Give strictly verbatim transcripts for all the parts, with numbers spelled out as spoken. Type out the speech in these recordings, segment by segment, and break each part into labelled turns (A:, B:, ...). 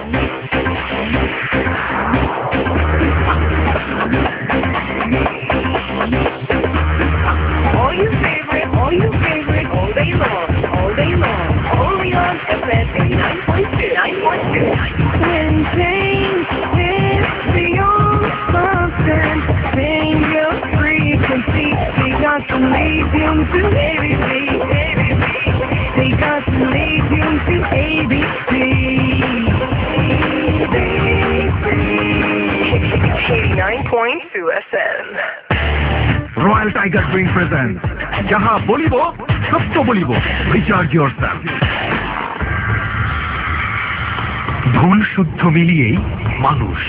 A: All your favorite, all your favorite, all day long, all day long, only on F M eighty-nine point two, nine point two. When change is beyond something, change your frequency. They got to lead you to A B C, A B C. They got to lead you to A B C. eighty-nine point two F M.
B: Royal Tiger Drink presents Jaha Bolibo, Satto Bolibo. Recharge yourself. ভুল শুদ্ধ মিলিয়েই মানুষ।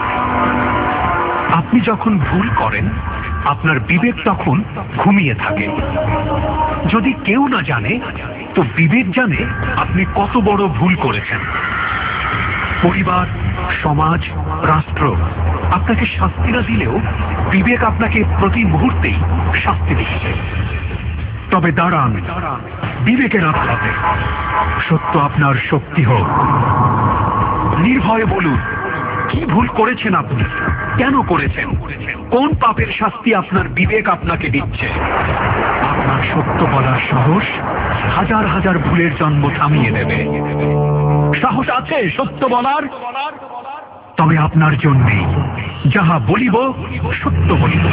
B: আপনি যখন ভুল করেন, আপনার বিবেক তখন ঘুমিয়ে থাকে। যদি কেউ না জানে, তো বিবেক জানে আপনি কত বড় ভুল করেছেন। পরিবার, সমাজ, রাষ্ট্র আপনাকে শাস্তি না দিলেও বিবেক আপনাকে প্রতি মুহূর্তেই শাস্তি দিচ্ছে। তবে দাঁড়ান, বিবেকের আদালতে সত্য আপনার শক্তি হোক। নির্ভয়ে বলুন, কি ভুল করেছেন আপনি, কেন করেছেন, কোন পাপের শাস্তি আপনার বিবেক আপনাকে দিচ্ছে। আপনার সত্য বলার সাহস হাজার হাজার ভুলের জন্ম থামিয়ে দেবে। সাহস আছে সত্য বলার? তবে আপনার জন্যেই যাহা বলিব সত্য বলিব।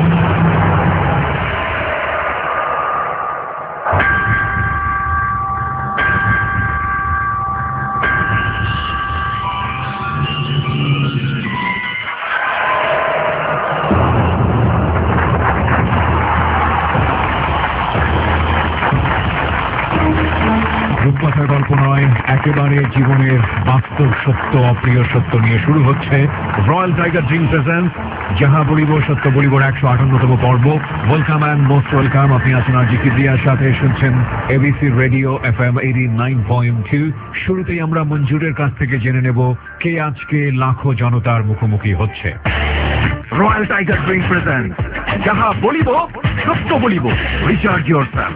B: রূপকথার গল্প নয়, একেবারে জীবনের বাস্তব সত্য, অপ্রিয় সত্য নিয়ে শুরু হচ্ছে রয়্যাল টাইগার ড্রিঙ্ক প্রেজেন্টস যাহা বলিব সত্য বলিবর একশো আটান্নতম পর্ব। Welcome and most welcome. আপনি আছেন আর জি কিবরিয়ার সাথে, শুনছেন ABC radio F M eighty nine point two. শুরুতেই আমরা মঞ্জুরের কাছ থেকে জেনে নেব কে আজকে লাখো জনতার মুখোমুখি হচ্ছে। রয়্যাল টাইগার ড্রিঙ্ক প্রেজেন্টস যাহা বলিব সত্য বলিব। Recharge yourself.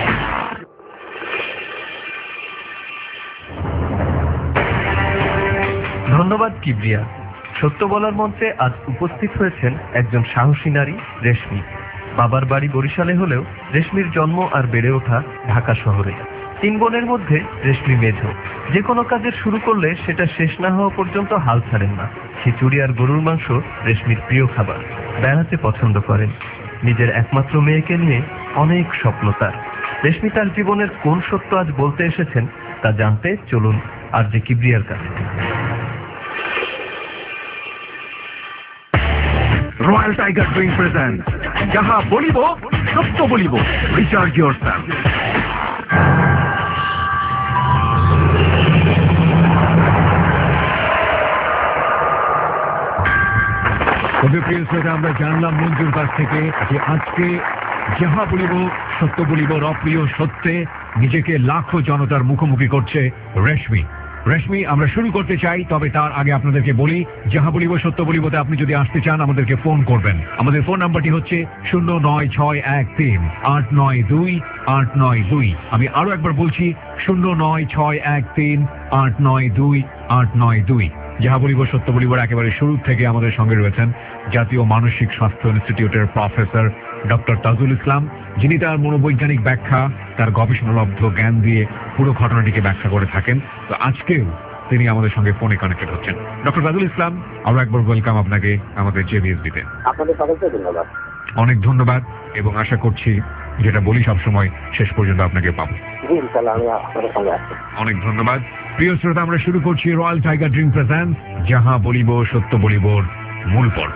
C: ধন্যবাদ কিবরিয়া। সত্য বলার মঞ্চে আজ উপস্থিত হয়েছেন একজন সাহসী নারী, রেশমি। বাবার বাড়ি বরিশালে হলেও রেশমির জন্ম আর বেড়ে ওঠা ঢাকা শহরে। তিন বোনের মধ্যে রেশমি মেঝো। যে কোনো কাজের শুরু করলে সেটা শেষ না হওয়া পর্যন্ত হাল ছাড়েন না। খিচুড়ি আর গরুর মাংস রেশমির প্রিয় খাবার। বেড়াতে পছন্দ করেন। নিজের একমাত্র মেয়েকে নিয়ে অনেক স্বপ্ন তার। রেশমি তার জীবনের কোন সত্য আজ বলতে এসেছেন তা জানতে চলুন আর জি কিবরিয়ার কাছে।
B: রয়্যাল টাইগার ড্রিঙ্ক প্রেজেন্টস যাহা বলিব সত্য বলিব। Recharge yourself. তবে প্রিয় শ্রোতা, আমরা জানলাম মঞ্জুর কাছ থেকে যে আজকে যাহা বলিব সত্য বলিবর অপ্রিয় সত্যে নিজেকে লাখো জনতার মুখোমুখি করছে রেশমি। রেশমি, আমরা শুরু করতে চাই, তবে তার আগে আপনাদেরকে বলি যাহা বলিব সত্য বলিবতে আপনি যদি আসতে চান আমাদেরকে ফোন করবেন। আমাদের ফোন নাম্বারটি হচ্ছে শূন্য নয় ছয় এক তিন আট নয় দুই আট নয় দুই। আমি আরো একবার বলছি, শূন্য নয় ছয় এক তিন আট নয় দুই আট নয় দুই। যাহা বলিব সত্য বলিবর একেবারে শুরু থেকে আমাদের সঙ্গে রয়েছেন জাতীয় মানসিক স্বাস্থ্য ইনস্টিটিউটের প্রফেসর ডক্টর তাজুল ইসলাম, যিনি তার মনোবৈজ্ঞানিক ব্যাখ্যা, তার গবেষণালব্ধ জ্ঞান দিয়ে পুরো ঘটনাটিকে ব্যাখ্যা করে থাকেন। তো আজকেও তিনি আমাদের সঙ্গে ফোনে কানেক্টেড হচ্ছেন। ডক্টর তাজুল ইসলাম, আরো একবার ওয়েলকাম আপনাকে আমাদের জেবিএসবিতে।
D: আপনাদের সকলকে ধন্যবাদ।
B: অনেক ধন্যবাদ, এবং আশা করছি যেটা বলি সবসময় শেষ পর্যন্ত আপনাকে পাবো। অনেক ধন্যবাদ। প্রিয় শ্রোতা, আমরা শুরু করছি রয়্যাল টাইগার ড্রিঙ্ক প্রেজেন্টস যাহা বলিব সত্য বলিবর মূল পর্ব।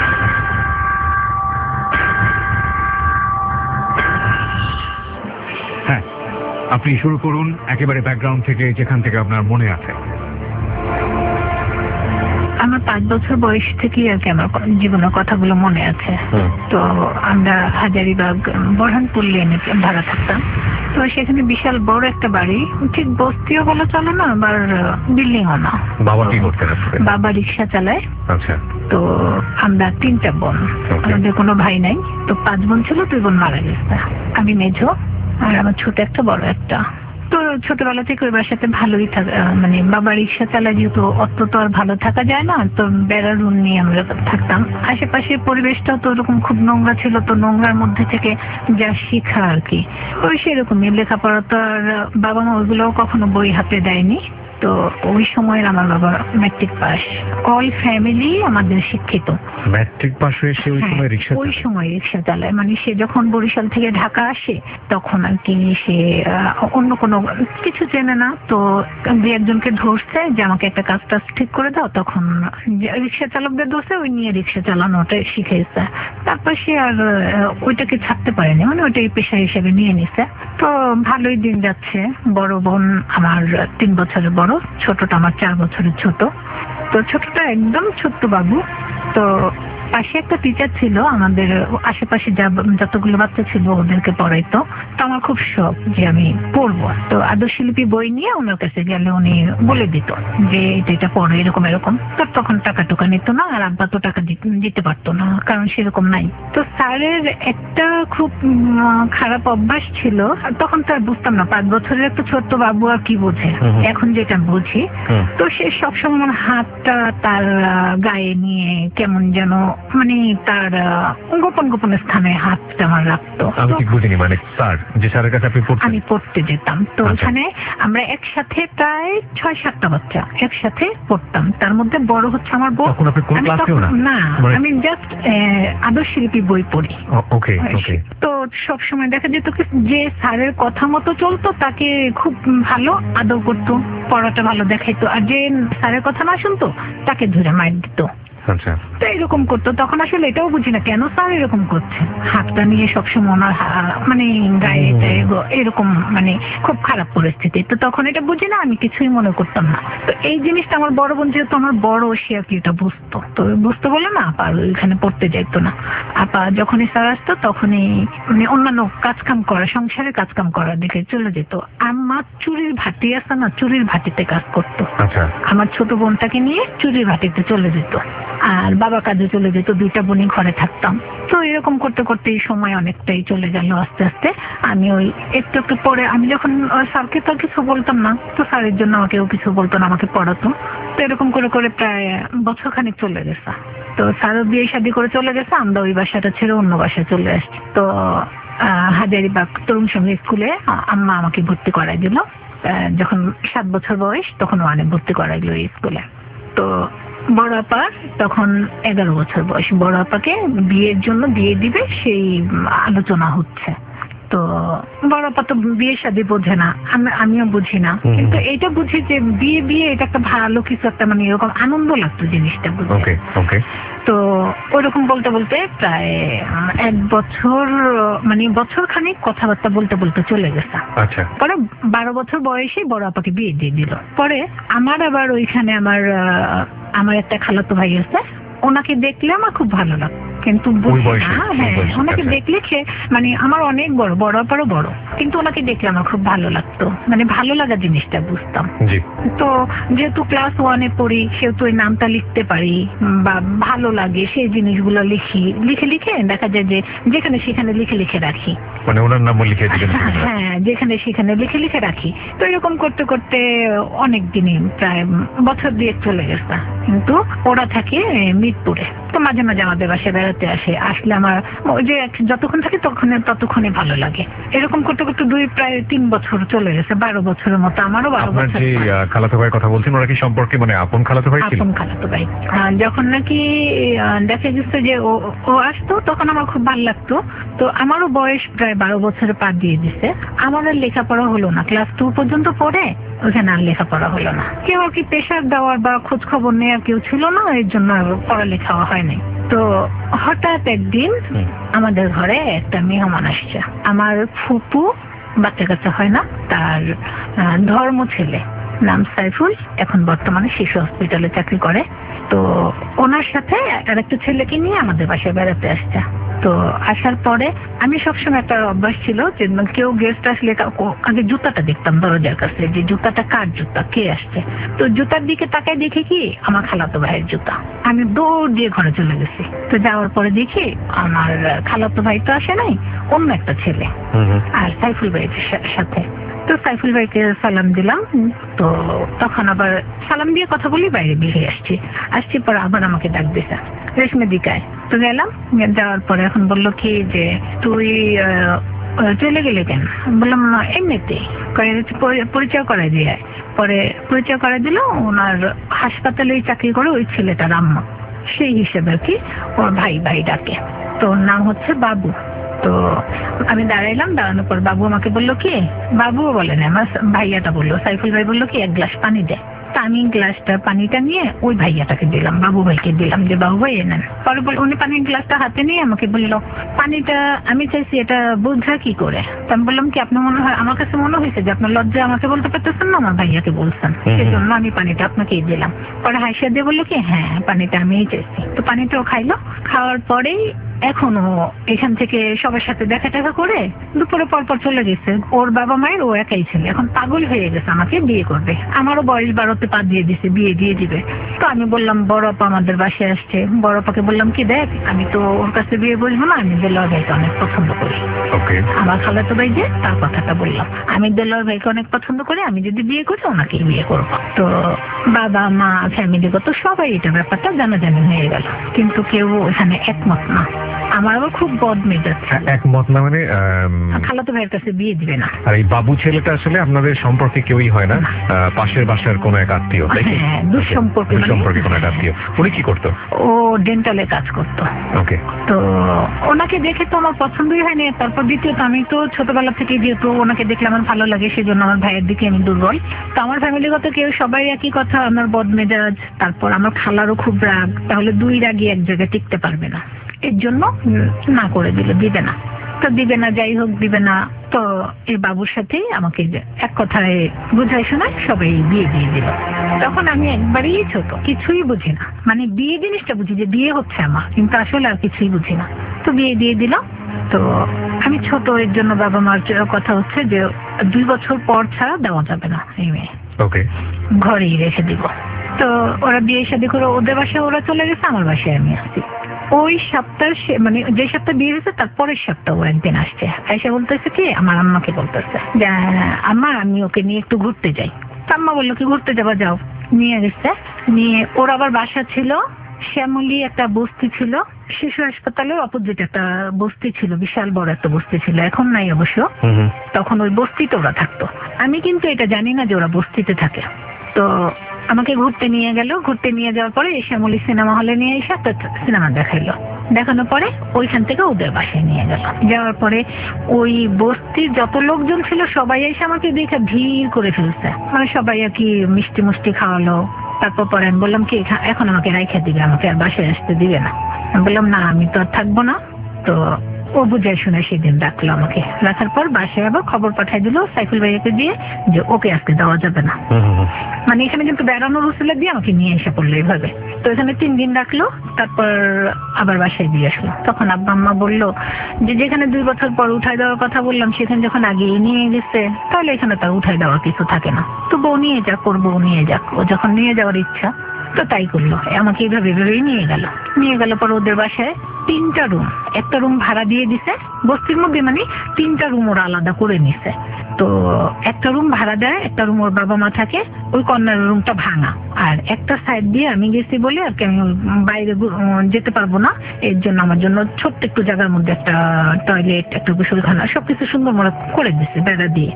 B: হ্যাঁ, আপনি শুরু করুন একেবারে ব্যাকগ্রাউন্ড থেকে, যেখান থেকে আপনার মনে আছে।
E: আমার পাঁচ বছর বয়স থেকেই আর কি আমার জীবনের কথাগুলো মনে আছে। তো আমরা হাজারিবাগ বরহানপুর লেনে ভাড়া থাকতাম। তো সেখানে বিশাল বড় একটা বাড়ি, ঠিক বস্তিও বলা চলে না, আবার বিল্ডিংও না।
B: বাবা কি করতেন?
E: বাবা রিক্সা চালায়।
B: আচ্ছা।
E: তো আমরা তিনটা বোন, আমাদের কোনো ভাই নাই। তো পাঁচ বোন ছিল, দুই বোন মারা গেছে। আমি মেঝো, আর আমার ছোট একটা বড় একটা। তো ছোটবেলা থেকে ওই বাসাতে ভালোই থাকা, মানে বাবা রিক্সা চালা, যেহেতু অত তো আর ভালো থাকা যায় না, তো বেড়া রুম নিয়ে আমরা থাকতাম। আশেপাশে পরিবেশটাও তো ওরকম খুব নোংরা ছিল, তো নোংরার মধ্যে থেকে যা শিখা আর কি, ওই সেরকমই লেখাপড়া তো আর বাবা মা ওইগুলোও কখনো বই হাতে দেয়নি। তো ওই সময়ের আমার বাবা ম্যাট্রিক পাস, অল ফ্যামিলি আমাদের শিক্ষিত।
B: ম্যাট্রিক পাস হয়ে সে ওই সময় রিক্সা
E: ওই সময় রিক্সা চালায়, মানে সে যখন বরিশাল থেকে ঢাকা আসে তখন আর কি সে অন্য কোনো কিছু চেনে না, তো দু একজনকে ধরছে যে আমাকে একটা কাজ টাজ ঠিক করে দাও, তখন রিক্সা চালকদের ধরছে, ওই নিয়ে রিক্সা চালানোটা শিখেছে। তারপর সে আর ওইটাকে ছাড়তে পারেনি, মানে ওইটাই পেশা হিসেবে নিয়ে নিছে। তো ভালোই দিন যাচ্ছে। বড় বোন আমার তিন বছরের বড়, ছোটটা আমার চার বছরের ছোট। তো ছোটটা একদম ছোট্ট বাবু। তো পাশে একটা টিচার ছিল, আমাদের আশেপাশে যা যতগুলো বাচ্চা ছিল ওদেরকে পড়াইতো। তো আমার খুব শখ যে আমি পড়বো। তো আদর্শলিপি বই নিয়ে ওনার কাছে গেলে উনি বলে দিত যে এটা এটা পড়ো, এরকম এরকম। তো তখন টাকা টুকা নিত না, আর আব্বা তো টাকা দিতে পারতো না, কারণ সেরকম নাই। তো স্যারের একটা খুব খারাপ অভ্যাস ছিল, তখন তো আর বুঝতাম না, পাঁচ বছরের একটা ছোট্ট বাবু আর কি বোঝে, এখন যেটা বুঝি। তো সে সবসময় আমার হাতটা তার গায়ে নিয়ে কেমন যেন, মানে তার গোপন গোপন স্থানে হাতটা আমার রাখতো।
B: আমি ঠিক বুঝিনি, মানে স্যার যে স্যারের কাছে আপনি পড়তেন? আমি
E: পড়তে যেতাম। তো ওখানে আমরা একসাথে প্রায় ছয় সাতটা বাচ্চা একসাথে পড়তাম, তার মধ্যে বড় হচ্ছে আমার বউ।
B: তখন আপনি কোন ক্লাসেও না?
E: না, আমি জাস্ট আদর্শলিপি বই পড়ি।
B: ওকে ওকে।
E: তো সবসময় দেখা যেত কি, যে স্যারের কথা মতো চলতো তাকে খুব ভালো আদর করতো, পড়াটা ভালো দেখাইতো, আর যে স্যারের কথা না শুনতো তাকে ধরে মাইর দিত। তো এরকম করতো। তখন আসলে এটাও বুঝি না কেন স্যার এরকম করছে, হাতটা নিয়ে সবসময় ওনার মানে গায়ে এরকম, মানে খুব খারাপ পরিস্থিতি। তো তখন এটা বুঝি না, আমি কিছুই মনে করতাম না। তো এই জিনিসটা আমার বড় বোন, যেহেতু আমার বড়, সে আর কি এটা বুঝতো। তো বুঝতে বলে না, আপা এখানে পড়তে যাইতো না। আপা যখনই স্যার আসতো তখনই মানে অন্যান্য কাজ কাম করা, সংসারের কাজ কাম করার দিকে চলে যেত। আমার চুরির ভাটি আছে না, চুরির ভাটিতে কাজ করতো। আমার ছোট বোনটাকে নিয়ে চুরির ভাটিতে চলে যেত, আর বাবা কাজে চলে যেত, দুইটা বোনই ঘরে থাকতাম। তো এরকম করতে করতে এই সময় অনেকটাই চলে গেল। আস্তে আস্তে আমি ওই একটু একটু পরে, আমি যখন স্যারকে তো কিছু বলতাম না, তো স্যারের জন্য আমাকেও কিছু বলতো না, আমাকে পড়াতো। তো এরকম করে করে প্রায় বছর খানিক চলে গেছে। তো স্যারও বিয়ে শাদী করে চলে গেছে, আমরা ওই বাসাটা ছেড়ে অন্য বাসায় চলে আসছি। তো হাজারিবাগ তরুণ সঙ্গী স্কুলে আম্মা আমাকে ভর্তি করাই দিল। যখন সাত বছর বয়স তখন মানে ভর্তি করাই দিল এই স্কুলে। তো বড় আপা তখন এগারো বছর বয়স, বড় আপাকে বিয়ের জন্য দিয়ে দিবে সেই আলোচনা হচ্ছে। তো বড় আপা তো বিয়ে শাদী বোঝে না, আমিও বুঝি না, কিন্তু এটা বুঝি যে বিয়ে বিয়ে এটা একটা ভালো কিছু, একটা মানে এরকম আনন্দ লাগতো জিনিসটা বুঝে। তো ওইরকম বলতে বলতে প্রায় এক বছর, মানে বছর খানিক কথাবার্তা বলতে বলতে চলে গেছে। পরে বারো বছর বয়সে বড় আপাকে বিয়ে দিয়ে দিল। পরে আমার আবার ওইখানে আমার আমার একটা খালাতো ভাই আছে, ওনাকে দেখলে আমার খুব ভালো লাগতো, কিন্তু হ্যাঁ ওনাকে দেখলে মানে আমার অনেক বড়, বড় আপারও বড়, কিন্তু ওনাকে দেখলে আমার খুব ভালো লাগতো, মানে ভালো লাগা জিনিসটা বুঝতাম। তো যেহেতু ক্লাস ওয়ানে পড়ি, সেহেতু ওই নামটা লিখতে পারি বা ভালো লাগে, সেই জিনিসগুলো লিখি, লিখে লিখে দেখা যায় যে যেখানে সেখানে লিখে লিখে রাখি,
B: মানে ওনার নাম লিখে দিবেন?
E: হ্যাঁ, যেখানে সেখানে লিখে লিখে রাখি। তো এরকম করতে করতে অনেক দিনই, প্রায় বছর দিয়ে চলে গেছে। কিন্তু ওরা থাকে মিরপুরে, তো মাঝে মাঝে আমাদের বাসায় বেড়াতে আসে। আসলে আমার ওই যে যতক্ষণ থাকি তখন ততক্ষণই ভালো লাগে। এরকম করতে করতে দুই প্রায় তিন বছর চলে গেছে, বারো বছরের মতো। আমারও বারো বছর।
B: খালাতো ভাইয়ের কথা বলছেন, ওরা কি সম্পর্কে মানে আপন খালাতো ভাই?
E: আপন খালাতো ভাই। যখন নাকি দেখা গেছে যে ও ও আসতো তখন আমার খুব ভালো লাগতো। তো আমারও বয়স প্রায় বারো বছরে পা দিয়ে দিছে। আমার আর লেখাপড়া হলো না, ক্লাস টু পর্যন্ত পড়ে ওখানে আর লেখাপড়া হলো না। কেউ আর কি প্রেশার দেওয়ার বা খোঁজ খবর নেওয়ার কেউ ছিল না, এর জন্য পড়ালেখা হয়নি। তো হঠাৎ একদিন আমাদের ঘরে একটা মেহমান আসছে। আমার ফুপু, বাচ্চা কাচ্চা হয় না, তার ধর্ম ছেলে, নাম সাইফুল, এখন বর্তমানে শিশু হসপিটালে চাকরি করে। তো ওনার সাথে আর একটা ছেলেকে নিয়ে আমাদের বাসায় বেড়াতে আসছে। তো আসার পরে আমি সবসময় একটা অভ্যাস ছিল যে কেউ গেস্ট আসলে আগে জুতাটা দেখতাম দরজার কাছে, যে জুতাটা কার জুতা, কে আসছে। তো জুতার দিকে তাকায় দেখি কি আমার খালাতো ভাইয়ের জুতা। আমি দৌড় দিয়ে ঘরে চলে গেছি। তো যাওয়ার পরে দেখি আমার খালাতো ভাই তো আসে নাই, অন্য একটা ছেলে আর সাইফুল ভাইয়ের সাথে। তো সাইফুল ভাইকে সালাম দিলাম। তো তখন আবার সালাম দিয়ে কথা বলি বাইরে বেরিয়ে আসছি আসছি পরে আবার আমাকে ডাক দিছে, রেশমি দিকায়। তো গেলাম, যাওয়ার পরে এখন বললো কি যে তুই চলে গেলে কেন? বললাম এমনিতে পরিচয় করাই দিয়ে। পরে পরিচয় করাই দিল, ওনার হাসপাতালে চাকরি করে ওই ছেলেটার আম্মা, সেই হিসেবে আর কি ওর ভাই ভাই ডাকে। তো ওর নাম হচ্ছে বাবু। তো আমি দাঁড়াইলাম, দাঁড়ানোর পর বাবু আমাকে বললো কি, বাবুও বলে না, আমার ভাইয়াটা বললো, সাইফুল ভাই বললো কি এক গ্লাস পানি দে। তা আমি গ্লাসটা পানিটা নিয়ে ওই ভাইয়াটাকে দিলাম, বাবু ভাইকে দিলাম যে বাবু ভাই এনেন। পরে বল উনি পানির গ্লাসটা হাতে নিয়ে আমাকে বললো পানিটা আমি চাইছি এটা বোঝা কি করে। তো আমি বললাম কি আপনার মনে হয়, আমার কাছে মনে হয়েছে যে আপনার লজ্জা আমাকে বলতে পারতেছেন না, আমার ভাইয়াকে বলছেন, সেই জন্য আমি পানিটা আপনাকেই দিলাম। পরে হাসিয়া দিয়ে বললো কি হ্যাঁ পানিটা আমিই চাইছি। তো পানিটাও খাইলো, খাওয়ার পরেই এখনো এখান থেকে সবার সাথে দেখা টাকা করে দুপুরে পর পর চলে গেছে। ওর বাবা মায়ের ও একাই ছেলে, এখন পাগল হয়ে গেছে, আমাকে বিয়ে করবে। আমারও বয়স বারোতে পা দিয়ে দিছে, বিয়ে দিয়ে দিবে। তো আমি বললাম বড় আপা আমাদের বাসায় আসছে, বড় আপাকে বললাম কি দেখ আমি তো ওর কাছে বিয়ে বসবো না, আমি দেলোয়ার ভাইকে অনেক পছন্দ করি। আমার খালাতো ভাই যে তার কথাটা বললাম, আমি দেলোয়ার ভাইকে অনেক পছন্দ করি, আমি যদি বিয়ে করি ওনাকেই বিয়ে করবো। তো বাবা মা ফ্যামিলিগত সবাই এটা ব্যাপারটা জানাজানি হয়ে গেল, কিন্তু কেউ এখানে একমত না। আমার আবার খুব বদ মেজাজ,
B: একমত না মানে
E: খালাতো ভাইয়ের কাছে বিয়ে দিবে না।
B: আর এই বাবু ছেলেটা আসলে আপনাদের সম্পর্কে কেউই হয় না, পাশের বাসার কোনো এক আত্মীয়,
E: হ্যাঁ দুঃসম্পর্কে
B: সম্পর্কে কোনো এক আত্মীয়। উনি কি করতো?
E: ও ডেন্টালে কাজ করতো।
B: ওকে।
E: তো ওনাকে দেখে তো আমার পছন্দই হয়নি। তারপর দ্বিতীয়ত আমি তো ছোটবেলা থেকে যেহেতু ওনাকে দেখলে আমার ভালো লাগে, সেই জন্য আমার ভাইয়ের দিকে আমি দুর্বল। তো আমার ফ্যামিলিগত কেউ সবাই একই কথা, আমার বদ মেজাজ, তারপর আমার খালারও খুব রাগ, তাহলে দুই রাগই এক জায়গায় টিকতে পারবে না, এর জন্য না করে দিল, দিবে না। তো দিবে না, যাই হোক দিবে না। তো এই বাবুর সাথে আমাকে এক কথায় বুঝাই শোনায় সবাই বিয়ে দিয়ে দিল। তখন আমি একবারই ছোট, কিছুই বুঝি না, মানে বিয়ে জিনিসটা বুঝি যে বিয়ে হচ্ছে আমার, কিন্তু আসলে আর কিছুই বুঝি না। তো বিয়ে দিয়ে দিল। তো আমি ছোট, এর জন্য বাবা মার কথা হচ্ছে যে দুই বছর পর ছাড়া দেওয়া যাবে না এই মেয়ে,
B: ওকে,
E: ঘরেই রেখে দিব। তো ওরা বিয়ে শাদী করে ওদের বাসায় ওরা চলে গেছে, আমার বাসায় আমি আসছি। ওই সপ্তাহ মানে যে সপ্তাহ বিয়ে হয়েছে তার পরের সপ্তাহ ও একদিন আসছে, এসে বলতেছে কি আমার আম্মাকে বলতেছে যে আম্মা আমি ওকে নিয়ে একটু ঘুরতে যাই। আম্মা বললো কি ঘুরতে যাবা, যাও। নিয়ে গেছে, নিয়ে ওর আবার বাসা ছিল শ্যামলী একটা বস্তি ছিল, শিশু হাসপাতালের অপোজিট একটা বস্তি ছিল, বিশাল বড় একটা বস্তি ছিল, এখন নাই অবশ্য, তখন ওই বস্তিতে ওরা থাকতো। আমি কিন্তু এটা জানি না যে ওরা বস্তিতে থাকে। তো আমাকে ঘুরতে নিয়ে গেল, ঘুরতে নিয়ে যাওয়ার পরে শ্যামলী সিনেমা হলে নিয়ে এসে একটা সিনেমা দেখাইলো, দেখানোর পরে ওইখান থেকে ওদের বাসায় নিয়ে গেল। যাওয়ার পরে ওই বস্তির যত লোকজন ছিল সবাই এসে আমাকে দেখে ভিড় করে ফেলছে, মানে সবাই আর কি মিষ্টি মুষ্টি খাওয়ালো। তারপর পরে আমি বললাম কি এখন আমাকে রাইখা দিবে, আমাকে আর বাসায় আসতে দিবে না। আমি বললাম না আমি তো আর থাকবো না। তো ও বুঝাই শুনে সেদিন রাখলো আমাকে, রাখার পর বাসায় আবার খবর পাঠাই দিল সাইফুল ভাইয়াকে দিয়ে যে ওকে আজকে দেওয়া যাবে না, মানে এখানে কিন্তু বেড়ানোর উসিলা দিয়ে আমাকে নিয়ে এসে পড়লো এইভাবে। তো এখানে তিন দিন রাখলো, তারপর আবার বাসায় দিয়ে আসলো। তখন আব্বা আম্মা বললো যে যেখানে দুই বছর পর উঠাই দেওয়ার কথা বললাম সেখানে যখন আগে নিয়ে গেছে তাহলে এখানে তার উঠাই দেওয়ার কিছু থাকে না, তো বউ নিয়ে যাক, ওর বউ নিয়ে যাক, ও যখন নিয়ে যাওয়ার ইচ্ছা তো তাই করলো। আমাকে এইভাবে ভেবেই নিয়ে গেল। নিয়ে গেল পর ওদের বাসায় তিনটা রুম, একটা রুম ভাড়া দিয়ে দিছে বস্তির মধ্যে, মানে তিনটা রুম ওরা আলাদা করে নিছে। তো একটা রুম ভাড়া দেয়, একটা রুম ওর বাবা মা থাকে, ওই কর্নার রুমটা ভাঙা, আর একটা সাইড দিয়ে আমি গেছি বলে আর কি আমি বাইরে যেতে পারবো না, এর জন্য আমার জন্য ছোট্ট একটু জায়গার মধ্যে একটা টয়লেট, একটা গোসলখানা সবকিছু সুন্দর মনে করে দিচ্ছে বেড়া দিয়ে।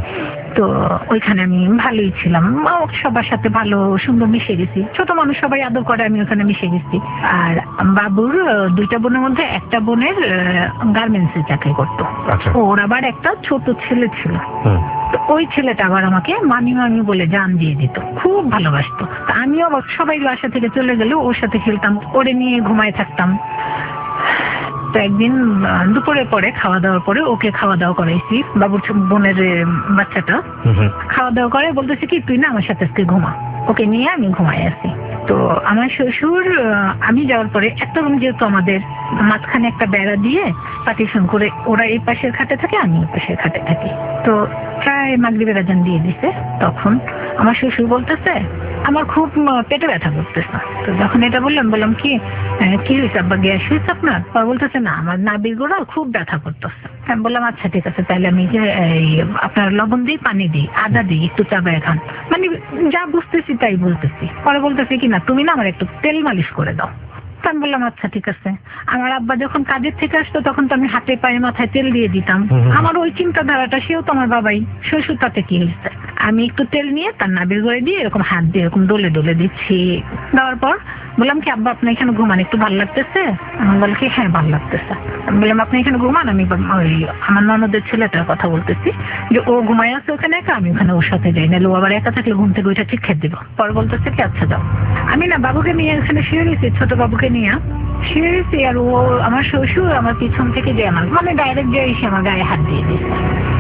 E: তো ওইখানে আমি ভালোই ছিলাম, সবার সাথে ভালো সুন্দর মিশে গেছি, ছোট মানুষ সবাই আদর করে, আমি ওখানে মিশে গেছি। আর বাবুর দুইটা বোনের মধ্যে একটা বোনের গার্মেন্টসে চাকরি করতো, ওর আবার একটা ছোট ছেলে ছিল। তো ওই ছেলেটা আবার আমাকে মামি মামি বলে জান দিয়ে দিত, খুব ভালোবাসতো। আমিও আবার সবাই বাসা থেকে চলে গেলেও ওর সাথে খেলতাম, ওরে নিয়ে ঘুমায় থাকতাম। তো একদিন দুপুরের পরে খাওয়া দাওয়ার পরে ওকে খাওয়া দাওয়া করাইছি, বাবুর বোনের বাচ্চাটা খাওয়া দাওয়া করে বলতেছে কি তুই না আমার সাথে আজকে ঘুমা, ওকে নিয়ে আমি ঘুমাই আছি। তো আমার শ্বশুর আমি যাওয়ার পরে একটা রুম যেহেতু আমাদের, মাঝখানে একটা বেড়া দিয়ে পার্টিশন করে ওরা এই পাশের খাটে থাকে আমি এই পাশের খাটে থাকি। তো প্রায় মাগরিবের আজান দিয়ে দিছে, তখন আমার শ্বশুর বলতেছে আমার খুব পেটে ব্যথা করতেছে। তো যখন এটা বললাম, বললাম কি কি হয়েছে আব্বা, গ্যাস হয়েছে আপনার? পরে বলতেছে না, আমার নাভির গোড়া খুব ব্যথা করতেছে। আমি বললাম আচ্ছা ঠিক আছে, তাহলে আমি যে আপনার লবণ দিই, পানি দিই, আদা দিই, একটু চাবায় খান। মানে যা বুঝতেছি তাই বলতেছি। পরে বলতেছে কি না, তুমি না আমার একটু তেল মালিশ করে দাও। আমি বললাম আচ্ছা ঠিক আছে। আমার আব্বা যখন কাজের থেকে আসতো তখন তো আমি হাতে পায়ে মাথায় তেল দিয়ে দিতাম। আমার ওই চিন্তাধারাটা, সেও তো আমার বাবাই, শ্বশুর, তাতে কি হয়েছে? আমি একটু তেল নিয়ে তার নাভির গোড়ে দিয়ে এরকম হাত দিয়ে এরকম দোলে দোলে দিচ্ছি। দেওয়ার পর বললাম কি আব্বা আপনি এখানে ঘুমান, একটু ভালো লাগতেছে? আমি বল কি হ্যাঁ ভালো লাগতেছে। আমি বললাম আপনি এখানে ঘুমান, আমি ওই আমার ননদের ছেলেটার কথা বলতেছি, যে ও ঘুমায় আছে ওখানে একা, আমি ওখানে ওর সাথে যাই, নাহলে ও আবার একা থাকলে ঘুম থেকে ওইটা ঠিক খেয়ে দিব। পরে বলতেছে কি আচ্ছা যাও। আমি না বাবুকে নিয়ে এখানে শুয়ে নিয়েছি, ছোট বাবুকে নিয়ে শুয়ে নিয়েছি, আর ও আমার শ্বশুর আমার পিছন থেকে যে আমার মানে ডাইরেক্ট যে এসে আমার গায়ে হাত দিয়ে দিচ্ছে।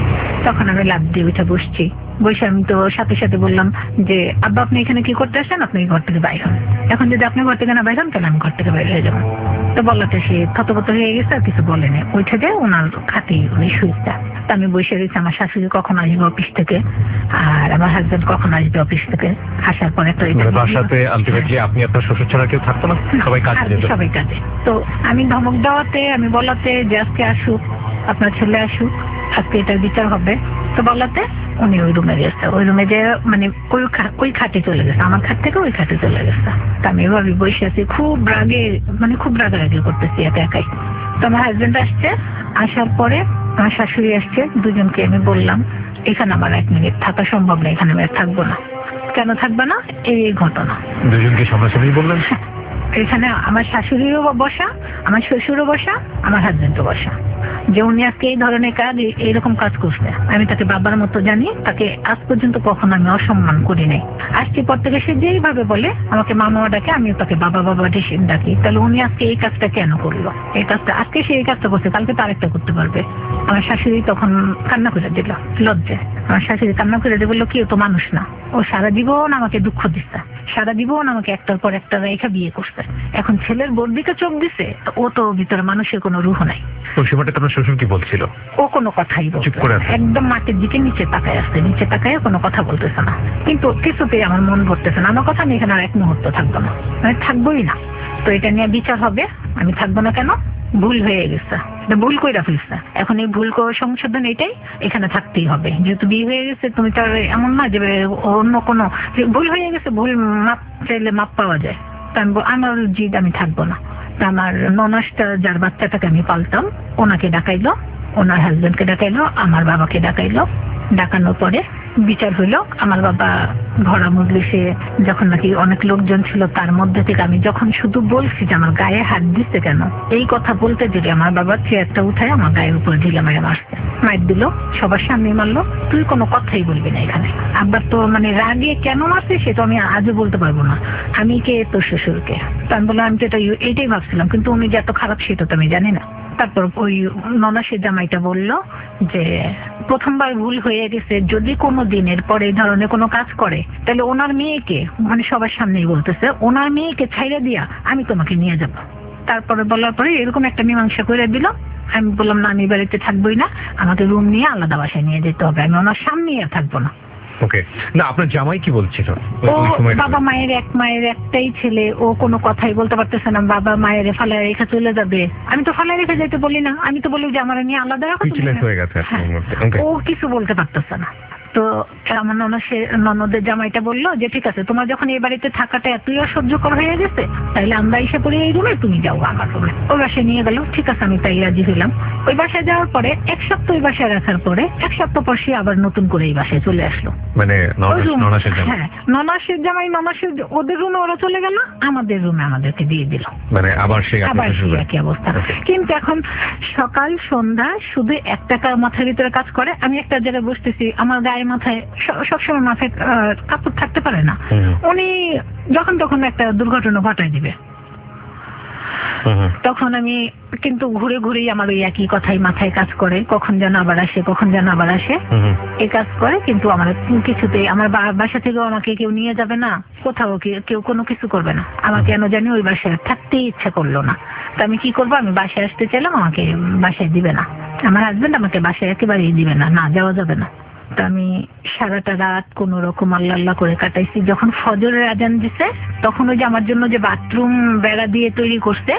E: তখন আমি লাফ দিয়ে উঠে বসছি। বসে আমি তো সাথে সাথে বললাম যে আব্বা আপনি এখানে কি করতে আসেন, আপনি ঘর থেকে বাইর হন। এখন যদি আপনি ঘর থেকে না বাইর হন তাহলে আমি ঘর থেকে বাইরে হয়ে যাবো। তো বলতে সে থতপত হয়ে গেছে, আর কিছু বলেনি, উঠে যায় ওনার খাতে উনি শুয়েছে। তা আমি বসে গেছি, আমার শাশুড়ি কখন আসবে অফিস থেকে, আর আমার হাজবেন্ড কখন আসবে অফিস থেকে। আসার পরে তো
B: বাসাতে আলটিমেটলি আপনি আপনার শ্বশুর ছাড়া কেউ থাকতো না, সবাই কাজে যেত।
E: সবাই কাজে। তো আমি ধমক দেওয়াতে, আমি বলাতে যে আজকে আসুক, আপনার ছেলে আসুক, আজকে এটার বিচার হবে। তো বলাতে উনি ওই রুমে গেছে, ওই রুমে যে মানে ওই ওই খাটে চলে গেছে, আমার খাট থেকে ওই খাটে চলে গেছে। তা আমি এভাবে বসে আছি, খুব রাগে, মানে খুব রাগারাগি করতেছি একা একাই। তো আমার হাজবেন্ড আসছে, আসার পরে আমার শাশুড়ি আসছে, দুজনকে আমি বললাম এখানে আমার এক মিনিট থাকা সম্ভব না, এখানে আমি আর থাকবো না। কেন থাকবে না? এই ঘটনা।
B: দুজনকে সামনাসামনি বললেন?
E: এখানে আমার শাশুড়িরও বসা, আমার শ্বশুরও বসা, আমার হাজবেন্ডও বসা, যে উনি আজকে এই ধরনের কাজ, এইরকম কাজ করছে। আমি তাকে বাবার মতো জানি, তাকে আজ পর্যন্ত কখনো আমি অসম্মান করি নাই। আসছি পর থেকে সে যেইভাবে বলে আমাকে মামা ডাকে, আমিও তাকে বাবা বাবা ডাকি। তাহলে উনি আজকে এই কাজটা কেন করলো? এই কাজটা আজকে সে এই কাজটা করছে, কালকে তো আরেকটা করতে পারবে। আমার শাশুড়ি তখন কান্না করে দিল লজ্জায়। আমার শাশুড়ি কান্না করে দিয়ে বললো কি ও তো মানুষ না, ও সারা জীবন আমাকে দুঃখ দিচ্ছে, সারা জীবন আমাকে একটার পর একটা রেখা বিয়ে করছে, এখন ছেলের বোর দিকে চোখ দিছে, ও তো ভিতরে মানুষের কোনো রুহ নাই।
B: ওই সময়টা তোমার শ্বশুর কি বলছিল?
E: ও কোনো কথাই বলছে, একদম মাটির দিকে নিচে তাকায় আসছে, নিচে তাকায় কোনো কথা বলতেছে না। কিন্তু কিছুতেই আমার মন ভরতেছে না, আমার কথা আমি এখানে আর এক মুহূর্ত থাকবো না, মানে থাকবোই না। তো এটা নিয়ে বিচার হবে, আমি থাকবো না কেন? ভুল হয়ে গেছে, ভুল কইরা ফেলছে, এখন এই ভুল সংশোধন এটাই, এখানে থাকতেই হবে। যেহেতু বিয়ে হয়ে গেছে, তুমি তো এমন না যে অন্য কোনো ভুল হয়ে গেছে, ভুল মাপ চাইলে মাপ পাওয়া যায়। তা আমার জিদ, আমি থাকবো না। তা আমার ননসটা, যার বাচ্চাটাকে আমি পালতাম, ওনাকে ডাকাইলো, ওনার হাজবেন্ডকে ডাকাইলো, আমার বাবাকে ডাকাইলো। ডাকানোর পরে বিচার হইল। আমার বাবা ভরা মজলিসে যখন নাকি অনেক লোকজন ছিল, তার মধ্যে থেকে আমি যখন শুধু বলছি যে আমার গায়ে হাত দিচ্ছে কেন, এই কথা বলতে দিলে আমার বাবা চেয়ারটা উঠায় আমার গায়ের উপর ঢিলা মেরে মারছে, মার দিল, সবার সামনে মারলো। তুই কোনো কথাই বলবি না এখানে। আবার তো মানে রাগে কেন মারছে সেটা আমি আজও বলতে পারবো না। আমি কে? তোর শ্বশুরকে। তো আমি বললাম আমি তো এটা এইটাই ভাবছিলাম, কিন্তু উনি যে এত খারাপ সেটা তো আমি জানি না। তারপর ওই ননাসের জামাইটা বলল যে প্রথমবার ভুল হয়ে গেছে, যদি কোনো দিনের পরে এই ধরনের কোনো কাজ করে তাহলে ওনার মেয়েকে, মানে সবার সামনেই বলতেছে, ওনার মেয়েকে ছাইড়া দিয়া আমি তোমাকে নিয়ে যাব। তারপরে বলার পরে এরকম একটা মীমাংসা করে দিল। আমি বললাম না, আমি বাড়িতে থাকবোই না, আমাকে রুম নিয়ে আলাদা বাসায় নিয়ে যেতে হবে, আমি ওনার সামনেই আর থাকবো না।
B: ওকে, না আপনার জামাই কি বলছিল?
E: ও বাবা মায়ের এক মায়ের একটাই ছেলে, ও কোনো কথাই বলতে পারতেছে না, বাবা মায়ের ফালায় রেখে চলে যাবে। আমি তো ফালায় রেখে যাইতে বলি না, আমি তো বলি যে আমার নিয়ে আলাদা রাখো। ও কিছু বলতে পারতেছে না। তো আমার ননদের জামাইটা বললো যে ঠিক আছে, তোমার যখন এই বাড়িতে থাকাটা এতই অসহ্যকর হয়ে গেছে, তাইলে আমরা এসে পড়ি এই রুমে, তুমি যাও আমার রুমে। ওই বাসায় নিয়ে গেল, ঠিক আছে আমি তাই রাজি হইলাম। ওই বাসায় যাওয়ার পরে এক সপ্তাহ ওই বাসায় রাখার পরে এক সপ্তাহ পর সে আবার নতুন করে এই বাসায় চলে আসলো।
B: মানে
E: হ্যাঁ, ননাসের জামাই ননাসের ওদের রুমে ওরা চলে গেল, আমাদের রুমে আমাদেরকে দিয়ে দিল।
B: মানে আবার সেই
E: আবার সেই একই অবস্থা। কিন্তু এখন সকাল সন্ধ্যা শুধু একটা মাথার ভিতরে কাজ করে। আমি একটা জায়গায় বসতেছি, আমার গায়ে মাথায় সবসময় মাথায় কাপড় থাকতে পারে না, উনি যখন তখন একটা দুর্ঘটনা ঘটায় দিবে। তখন আমি কিন্তু ঘুরে ঘুরেই আমার ওই একই কথাই মাথায় কাজ করে, কখন যেন আবার আসে, কখন যেন আবার আসে, এই কাজ করে। কিন্তু আমার কিছুতেই, আমার বাসা থেকেও আমাকে কেউ নিয়ে যাবে না, কোথাও কেউ কোনো কিছু করবে না, আমাকে কেন জানি ওই বাসায় থাকতেই ইচ্ছা করলো না। তো আমি কি করবো, আমি বাসায় আসতে চাইলাম, আমাকে বাসায় দিবে না, আমার হাজবেন্ড আমাকে বাসায় একেবারেই দিবে না, না যাওয়া যাবে না। তো আমি সারাটা রাত কোনো রকম আল্লাহ আল্লাহ করে কাটাইছি। যখন ফজরের আজান দিছে তখন ওই যে আমার জন্য যে বাথরুম বেড়া দিয়ে তৈরি করছে,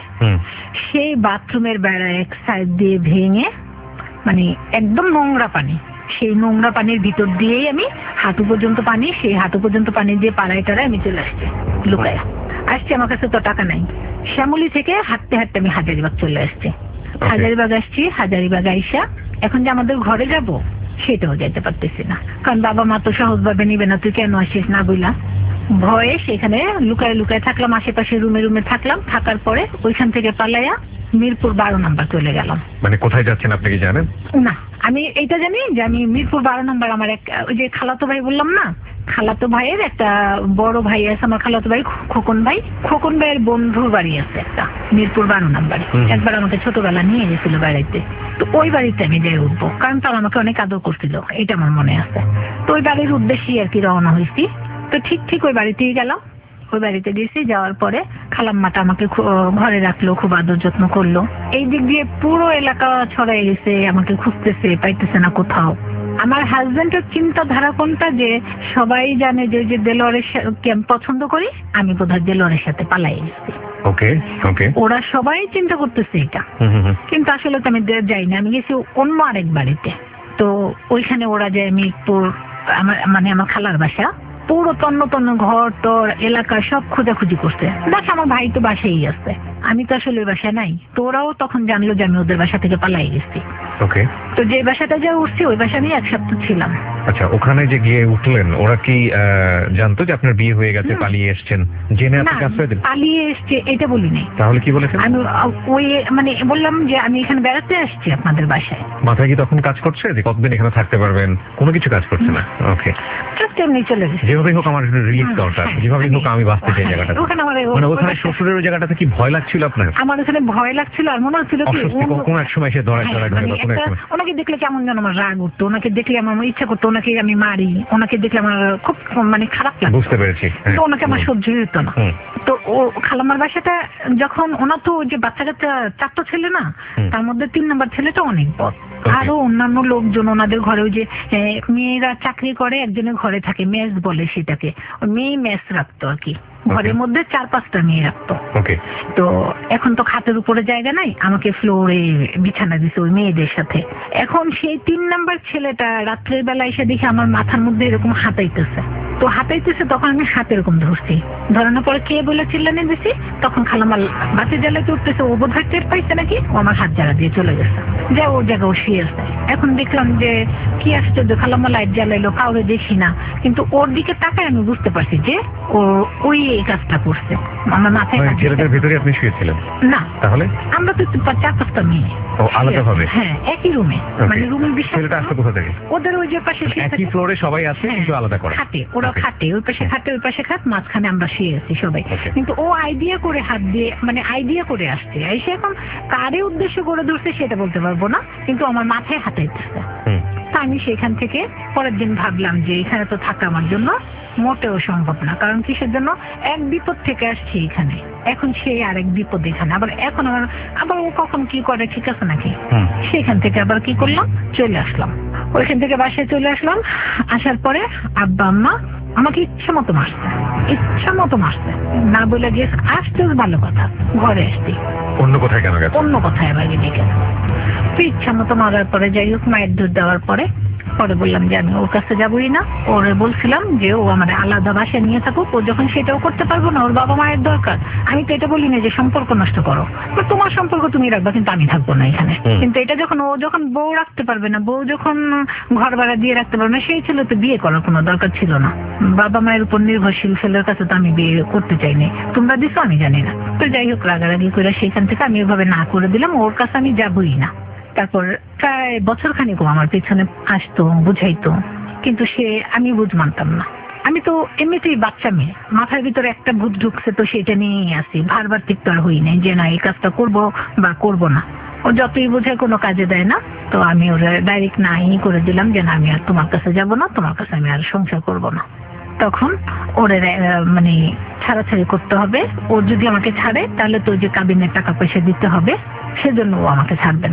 E: সেই বাথরুমের বেড়া এক সাইড দিয়ে ভেঙে মানে একদম নোংরা পানি, সেই নোংরা পানির ভিতর দিয়েই আমি হাঁটু পর্যন্ত পানি, সেই হাঁটু পর্যন্ত পানি দিয়ে পাড়ায় টাড়ায় আমি চলে আসছি লুকায়া। আসছি, আমার কাছে তো টাকা নাই। শ্যামলী থেকে হাঁটতে হাঁটতে আমি হাজারিবাগ চলে আসছি। হাজারিবাগ আসছি, হাজারিবাগ আইসা এখন যে আমাদের ঘরে যাব সেটাও যাইতে পারতেছি না, কারণ বাবা মা তো সহজভাবে নিবে না, তুই কেন আসিস না বইলা। ভয়ে সেখানে লুকায় লুকায় থাকলাম, আশেপাশে রুমে রুমে থাকলাম। থাকার পরে ওইখান থেকে পালাইয়া মিরপুর বারো নাম্বার চলে গেলাম।
B: মানে কোথায় যাচ্ছেন আপনি কি জানেন?
E: না, আমি এইটা জানি যে আমি মিরপুর বারো নাম্বার, আমার এক ওই যে খালাতো ভাই বললাম না, খালাতো ভাইয়ের একটা বড় ভাই আছে, আমার খালাতো ভাই খোকন ভাই, খোকন ভাইয়ের বন্ধুর বাড়ি আছে একটা মিরপুর বারো নাম্বারে। একবার আমাকে ছোটবেলা নিয়ে গেছিল বেড়াইতে, তো ওই বাড়িতে আমি যাই উঠবো, কারণ তারা আমাকে অনেক আদর করছিল, এটা আমার মনে আছে। তো ওই বাড়ির উদ্দেশ্যেই আর কি রওনা হয়েছি। তো ঠিক ঠিক ওই বাড়িতেই গেলাম। ওই বাড়িতে গেছি, যাওয়ার পরে খালাম্মাটা আমাকে ঘরে রাখলো, খুব আদর যত্ন করলো। এই দিক দিয়ে পুরো এলাকা ছড়াই গেছে, আমাকে খুঁজতেছে, পাইতেছে না কোথাও। আমার হাজবেন্ডের চিন্তাধারা কোনটা, যে সবাই জানে যে যে দেলোয়ারের কে আমি পছন্দ করি, আমি বোধহয় দেলোয়ারের সাথে পালাই গেছি।
B: ওকে ওকে,
E: ওরা সবাই চিন্তা করতেছে এটা, কিন্তু আসলে তো আমি যাই না, আমি গেছি অন্য আরেক বাড়িতে। তো ওইখানে ওরা যায় মিরপুর, আমার মানে আমার খালার বাসা, পুরো তন্ন তন্ন ঘর টর এলাকা সব খোঁজাখুঁজি করছে। দেখ আমার ভাই তো বাসায় আছে, আমি তো আসলে ওই বাসায় নাই। তো ওরাও তখন জানলো যে আমি ওদের বাসা থেকে পালাই গেছি।
B: ওকে,
E: তো যে বাসাটা যা উঠছি ওই বাসা নিয়ে এক সপ্তাহ ছিলাম।
B: আচ্ছা, ওখানে যে গিয়ে উঠলেন, ওরা কি জানতো যে আপনার বিয়ে হয়ে গেছে, পালিয়ে এসেছেন, জেনে আপনাকে আশ্রয় দিলেন?
E: পালিয়ে এসছে এটা বলি নাই।
B: তাহলে কি বলেছেন? আমি
E: ওই মানে বললাম যে আমি এখানে বেড়াতে আসছি আপনাদের বাসায়।
B: মাথায় কি তখন কাজ করছে যে কতদিন এখানে থাকতে পারবেন? কোনো কিছু কাজ করছে না। ওকে,
E: জাস্ট এমনি চলে গেছে।
B: যেভাবেই হোক আমার রিলিফ দরকার, যেভাবেই হোক আমি বাঁচতে চাই জায়গাটা। মানে ওখানে শ্বশুরের ওই জায়গাটাতে কি ভয় লাগছিল আপনার?
E: আমার ওখানে ভয় লাগছিল, আর মনে হচ্ছিল কি
B: কোন এক সময় সে ধরায় ধরায় ধরে বা কোন এক সময়
E: ওনাকে দেখলে কেমন যেন আমার রাগ উঠতো, ওনাকে দেখলে আমার ইচ্ছা করতো ওনাকে আমি মারি, ওনাকে দেখলে আমার খুব মানে খারাপ লাগতো।
B: বুঝতে পেরেছি।
E: তো ওনাকে আমার সহ্য হতো না। তো ও খালাম্মার বাসাটা যখন, ওনার তো যে বাচ্চা কাচ্চা চারটা ছেলে না, তার মধ্যে তিন নাম্বার ছেলেটা অনেক বড়। আরো অন্যান্য লোকজন ওনাদের ঘরে, ওই যে মেয়েরা চাকরি করে, একজনের ঘরে থাকে, মেস বলে সেটাকে, মেয়ে মেস রাখতো আর কি, ঘরের মধ্যে চার পাঁচটা মেয়ে রাখতো। তো এখন তো খাটের উপরে জায়গা নাই, আমাকে ফ্লোরে বিছানা দিছে ওই মেয়েদের সাথে। এখন সেই তিন নাম্বার ছেলেটা রাত্রের বেলা এসে দেখে আমার মাথার মধ্যে এরকম হাতাইতেছে। তো হাতাইতেছে, তখন আমি হাতে এরকম ধরছি, ধরানোর পরে কে বলে চিল্লানি দিছি, তখন খালামাল বাতি জ্বালাতে উঠতেছে, ও বোধহয় টের পাইছে নাকি, ও আমার হাত জ্বালা দিয়ে চলে গেছে, যা ওর জায়গা ও শুয়ে আছে। এখন দেখলাম যে কি আশ্চর্য, খালাম্মা লাইট জ্বালাইলো, কাউরে দেখি না, কিন্তু ওর দিকে তাকায় আমি বুঝতে পারছি যে ও ওই এই কাজটা করছে। আমার মাথায়
B: ছেলেটার ভিতরে আপনি শুয়েছিলেন না? তাহলে আমরা
E: তো চার পাঁচটা মেয়ে
B: আলাদা ভাবে,
E: হ্যাঁ একই রুমে, মানে রুমের বিষয়।
B: ছেলেটা আসছে কোথা থেকে?
E: ওদের ওই যে পাশে
B: একই ফ্লোরে সবাই আছে, কিন্তু আলাদা করা
E: খাটে, ওরা খাটে, ওই পাশে খাটে, ওই পাশে খাট, মাঝখানে আমরা শুয়ে আছি সবাই। কিন্তু ও আইডিয়া করে হাত দিয়ে, মানে আইডিয়া করে আসছে, এসে এখন কারে উদ্দেশ্য করে ধরছে সেটা বলতে পারবো না, কিন্তু আমার মাথায় হাতাইতেছে। তা আমি সেখান থেকে পরের দিন ভাবলাম যে এখানে তো থাকা আমার জন্য মোটেও সম্ভব না, কারণ কিসের জন্য, এক বিপদ থেকে আসছি এখানে, এখন সেই আরেক বিপদ এখানে, আবার এখন আমার আবার ও কখন কি করে ঠিক আছে নাকি। সেখান থেকে আবার কি করলাম, চলে আসলাম, ওইখান থেকে বাসায় চলে আসলাম। আসার পরে আব্বা আম্মা আমাকে ইচ্ছা মতো মারছে, ইচ্ছা মতো মারছে, না বলে গিয়ে আসতে ভালো কথা, ঘরে আসছি,
B: অন্য কোথায় কেন গেছে,
E: অন্য কোথায় আবার গিয়ে গেছে। তো ইচ্ছা মতো মারার পরে যাই হোক মায়ের দুধ দেওয়ার পরে পরে বললাম যে আমি ওর কাছে যাবোই না। ওরে বলছিলাম যে ও আমার আলাদা বাসায় নিয়ে থাকুক, ও যখন সেটাও করতে পারবো না, ওর বাবা মায়ের দরকার। আমি তো এটা বলি না যে সম্পর্ক নষ্ট করো, তোমার সম্পর্ক তুমি রাখবা, কিন্তু আমি থাকবো না এখানে। কিন্তু এটা যখন ও যখন বউ রাখতে পারবে না, বউ যখন ঘর ভাড়া দিয়ে রাখতে পারবে না, সেই ছেলে তো বিয়ে করার কোনো দরকার ছিল না। বাবা মায়ের উপর নির্ভরশীল ছেলের কাছে তো আমি বিয়ে করতে চাইনি, তোমরা দিছো আমি জানি না। তো যাই হোক রাগারাগি করে সেখান থেকে আমি ওইভাবে না করে দিলাম, ওর কাছে আমি যাবোই না। তারপর প্রায় বছর খানিক আমার পেছনে আসতো, বুঝাইতো, কিন্তু সে আমি বুঝ মানতাম না। আমি তো এমনিতেই বাচ্চা মেয়ে, মাথার ভিতরে একটা ভূত ঢুকছে, তো সেটা নিয়েই আসি, বারবার তিক্ত আর হই নাই যে না এই কাজটা করবো বা করবো না। ও যতই বোঝায় কোনো কাজে দেয় না, তো আমি ওরা ডাইরেক্ট নাই করে দিলাম যে না আমি আর তোমার কাছে যাব না, তোমার কাছে আমি আর সংসার করবো না। তখন ওরে মানে ছাড়াছাড়ি করতে হবে, ও যদি আমাকে ছাড়ে তাহলে তো যে কাবিনের টাকা পয়সা দিতে হবে, সেজন্য ও আমাকে ছাড়বে না।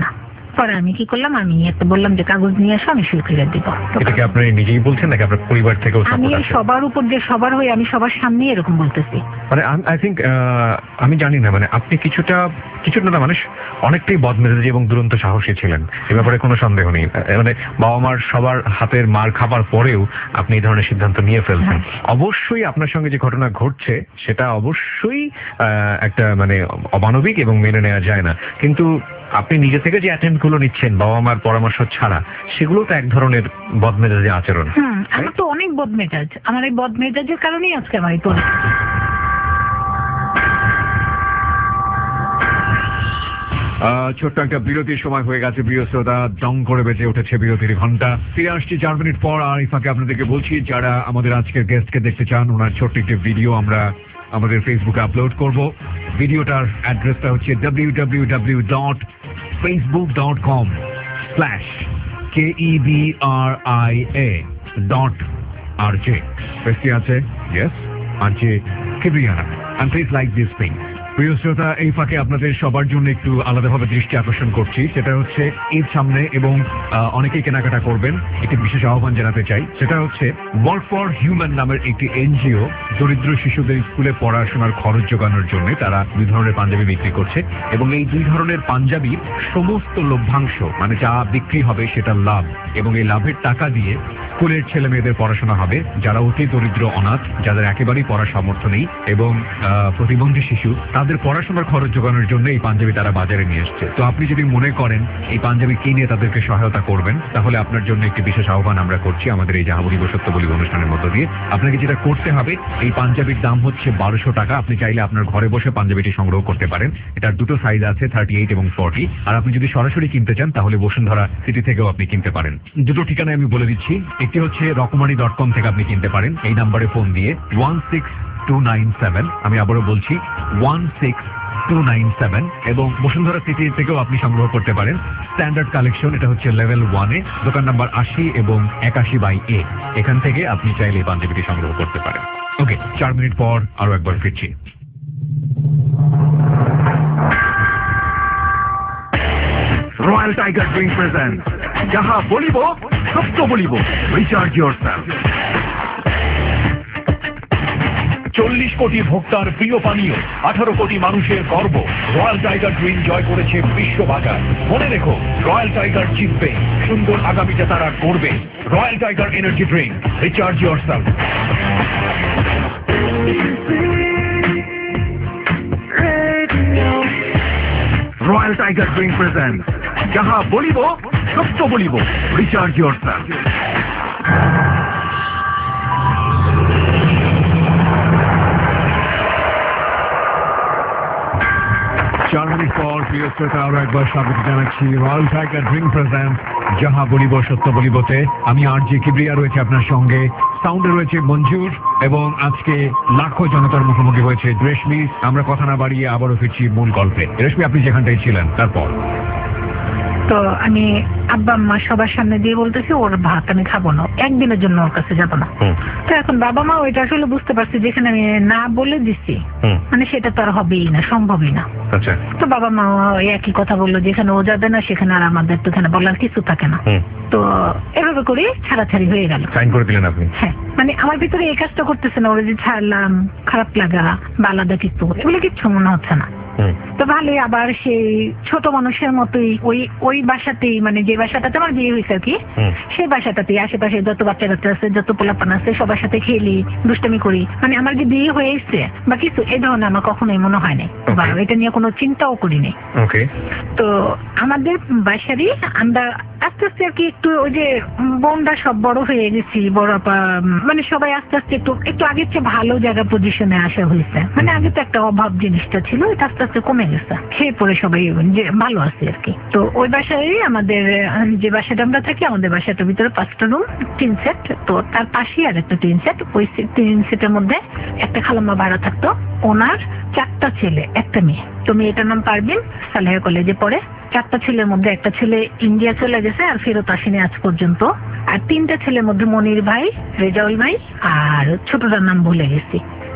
E: পরে আমি কি করলাম, আমি একটা বললাম যে কাগজ নিয়ে আসো, আমি সই করে দিব।
B: এটা কি আপনি নিজেই বলছেন নাকি আপনার পরিবার থেকেও
E: আমি
B: সাপোর্ট আছে?
E: সবার উপর দিয়ে সবার হয়ে আমি সবার সামনে এরকম বলতেছি।
B: মানে আই থিঙ্ক আমি জানি না, মানে আপনি কিছুটা কিছুটা না মানে অনেকটাই বদমেজাজি এবং দুরন্ত সাহসী ছিলেন, এ ব্যাপারে কোনো সন্দেহ নেই। আহ, মানে বাবা মার সবার হাতের মার খাবার পরেও আপনি এই ধরনের সিদ্ধান্ত নিয়ে ফেলছেন। অবশ্যই আপনার সঙ্গে যে ঘটনা ঘটছে সেটা অবশ্যই আহ, একটা মানে অমানবিক এবং মেনে নেওয়া যায় না, কিন্তু আপনি নিজে থেকে যে অ্যাটেম্প গুলো নিচ্ছেন বাবা মার পরামর্শ ছাড়া, সেগুলো তো এক ধরনের বদমেজাজি আচরণ।
E: হুম, আমার তো অনেক বদমেজাজ, আমার এই বদমেজাজের কারণেই আজকে আমার এই পরিস্থিতি।
B: আহ, ছোট্ট একটা বিরতির সময় হয়ে গেছে প্রিয় শ্রোতা, জং করে বেঁচে উঠেছে বিরতির ঘন্টা। ফিরে আসছি চার মিনিট পর, আর এই ফাঁকে আপনাদেরকে বলছি যারা আমাদের আজকের গেস্টকে দেখতে চান, ওনার ছোট্ট একটি ভিডিও আমরা আমাদের ফেসবুকে আপলোড করব। ভিডিওটার অ্যাড্রেসটা হচ্ছে W W W dot Facebook dot com slash K E B R I A dot R J. পেজটি আছে, ইয়েস, আর জে কিবরিয়ানা, and please like this thing. প্রিয় শ্রোতা, এই ফাঁকে আপনাদের সবার জন্য একটু আলাদাভাবে দৃষ্টি আকর্ষণ করছি, সেটা হচ্ছে ঈদ সামনে এবং আহ, অনেকেই কেনাকাটা করবেন। একটি বিশেষ আহ্বান জানাতে চাই, সেটা হচ্ছে ওয়ার্ক ফর হিউম্যান নামের একটি এনজিও দরিদ্র শিশুদের স্কুলে পড়াশোনার খরচ যোগানোর জন্য তারা দুই ধরনের পাঞ্জাবি বিক্রি করছে, এবং এই দুই ধরনের পাঞ্জাবির সমস্ত লভ্যাংশ মানে যা বিক্রি হবে সেটা লাভ, এবং এই লাভের টাকা দিয়ে স্কুলের ছেলে মেয়েদের পড়াশোনা হবে, যারা অতি দরিদ্র অনাথ, যাদের একেবারেই পড়ার সামর্থ্য নেই এবং আহ, প্রতিবন্ধী শিশু, তাদের পড়াশোনার খরচ যোগানোর জন্য এই পাঞ্জাবি তারা বাজারে নিয়ে এসছে। তো আপনি যদি মনে করেন এই পাঞ্জাবি কিনে তাদেরকে সহায়তা করবেন, তাহলে আপনার জন্য একটি বিশেষ আহ্বান আমরা করছি আমাদের এই যাহা বলিব সত্য বলিব অনুষ্ঠানের মধ্য দিয়ে। আপনাকে যেটা করতে হবে, এই পাঞ্জাবির দাম হচ্ছে বারোশো টাকা। আপনি চাইলে আপনার ঘরে বসে পাঞ্জাবিটি সংগ্রহ করতে পারেন। এটার দুটো সাইজ আছে, থার্টি এইট এবং ফর্টি। আর আপনি যদি সরাসরি কিনতে চান তাহলে বসুন্ধরা সিটি থেকেও আপনি কিনতে পারেন। দুটো ঠিকানায় আমি বলে দিচ্ছি, একটি হচ্ছে রকমারি ডট কম থেকে আপনি কিনতে পারেন এই নাম্বারে ফোন দিয়ে one six two nine seven, আমি আবারও বলছি one six two nine seven, এবং বসুন্ধরা সিটি থেকেও আপনি সংগ্রহ করতে পারেন স্ট্যান্ডার্ড কালেকশন, এটা হচ্ছে লেভেল ওয়ানে, দোকান নাম্বার আশি এবং একাশি বাই এ। এখান থেকে আপনি চাইলে এই পাঞ্জাবিটি সংগ্রহ করতে পারেন। ওকে, চার মিনিট পর আরো একবার ফিরছি। রয়্যাল টাইগার ড্রিঙ্ক প্রেজেন্ট যাহা বলিব সত্য বলিব, রিচার্জ ইয়োরসেলফ। চল্লিশ কোটি ভোক্তার প্রিয় পানীয়, আঠারো কোটি মানুষের গর্ব, রয়্যাল টাইগার ড্রিঙ্ক জয় করেছে বিশ্ব বাজার। মনে রেখো, রয়্যাল টাইগার জিতবে, সুন্দর আগামীতে তারা করবে। Royal tiger energy drink, recharge yourself. Royal tiger drink present যাহা বলিব সত্য বলিব, রিচার্জ ইয়োরসেলফ। চার মিনিট পর প্রিয় শ্রোতা আরো একবার স্বাগত জানাচ্ছি রয়্যাল টাইগার ড্রিঙ্ক প্রেজেন্ট যাহা বলিব সত্য বলিবতে। আমি আর জি কিবরিয়া রয়েছে আপনার সঙ্গে, সাউন্ডে রয়েছে মঞ্জুর, এবং আজকে লাখো জনতার মুখোমুখি হয়েছে রেশমি। আমরা কথা না বাড়িয়ে আবারও ফিরছি মূল গল্পে। রেশমি, আপনি যেখানটাই ছিলেন তারপর।
E: তো আমি আব্বা আম্মা সবার সামনে দিয়ে বলতেছি ওর ভাত আমি খাবো না, একদিনের জন্য ওর কাছে যাবো না। তো এখন বাবা মা ওইটা আসলে বুঝতে পারছে, যেখানে আমি না বলে দিচ্ছি মানে সেটা তো আর হবেই না, সম্ভবই না।
B: আচ্ছা,
E: তো বাবা মা ওই একই কথা বললো, যেখানে ও যাবে না সেখানে আর আমাদের তো এখানে বলার কিছু থাকে না। তো এভাবে করে ছাড়াছাড়ি হয়ে গেল।
B: সাইন করে দিলেন আপনি?
E: হ্যাঁ, মানে আমার ভিতরে এই কাজটা করতেছে না, ওরা যে ছাড়লাম, খারাপ লাগা বা আলাদা কিছু, এগুলো কিচ্ছু মনে হচ্ছে না। তো ভালোই, আবার সেই ছোট মানুষের মতোই ওই ওই বাসাতেই, মানে যে বাসাটাতে আমার বিয়ে হয়েছে আর কি, সেই বাসাটাতেই আশেপাশে যত বাচ্চা কাচ্চা আছে, যত পোলাপান আছে, সবার সাথে খেলি, দুষ্টামি করি। মানে আমার যে বিয়ে হয়ে এসছে বা কিছু এই ধরনের আমার কখনোই মনে হয় নাই, বা এটা নিয়ে কোনো চিন্তাও করিনি। তো আমাদের বাসারই আমরা আস্তে আস্তে আর কি একটু ওই যে বোনরা সব বড় হয়ে গেছি, বড় আপা মানে সবাই আস্তে আস্তে একটু একটু আগের চেয়ে ভালো জায়গা পজিশনে আসা হয়েছে। মানে আগে তো একটা অভাব জিনিসটা ছিল, এটা আস্তে আস্তে কমে গেছে, খেয়ে পরে সবাই যে ভালো আছে আর কি। তো ওই বাসায় আমাদের যে বাসাটা আমরা থাকি, আমাদের বাসাটার ভিতরে পাঁচটা রুম, তিন সেট। তো তার পাশেই আর একটা তিন সেট, ওই তিন সেটের মধ্যে একটা খালাম্মা ভাড়া থাকতো, ওনার চারটা ছেলে একটা মেয়ে। তো মেয়েটার নাম পারবিন, সালেহা কলেজে পড়ে। চারটা ছেলের মধ্যে একটা ছেলে ইন্ডিয়া চলে গেছে আর ফেরত আসেনি আজ পর্যন্ত। আর তিনটা ছেলের মধ্যে মনির ভাই, রেজাউল ভাই, আর ছোটটার নাম ভুলে গেছি।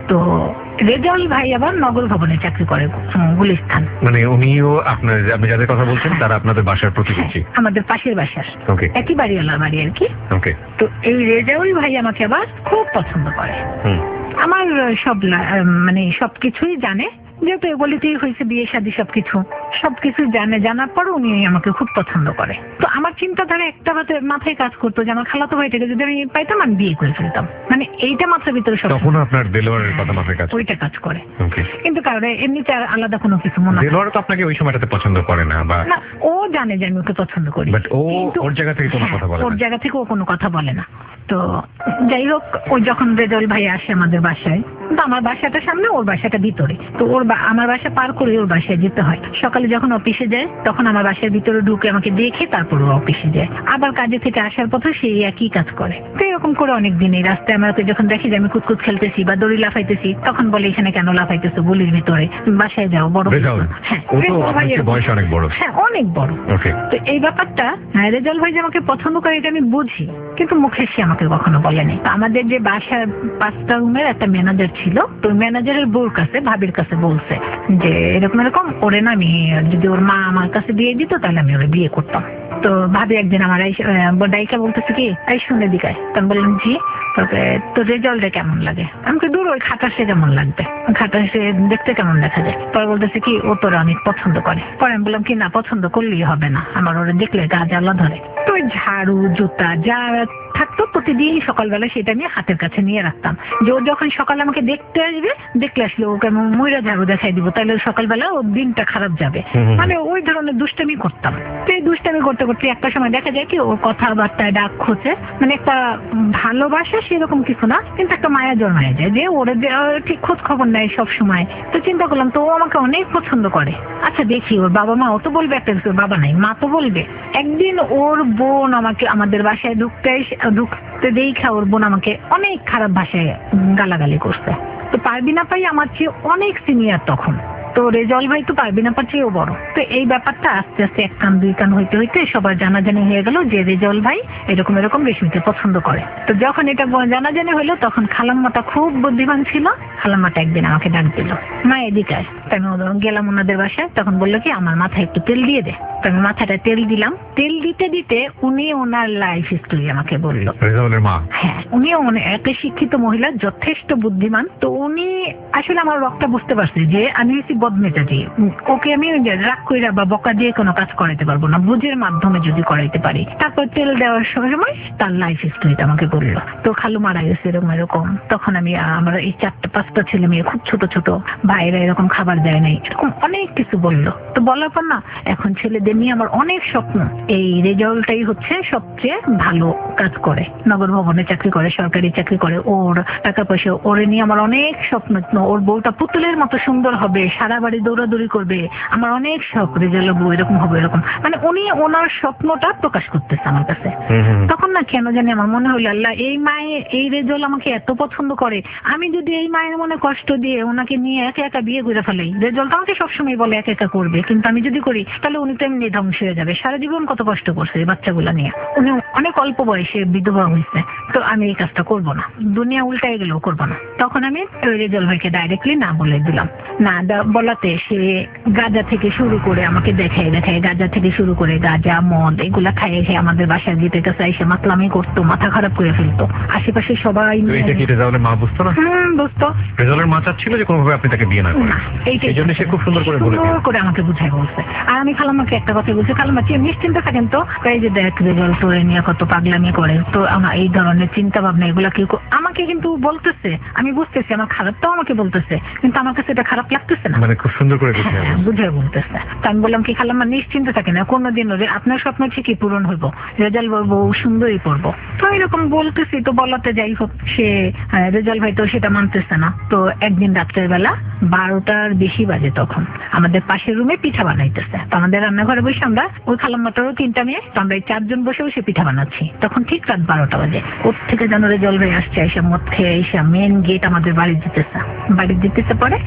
E: তো রেজাউল ভাই আবার নগর ভবনে চাকরি করে, উম, গুলিস্তান।
B: মানে উনিও আপনার, আপনি যাদের কথা বলছেন তারা আপনাদের বাসার প্রতিবেশী?
E: আমাদের পাশের বাসার,
B: ওকে,
E: একই বাড়িওয়ালা বাড়ি আর কি।
B: ওকে।
E: তো এই রেজাউল ভাই আমাকে আবার খুব পছন্দ করে।
B: হুম।
E: আমার সব লা- মানে সবকিছুই জানে, যেহেতু এগুলিতেই হয়েছে বিয়ে শাদী, সবকিছু সবকিছু জানে। জানার পর উনি আমাকে খুব পছন্দ করে। তো আমার চিন্তাধারা একটা মাথায় মাথায় কাজ করতো যে আমার খালাতো ভাইটাকে যদি আমি পাইতাম আমি বিয়ে করে ফেলতাম, মানে এইটা মাথার ভিতরে সব
B: তখন আপনার দেলোয়ারের কথা মাথায় কাজ করে?
E: ওইটা কাজ করে।
B: ওকে।
E: কিন্তু কারণে এমনিতে আর আলাদা কোনো কিছু মনে হয় না।
B: দেলোয়ার তো আপনাকে ওই সময়টাতে পছন্দ করে না, বা
E: না, ও জানে যে আমি ওকে পছন্দ করি,
B: বাট ও
E: কিন্তু-
B: ওর জায়গা থেকে কোনো
E: হ্যাঁ,
B: কথা বলে
E: ওর
B: না?
E: জায়গা থেকে ও কোনো কথা বলে না। তো যাই হোক, ওই যখন রেজাউল ভাই আসে আমাদের বাসায়, তো আমার বাসাটা সামনে, ওর বাসাটা ভিতরে, তো ওর বা- আমার বাসা পার করে ওর বাসায় যেতে হয়। সকালে যখন অফিসে যায় তখন আমার বাসার ভিতরে ঢুকে আমাকে দেখে তারপর ও অফিসে যায়। আবার কাজে থেকে আসার পথে সেই একই কাজ করে। তো এরকম করে অনেক দিন এই রাস্তায় আমাকে যখন দেখি যে আমি কুতকুত খেলতেছি বা দড়ি লাফাইতেছি, তখন বলে এখানে কেন লাফাইতেছো গলির ভিতরে, তুমি বাসায় যাও, বড়
B: রেজাউল?
E: হ্যাঁ,
B: ও তো
E: রেজাউল ভাই
B: আপনার চেয়ে
E: এরকম-
B: বয়সে অনেক বড়।
E: হ্যাঁ, অনেক বড়।
B: ওকে।
E: তো এই ব্যাপারটা, হ্যাঁ, রেজাউল ভাই যে আমাকে পছন্দ করে এটা আমি বুঝি, কিন্তু মুখে সে আমাকে কখনো বলেনি। তো আমাদের যে বাসার পাঁচটা রুমের একটা ম্যানেজার ছিল, তো ম্যানেজারের বউর কাছে, ভাবির কাছে বলছে যে এরকম এরকম ওরে না, আমি যদি ওর মা আমার কাছে বিয়ে দিত তাহলে আমি ওরে বিয়ে করতাম। তো ভাবি একদিন আমার ডাইকা বলতেছে কি, এই শুনে দিকায়, তখন বললাম জি। তবে তো রেজাল্টটা কেমন লাগে? আমাকে দূর ওই খাটাসে কেমন লাগবে, খাটাসে দেখতে কেমন দেখা যায়? পরে বলতেছে কি ও তোরা অনেক পছন্দ করে। পরে আমি বললাম কি না, পছন্দ করলেই হবে না, আমার ওরা দেখলে গা জ্বালা ধরে। তো ওই ঝাড়ু জুতা যা থাকতো প্রতিদিন সকালবেলা সেটা আমি হাতের কাছে নিয়ে রাখতাম, যে ও যখন সকালে আমাকে দেখতে আসবে, দেখলে আসলে ওকে আমি ময়রা ঝাড়ু দেখাই দিব, তাহলে সকালবেলা ওর দিনটা খারাপ যাবে। মানে ওই ধরনের দুষ্টামি করতাম। তো এই দুষ্টামি করতে করতে একটা সময় দেখা যায় কি ওর কথাবার্তায় ডাক খোঁজে, মানে একটা ভালোবাসা সেরকম কিছু না, কিন্তু একটা মায়া জন্মায় যায় যে ওরা যে আহ, ঠিক খোঁজ খবর নেয় সব সময়। তো চিন্তা করলাম তো ও আমাকে অনেক পছন্দ করে, আচ্ছা দেখি ওর বাবা মা, ও তো বলবে একটা কিছু, ওর বাবা নাই মা তো বলবে। একদিন ওর বোন আমাকে আমাদের বাসায় ঢুকতে এসে- ঢুকতে দেখা ওর বোন আমাকে অনেক খারাপ ভাষায় গালাগালি করছে। তো পারবিনা পাই আমার চেয়ে অনেক সিনিয়র তখন, তো রেজাউল ভাই তো পারবিনা পার চেয়েও বড়। তো এই ব্যাপারটা আস্তে আস্তে এক কান দুই কান হইতে হইতে সবার জানাজানি হয়ে গেল যে রেজাউল ভাই এরকম এরকম রেশমিকে পছন্দ করে। তো যখন এটা জানাজানি হইলো তখন খালাম্মাটা খুব বুদ্ধিমান ছিল, খালাম্মাটা একদিন আমাকে ডাক দিল, মা এদিকে আয়। তো আমি গেলাম ওনাদের বাসায়, তখন বললো কি আমার মাথায় একটু তেল দিয়ে দে। তো আমি মাথাটা তেল দিলাম, তেল দিতে দিতে উনি ওনার লাইফ স্টোরি আমাকে বললো।
B: রেজাউলের মা?
E: হ্যাঁ, উনিও একটা শিক্ষিত মহিলা, যথেষ্ট বুদ্ধিমান। তো উনি আসলে আমার রকটা বুঝতে পারছে যে আমি হচ্ছি বদমেজাজি, ওকে আমি রাগ কইরা বা বকা দিয়ে কোনো কাজ করাইতে পারবো না, বুঝের মাধ্যমে যদি করাইতে পারি। তারপর তেল দেওয়ার সময় তার লাইফ স্টোরিটা আমাকে বললো। তো খালু মারা গেছে এরকম এরকম, তখন আমি আমরা এই চারটা পাঁচটা ছেলে মেয়ে খুব ছোট ছোট, ভাইরা এরকম খাবার দেয় নাই, এরকম অনেক কিছু বললো। তো বলার পর না, এখন ছেলেদের নিয়ে আমার অনেক স্বপ্ন। এই রেজাল্টটাই হচ্ছে সবচেয়ে ভালো কাজ করে, নগর ভবনে চাকরি করে, সরকারি চাকরি করে, ওর টাকা পয়সা, ওরে নিয়ে আমার অনেক স্বপ্ন। ওর বউটা পুতুলের মতো সুন্দর হবে, সারা বাড়ি দৌড়াদৌড়ি করবে, আমার অনেক শখ রেজাল্ট বউ এরকম হবে এরকম। মানে উনি ওনার স্বপ্নটা প্রকাশ করতেছে আমার কাছে। তখন না কেন জানি আমার মনে হলো, আল্লাহ এই মায়ে এই রেজাল্ট আমাকে এত পছন্দ করে, আমি যদি এই মায়ের মনে কষ্ট দিয়ে ওনাকে নিয়ে একা একা বিয়ে করে ফেলাই, রেজাল্ট আমাকে সবসময় বলে একা একা করবে, কিন্তু আমি যদি করি তাহলে উনি তো এমনি ধ্বংস হয়ে যাবে, সারা জীবন কত কষ্ট করছে এই বাচ্চাগুলা নিয়ে, উনি অনেক অল্প বয়সে বিধবা হয়েছে, তো আমি এই কাজটা করবো না, দুনিয়া উল্টাই গেলেও করবো না। তখন আমি ওই রেজাল্ট ভাইকে ডাইরেক্টলি না বলে দিলাম। না বলাতে সে গাঁজা থেকে শুরু করে আমাকে দেখায় দেখায়, গাঁজা থেকে শুরু করে গাঁজা মদ এগুলা খাইয়ে খেয়ে আমাদের বাসায় যেতে কাছে এসে মাতলামি করতো, মাথা খারাপ করে ফেলতো, আশেপাশে সবাই।
B: এটা কি রেজাউলের মা বুঝতো না?
E: হুম, বুঝতো।
B: রেজাউলের মা চাচ্ছিল যে কোনোভাবে আপনি তাকে বিয়ে না করেন, এই জন্য সে খুব সুন্দর করে বলে
E: সুন্দর করে আমাকে বুঝাই বলছে। আর আমি খালাম্মাকে একটা কথা বলছি, খালাম্মা নিশ্চিন্ত থাকেন তো, এই যে দেখ রেজাল্ট তোরে নিয়ে কত পাগলামি করে, তো আমার এই ধরনের চিন্তা ভাবনা এগুলা কেউ আমাকে কিন্তু বলতেছে, আমি বুঝতেছি আমার খারাপটাও আমাকে বলতেছে, কিন্তু আমার কাছে এটা খারাপ লাগতেছে না,
B: মানে খুব সুন্দর করে
E: বুঝে বলতেছে। তো আমি বললাম কি খালাম্মা নিশ্চিন্ত থাকে না, কোনোদিন আপনার স্বপ্ন ঠিকই পূরণ হইব, রেজাল্ট বলবো সুন্দরই পড়বো। তো এরকম বলতেছি, তো বলাতে যাই হোক সে রেজাল্ট ভাই তো সেটা মানতেছে না। তো একদিন রাত্রের বেলা বারোটার বেশি বাজে, তখন আমাদের পাশের রুমে পিঠা বানাইতেছে, তো আমাদের রান্নাঘরে বসে আমরা, ওই খালাম্মাটারও তিনটা মেয়ে, তো আমরা এই চারজন বসে বসে পিঠা বানাচ্ছি, তখন ঠিক রাত বারোটা বাজে। ওর থেকে যেন রেজাল্ট ভাই আসছে, এসে মদ খেয়ে এসে মেন গেট আমাদের বাড়ি দিতেছে, বাড়ি দিতেছে পরে তখন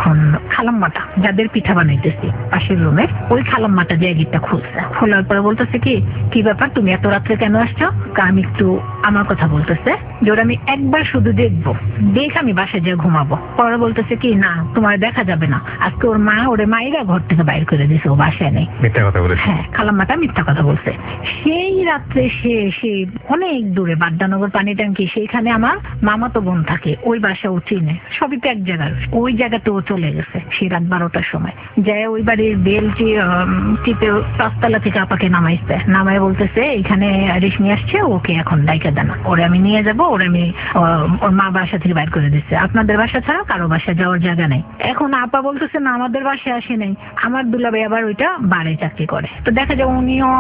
E: তখন খালাম্মাটা যাদের পিঠা বানাইতেছি পাশের রুমের ওই খালাম্মাটা যে গেটটা খুলছে, খোলার পরে বলতেছে কি কি ব্যাপার তুমি এত রাত্রে কেন আসছো? আমি একটু আমার কথা বলতেছে যে ওরা আমি একবার শুধু দেখবো, দেখ আমি বাসায় যেয়ে ঘুমাবো। পরে বলতেছে কি না তোমার দেখা যাবে না, আজকে ওর মা ওরে মায়েরা ঘর থেকে বাইর করে দিয়েছে, ও বাসায় নেই।
B: মিথ্যা কথা বলেছে?
E: হ্যাঁ, খালাম্মাটা মিথ্যা কথা বলছে। সেই রাত্রে সে সে অনেক দূরে বাড্ডানগর পানি ট্যাঙ্কি, সেইখানে আমার মামাতো বোন থাকে, ওই বাসা ও চিনে, সবই তো এক জায়গার। ওই জায়গাতে ও চলে গেছে সেই রাত বারোটার সময়, যায় ওই বাড়ির বেল টিপে পাঁচতলা থেকে আপাকে নামাইছে, নামাই বলতেছে এখানে রেশমি আসছে, ওকে এখন ডাইকা দেনা, ওরে আমি নিয়ে যাবো, ওরে আমি ওর মা বাসা থেকে বাইর করে দিচ্ছে, আপনাদের বাসা ছাড়া কারো বাসা যাওয়ার জায়গা নেই। এখন আপা বলতেছে না আমাদের বাসায় আসে নাই, আমার দুলাভাই আবার ওইটা বাড়ি চাকরি করে। তো দেখা যায় উনিও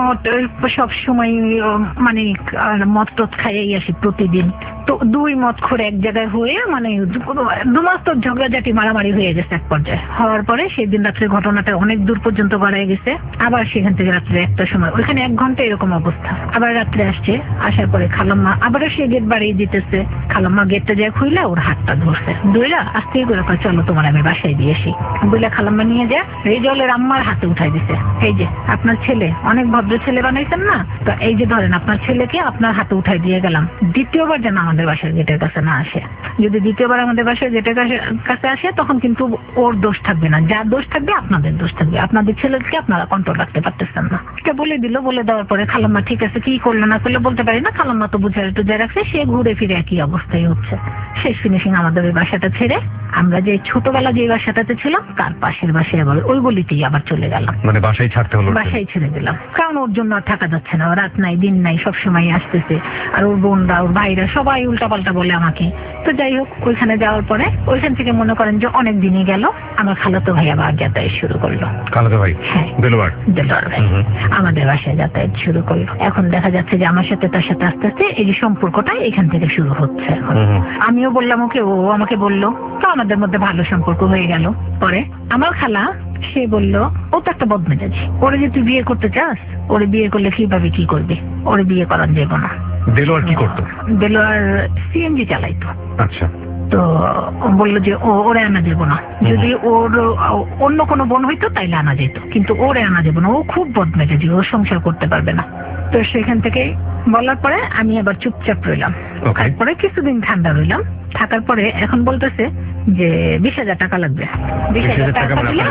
E: সব সময় মানে মদ টদ খাইয়াই আসে প্রতিদিন। তো দুই মদ খোর এক জায়গায় হয়ে মানে দুমাস তো ঝগড়াঝাটি মারামারি হয়ে গেছে এক পর্যায়ে। হওয়ার পরে সেই দিন রাত্রে ঘটনাটা অনেক দূর পর্যন্ত গড়ায় গেছে। আবার সেখান থেকে রাত্রে একটার সময় ওইখানে এক ঘন্টা এরকম অবস্থা। আবার রাত্রে আসছে, আসার পরে খালাম্মা আবারও সে গেট বাড়িয়ে দিতেছে। খালাম্মা গেটটা যায় খুইলা ওর হাতটা ধরছে, ধরলা আস্তে করে চলো তোমার আমি বাসায় দিয়ে আসি বলে খালাম্মা নিয়ে যায় রেজলের আম্মার হাতে উঠাই দিছে। এই যে আপনার ছেলে, অনেক ভদ্র ছেলে বানাইছেন না, তো এই যে ধরেন আপনার ছেলেকে আপনার হাতে উঠাই দিয়ে গেলাম, দ্বিতীয়বার যেন আমাদের বাসার গেটের কাছে না আসে। যদি দ্বিতীয়বার আমাদের বাসার গেটের কাছে আসে তখন কিন্তু ওর দোষ থাকবে না, যার দোষ থাকবে আপনাদের দোষ থাকবে, আপনাদের ছেলেকে আপনারা কন্ট্রোল রাখতে পারতেছেন না। এটা বলে দিল। বলে দেওয়ার পরে খালাম্মা ঠিক আছে কি করলো না করলে বলতে পারি না, খালাম্মা তো বুঝাই টুজাই রাখছে, সে ঘুরে ফিরে একই অবস্থায় হচ্ছে। শেষ ফিনিশিং আমাদের ওই বাসাটা ছেড়ে আমরা যে ছোটবেলা যে বাসাটাতে ছিলাম তার পাশের বাসায় আবার ওই গলিতেই আবার চলে গেলাম।
B: মানে বাসায় ছাড়তে হলো?
E: বাসায় ছেড়ে দিলাম, কারণ ওর জন্য আর থাকা যাচ্ছে না, রাত নাই দিন নাই সবসময় আসতেছে, আর ওর বোনরা ওর ভাইরা সবাই উল্টাপাল্টা বলে আমাকে। তো যাই হোক ওইখানে যাওয়ার পরে ওইখান থেকে মনে করেন যে অনেক দিনই গেল, আমার খালাতো ভাই আবার যাতায়াত শুরু করলো।
B: খালাতো ভাই? হ্যাঁ, দেলোয়ার।
E: দেলোয়ার ভাই আমাদের বাসায় যাতায়াত শুরু করলো। এখন দেখা যাচ্ছে যে আমার সাথে তার সাথে আস্তে আস্তে এই যে সম্পর্কটা এখান থেকে শুরু হচ্ছে। আমিও বললাম ওকে, ও আমাকে বললো, তো আমাদের মধ্যে ভালো সম্পর্ক হয়ে গেল। পরে আমার খালা সে বললো ও তো একটা বদমেজাজি, ওরে যে তুই বিয়ে করতে চাস, ওরে বিয়ে করলে কিভাবে কি করবি, ওরে বিয়ে করার যাবো না।
B: দেলোয়ার কি করতো?
E: দেলোয়ার সিএনজি চালাইতো।
B: আচ্ছা।
E: তো বললো যে ও ওরে আনা যাবো না, যদি ওর অন্য কোনো বোন হইতো তাইলে আনা যেত, কিন্তু ওরে আনা যাবো না, ও খুব বদমেজাজি, ও সংসার করতে পারবে না। তো সেখান থেকে বলার পরে আমি আবার চুপচাপ রইলাম। তারপরে কিছুদিন ঠান্ডা রইলাম, থাকার পরে এখন বলতেছে যে বিশ হাজার টাকা লাগবে, বিশ হাজার টাকা দিলে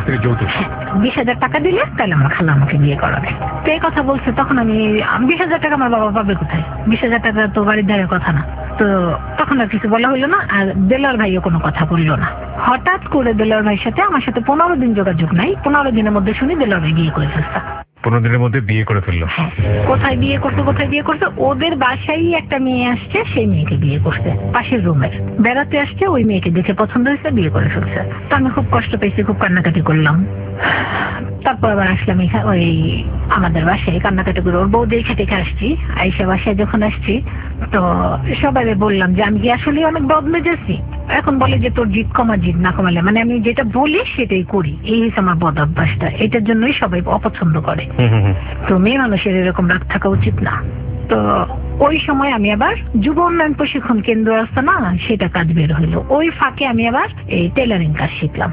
E: বিশ হাজার টাকা দিলে তাহলে আমার খালা আমাকে বিয়ে করাবে। তো এই কথা বলছে, তখন আমি বিশ হাজার টাকা আমার বাবা পাবে কোথায়, বিশ হাজার টাকা তো বাড়ির ধারের কথা না। তো তখন আর কিছু বলা হইলো না, আর দেলোয়ার ভাইও কোনো কথা বললো না। হঠাৎ করে দেলোয়ার ভাইয়ের সাথে আমার সাথে পনেরো দিন যোগাযোগ নাই, পনেরো দিনের মধ্যে শুনি দেলোয়ার ভাই বিয়ে করে ফেলছে।
B: পনেরো দিনের মধ্যে বিয়ে করে ফেললো?
E: কোথায় বিয়ে করছে কোথায় বিয়ে করছে ওদের বাসায় একটা মেয়ে আসছে, সেই মেয়েকে বিয়ে করছে, পাশের রুমের বেড়াতে আসছে, ওই মেয়েকে দেখে পছন্দ হয়েছে, বিয়ে করে ফেলছে। তো আমি খুব কষ্ট পেয়েছি, খুব কান্নাকাটি করলাম। তারপর আবার আসলাম ওই আমাদের বাসায়, কান্নাকাটি করে ওর বউ দেখে দেখে আসছি। আইসা বাসায় যখন আসছি তো সবাই বললাম যে আমি কি আসলে অনেক বদমেজাজি। এখন বলে যে তোর জিদ কমা, জিদ না কমালে, মানে আমি যেটা বলি সেটাই করি, এই হচ্ছে আমার বদ অভ্যাসটা, এটার জন্যই সবাই অপছন্দ করে। তো মেয়ে মানুষের এরকম রাগ থাকা উচিত না। তো ওই সময় আমি আবার যুব উন্নয়ন প্রশিক্ষণ কেন্দ্র আছে না, সেটা কাজ বের হইলো, ওই ফাঁকে আমি আবার এই টেলারিং কাজ শিখলাম।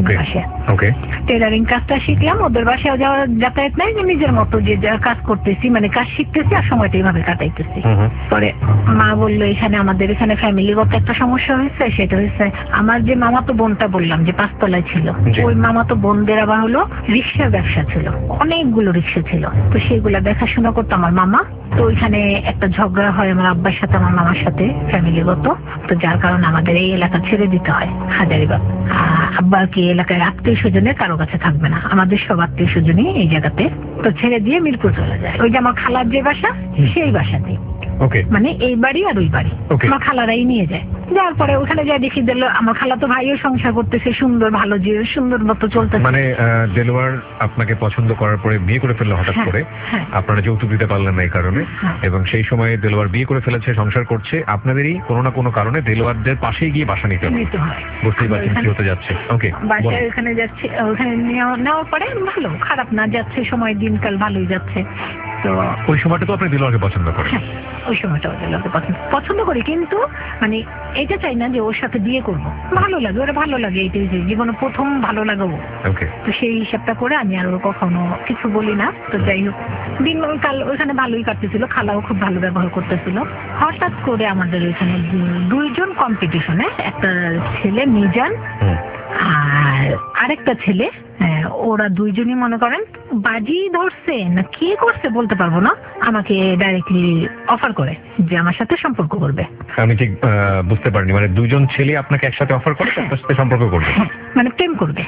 E: টেলারিং কাজটা শিখলাম, ওদের বাসায় যাওয়ার যাতায়াত নাই, নিজের মতো যে কাজ করতেছি, মানে কাজ শিখতেছি আর সময়টা এইভাবে কাটাইতেছি। পরে মা বললো এখানে আমাদের এখানে ফ্যামিলিগত একটা সমস্যা হয়েছে, সেটা হয়েছে আমার যে মামাতো বোনটা বললাম যে পাঁচতলায় ছিল, ওই মামাতো বোনদের আবার হলো রিক্সার ব্যবসা ছিল, অনেকগুলো রিক্সা ছিল, তো সেগুলা দেখাশোনা করতো আমার মামা। তো ওইখানে একটা ঝগড়া হয় আমার আব্বার সাথে আমার মামার সাথে ফ্যামিলিগত, তো যার কারণে আমাদের এই এলাকা ছেড়ে দিতে হয় হাজারিবাগ। আব্বা কি এলাকায় আত্মীয় স্বজনের কারো কাছে থাকবে না, আমাদের সব আত্মীয় স্বজনই এই জায়গাতে, তো ছেড়ে দিয়ে মিরপুর চলে যায়। ওই যে আমার খালার যে বাসা সেই বাসাতেই, মানে এই বাড়ি আর ওই বাড়ি আমার খালারাই নিয়ে যায়। যাওয়ার পরে ওখানে যাই দেখি দিল আমার খালা তো ভাইও সংসার করতেছে, সুন্দর ভালো যে সুন্দর মতো চলতেছে।
B: মানে দেলোয়ার আপনাকে পছন্দ করার পরে বিয়ে করে ফেললো হঠাৎ করে, আপনারা যৌতুক দিতে পারলেন না এই কারণে, এবং সেই সময় দেলোয়ার বিয়ে করে ফেলেছে, সংসার করছে, আপনাদেরই কোনো না কোনো কারণে দেলোয়ারদের পাশেই গিয়ে বাসা নিতে হয়। বুঝতেই পারছেন কি হতে যাচ্ছে। ওকে,
E: বাসায় ওখানে যাচ্ছে, ওখানে নেওয়ার পরে ভালো খারাপ না যাচ্ছে, সময় দিনকাল ভালোই যাচ্ছে। তো
B: ওই সময়টা তো আপনি দিলওয়ারকে পছন্দ করেন।
E: হ্যাঁ, ওই সময়টা দিলওয়ারকে পছন্দ পছন্দ করি, কিন্তু মানে এটা চাই না যে ওর সাথে বিয়ে করবো। ভালো লাগে, ওরা ভালো লাগে, এটাই যে জীবনে প্রথম ভালো লাগাবো।
B: ওকে।
E: তো সেই হিসাবটা করে আমি আর কখনো কিছু বলি না। তো যাই হোক, দিন কাল ওইখানে ভালোই কাটতেছিল, খালাও খুব ভালো ব্যবহার করতেছিল। হঠাৎ করে আমাদের ওইখানে দুইজন কম্পিটিশনে, একটা ছেলে মিজান আর আরেকটা ছেলে, ওরা দুইজনই মনে করেন বাজি ধরছে না কি করছে বলতে পারবো না, আমাকে ডাইরেক্টলি অফার করে যে আমার সাথে সম্পর্ক করবে।
B: আমি ঠিক বুঝতে পারিনি, মানে দুজন ছেলে আপনাকে একসাথে অফার করে আপনার সাথে সম্পর্ক করবে,
E: মানে প্রেম করবে,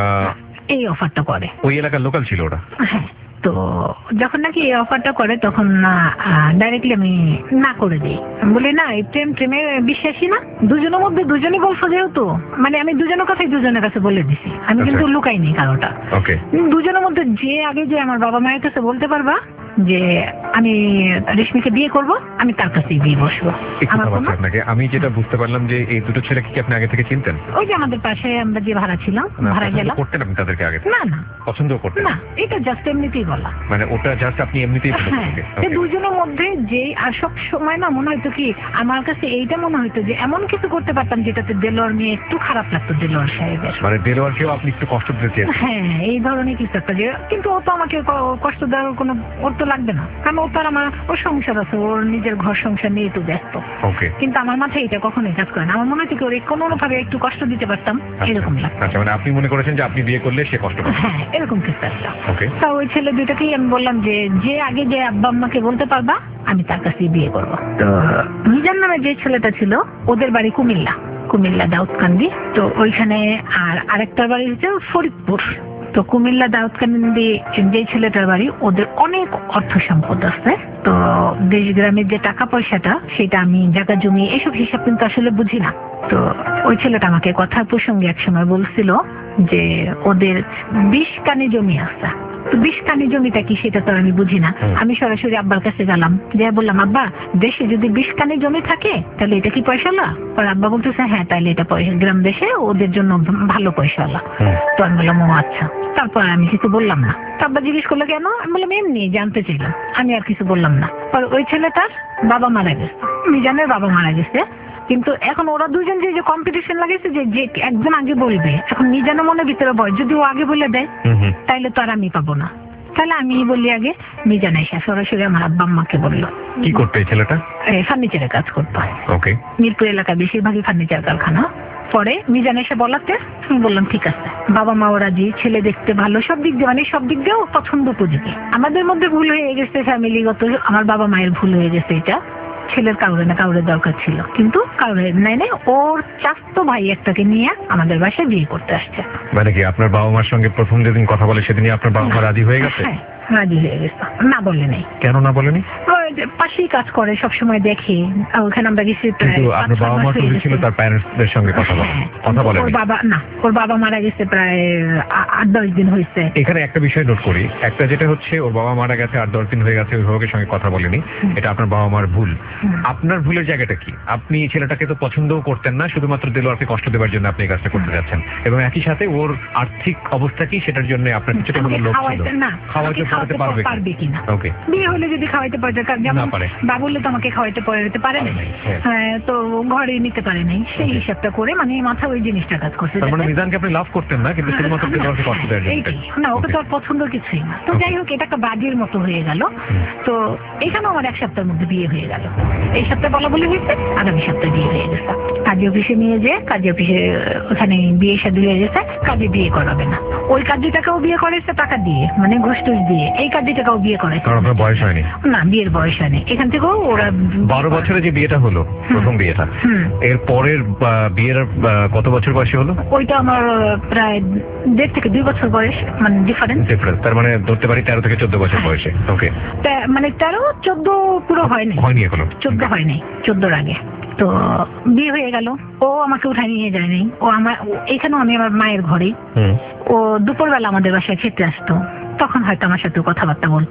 E: এই অফারটা করে।
B: ওই এলাকার লোকাল ছিল ওরা?
E: হ্যাঁ। তো যখন নাকি এই অফারটা করে তখন ডাইরেক্টলি আমি না করে দিই, বলি না এই প্রেম প্রেমে বিশ্বাসী না। দুজনের মধ্যে দুজনই বলছো যেহেতু, মানে আমি দুজনের কথাই দুজনের কাছে বলে দিছি, আমি কিন্তু লুকাইনি কারোটা।
B: ওকে।
E: দুজনের মধ্যে যে আগে যে আমার বাবা মায়ের কাছে বলতে পারবা যে আমি রেশমিকে বিয়ে করব, আমি তার কাছেই বিয়ে বসবো।
B: আপনাকে আমি যেটা বুঝতে পারলাম যে এই দুটো ছেলেকে কি আপনি আগে থেকে চিনতেন?
E: ওই যে আমাদের পাশে আমরা যে ভাড়া ছিলাম, ভাড়া গেলাম।
B: করতেন আপনি তাদেরকে আগে?
E: না না,
B: পছন্দ করতেন
E: না, এটা জাস্ট এমনিতেই বলা,
B: মানে ওটা জাস্ট আপনি এমনিতেই বলেছেন।
E: দুজনের মধ্যে যে, আর সব সময় না মনে হইতো কি আমার কাছে এইটা মনে হইতো যে এমন কিছু করতে পারতাম যেটাতে দেলোয়ার নিয়ে একটু খারাপ লাগতো, দেলোয়ার সাহেবের,
B: মানে দেলোয়ারকেও আপনি একটু কষ্ট দিতে চেয়েছেন।
E: হ্যাঁ, এই ধরনের কিছু একটা, যে কিন্তু ও তো আমাকে কষ্ট দেওয়ার কোনো ওর তো লাগবে না, কারণ ও তার আমার ওর সংসার আছে, ওর নিজের ঘর সংসার নিয়ে তো ব্যস্ত।
B: ওকে।
E: কিন্তু আমার মাথায় এটা কখনোই কাজ করে না, আমার মনে হচ্ছে কি ওর কোনো ভাবে একটু কষ্ট দিতে পারতাম, এরকম লাগতো।
B: আচ্ছা, মানে আপনি মনে করেছেন যে আপনি বিয়ে করলে সে কষ্ট পাবে?
E: হ্যাঁ, এরকম কিছু একটা।
B: ওকে।
E: তা ওই ছেলে দুইটাকেই আমি বললাম যে যে আগে যে আব্বা আম্মাকে বলতে পারবা আমি তার কাছেই বিয়ে করবো। তো মিজান নামে যে ছেলেটা ছিল ওদের বাড়ি কুমিল্লা, কুমিল্লা দাউদকান্দি। তো ওইখানে, আর আরেকটার বাড়ি হচ্ছে ফরিদপুর। তো কুমিল্লা দাউদকান্দি যে ছেলেটার বাড়ি, ওদের অনেক অর্থ সম্পদ আছে। তো দেশ গ্রামের যে টাকা পয়সাটা, সেটা আমি জায়গা জমি এসব হিসাব কিন্তু আসলে বুঝি না। তো ওই ছেলেটা আমাকে কথার প্রসঙ্গে এক সময় বলছিল যে ওদের বিশ কানি জমি আছে। তো বিশ কানি জমিটা কি সেটা তো আমি বুঝি না। আমি সরাসরি আব্বার কাছে গেলাম, যে বললাম আব্বা, দেশে যদি বিশ কানি জমি থাকে তাহলে এটা কি পয়সাওয়ালা? আর আব্বা বলতেছে হ্যাঁ, তাহলে এটা পয়সা, গ্রাম দেশে ওদের জন্য ভালো পয়সাওয়ালা। তো আমি বললাম ও আচ্ছা। তারপর আমি কিছু বললাম না। আব্বা জিজ্ঞেস করলো কেন, আমি বললাম এমনি জানতে চাইলাম, আমি আর কিছু বললাম না। আর ওই ছেলেটার বাবা মারা গেছে, মিজানের বাবা মারা গেছে। কিন্তু এখন ওরা দুজন যে যে কম্পিটিশন লাগেছে যে যে একজন আগে বলবে, এখন মিজানের মনে ভিতরে ভয়, যদি ও আগে বলে দেয় তাইলে তো আর আমি পাবো না। তাহলে আমি বলি আগে, মিজান এসে সরাসরি আমার আব্বা আম্মাকে বললো।
B: কি করতে ছেলেটা?
E: ফার্নিচারের কাজ করতো।
B: ওকে।
E: মিরপুর এলাকায় বেশিরভাগই ফার্নিচার কারখানা। পরে মিজান এসে বলাতে আমি বললাম ঠিক আছে, বাবা মা ওরা যে ছেলে দেখতে ভালো, সব দিক দিয়ে মানে সব দিক দিয়েও পছন্দ উপযোগী। আমাদের মধ্যে ভুল হয়ে গেছে ফ্যামিলিগত, আমার বাবা মায়ের ভুল হয়ে গেছে, এটা ছেলের কাউরে না কাউরে দরকার ছিল, কিন্তু কাউরে নাই নাই ওর চাস্তো ভাই একটাকে নিয়ে আমাদের বাসায় বিয়ে করতে আসছে।
B: মানে কি আপনার বাবা মার সঙ্গে প্রথম যেদিন কথা বলে সেদিনই আপনার বাবা মা রাজি হয়ে গেছে?
E: হ্যাঁ, রাজি হয়ে গেছে। না বলে নাই।
B: কেন না বলেনি?
E: পাশেই কাজ করে, সবসময় দেখি, ওখানে আমরা গেছি।
B: কিন্তু আপনার বাবা মা তো ছিল তার প্যারেন্টসদের সঙ্গে কথা বলে, কথা বলে?
E: ওর বাবা না, ওর বাবা মারা গেছে প্রায় আট দশ দিন হয়েছে।
B: এখানে একটা বিষয় নোট করি, একটা যেটা হচ্ছে ওর বাবা মারা গেছে আট দশ দিন হয়ে গেছে, অভিভাবকের সঙ্গে কথা বলেনি, এটা আপনার বাবা মার ভুল। আপনার ভুলের জায়গাটা কি? আপনি ছেলেটাকে তো পছন্দও করতেন না, শুধুমাত্র দেলোয়ারকে কষ্ট দেওয়ার জন্য আপনি এই কাজটা করতে যাচ্ছেন, এবং একই সাথে ওর আর্থিক অবস্থা কি সেটার জন্য আপনার কিছুটা হলো লোভ ছিল। খাওয়াইতে পারতে পারবে কিনা? ওকে। বিয়ে হলে যদি খাওয়াইতে পারতে, যেমন বাবুলে তো আমাকে খাওয়াইতে পারতে পারে না, হ্যাঁ, তো ঘরে নিতে পারে নাই, সেই হিসাবটা করে মানে মাথা ওই জিনিসটা কাজ করছে। তার মানে মিজানকে আপনি লাভ করতেন না, কিন্তু শুধুমাত্র দেলোয়ারকে কষ্ট দেওয়ার জন্য। এইটাই না, ওকে তো আর পছন্দ কিছুই না। তো যাই হোক, এটা একটা বাজির মতো হয়ে গেল। তো এখানেও আমার এক সপ্তাহের মধ্যে বিয়ে হয়ে গেল। এই সপ্তাহে বলা বলি হয়েছে, আগামী সপ্তাহে বিয়ে হয়ে গেছে। কাজী অফিসে নিয়ে যে কাজী অফিসে ওখানে বিয়ে শাদী হয়ে গেছে, কাজে বিয়ে করাবে না। ওই কাজীটাকেও বিয়ে করেছে টাকা দিয়ে, মানে ঘুষ টুস দিয়ে। এই কাজীটাকেও বিয়ে করেছে। কারণ আপনার বয়স হয়নি? না, বিয়ের বয়স হয়নি। এখান থেকেও ওরা বারো বছরে যে বিয়েটা হলো, প্রথম বিয়েটা, এর পরের বিয়ের কত বছর বয়সে হলো? ওইটা আমার প্রায় দেড় থেকে দুই বছর বয়স, মানে ডিফারেন্স। ডিফারেন্স, তার মানে ধরতে পারি তেরো থেকে চোদ্দ বছর বয়সে। ওকে। মানে তেরো চোদ্দ পুরো হয়নি, হয়নি এখনো, চোদ্দ হয়নি, চোদ্দোর আগে। তো বিয়ে হয়ে গেল, ও আমাকে উঠায় নিয়ে যায়নি। ও আমার এখানেও আমি আমার মায়ের ঘরেই। ও দুপুরবেলা আমাদের বাসায় খেতে আসতো, তখন হয়তো আমার সাথে কথাবার্তা বলতো,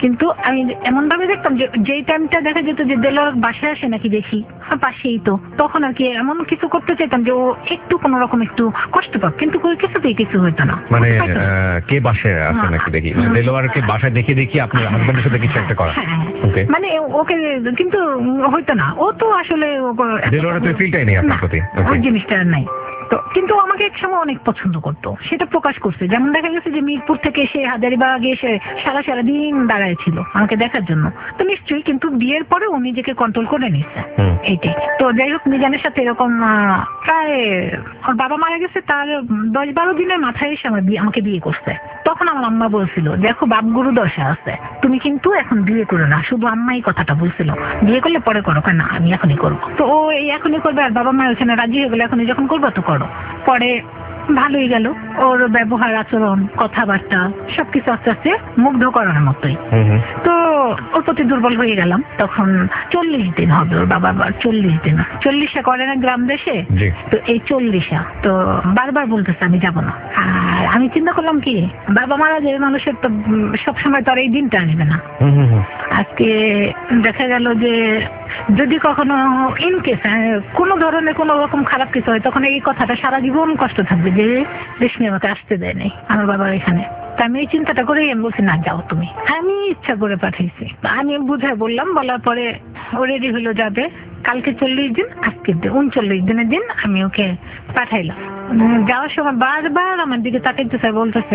E: কিন্তু আমি এমন ভাবে দেখতাম যে যেই টাইমটা দেখা যেত যে দেলোয়ার বাসায় আসে নাকি দেখি পাশেই তো, তখন আর কি এমন কিছু করতে চাইতাম যে ও একটু কোন রকম একটু কষ্ট পাক, কিন্তু কোনো কিছুতেই কিছু হইতো না।
B: মানে আহ, কে বাসায় আছে নাকি দেখি, মানে দেলোয়ারকে বাসায় দেখে দেখি আপনার হাজবেন্ডের সাথে কিছু একটা করা।
E: হ্যাঁ,
B: ওকে,
E: মানে ওকে কিন্তু হইতো না, ও তো আসলে
B: দেলোয়ারের তো ফিলটাই নেই আপনার প্রতি।
E: ওই জিনিসটা নাই তো, কিন্তু আমাকে এক সময় অনেক পছন্দ করতো, সেটা প্রকাশ করছে। যেমন দেখা গেছে যে মিরপুর থেকে এসে হাজারিবাগ এসে সারা সারা দিন দাঁড়ায় ছিল আমাকে দেখার জন্য, তো নিশ্চয়ই, কিন্তু বিয়ের পরে ও নিজেকে কন্ট্রোল করে নিচ্ছে এইটাই। তো যাই হোক, মিজানের সাথে এরকম প্রায় ওর বাবা মারা গেছে তার দশ বারো দিনের মাথায় এসে আমার আমাকে বিয়ে করছে। তখন আমার আম্মা বলছিল, দেখো বাপ গুরু দশা আছে, তুমি কিন্তু এখন বিয়ে করো না। শুধু আম্মাই কথাটা বলছিল, বিয়ে করলে পরে করো। না, আমি এখনই করবো। তো ও এই এখনই করবে, আর বাবা মা ওখানে রাজি হয়ে গেলে এখনই যখন করবো তো করো। পরে ভালোই গেল, ওর ব্যবহার আচরণ কথাবার্তা সবকিছু আস্তে আস্তে মুগ্ধ করার মতোই। তো ওর প্রতি দুর্বল হয়ে গেলাম। তখন চল্লিশ দিন হবে ওর বাবা, চল্লিশ দিন চল্লিশা করে না গ্রাম দেশে, তো এই চল্লিশা তো বারবার বলতেছে আমি যাব না। আর আমি চিন্তা করলাম কি, বাবা মারা যায় মানুষের তো সবসময় তো আর এই দিনটা আসবে না। আজকে দেখা গেল যে যদি কখনো ইনকেস কোনো ধরনের কোনো রকম খারাপ কিছু হয়, তখন এই কথাটা সারা জীবন কষ্ট থাকবে যে রেশমি আমাকে আসতে দেয় নাই আমার বাবার এখানে। তা আমি এই চিন্তাটা করেই আমি বলছি না যাও তুমি, আমি ইচ্ছা করে পাঠাইছি। আমি বুঝাই বললাম, বলার পরে ও রেডি হলো যাবে। কালকে চল্লিশ দিন, আজকের দিন উনচল্লিশ দিনের দিন আমি ওকে পাঠাইলাম। যাওয়ার সময় বারবার আমার দিকে তাকাইতেছে, বলতেছে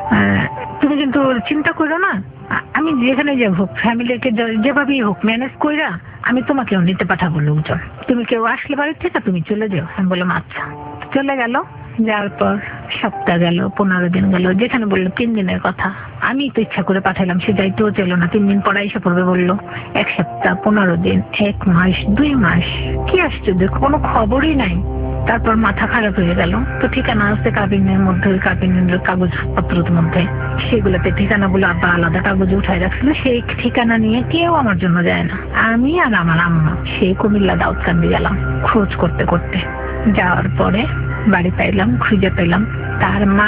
E: তুমি কিন্তু চিন্তা করো না, আমি যেখানে যে হোক ফ্যামিলিকে যেভাবেই হোক ম্যানেজ কইরা আমি তোমাকেও নিতে পাঠাবো লোকজন, তুমি কেউ আসলে বাড়ির থেকে তুমি চলে যাও। আমি বললাম আচ্ছা। চলে গেল, যাওয়ার পর সপ্তাহ গেল, পনেরো দিন গেল, যেখানে বললো তিন দিনের কথা, আমি তো ইচ্ছা করে পাঠালাম, সে যাইতেও চলো না। তিন দিন পরে এসে পড়বে বললো, এক সপ্তাহ, পনেরো দিন, এক মাস, দুই মাস, কি আশ্চর্য, কোনো খবরই নাই। তারপর মাথা খারাপ হয়ে গেল। তো ঠিকানা আছে কাবিনের মধ্যে, ওই কাবিনের কাগজপত্রের মধ্যে, সেগুলোতে ঠিকানাগুলো আব্বা আলাদা কাগজে উঠাই রাখছিল। সেই ঠিকানা নিয়ে কেউ আমার জন্য যায় না। আমি আর আমার আম্মা সেই কুমিল্লা দাউদকান্দি গেলাম খোঁজ করতে করতে। যাওয়ার পরে বাড়ি পাইলাম, খুঁজে পেলাম। তার মা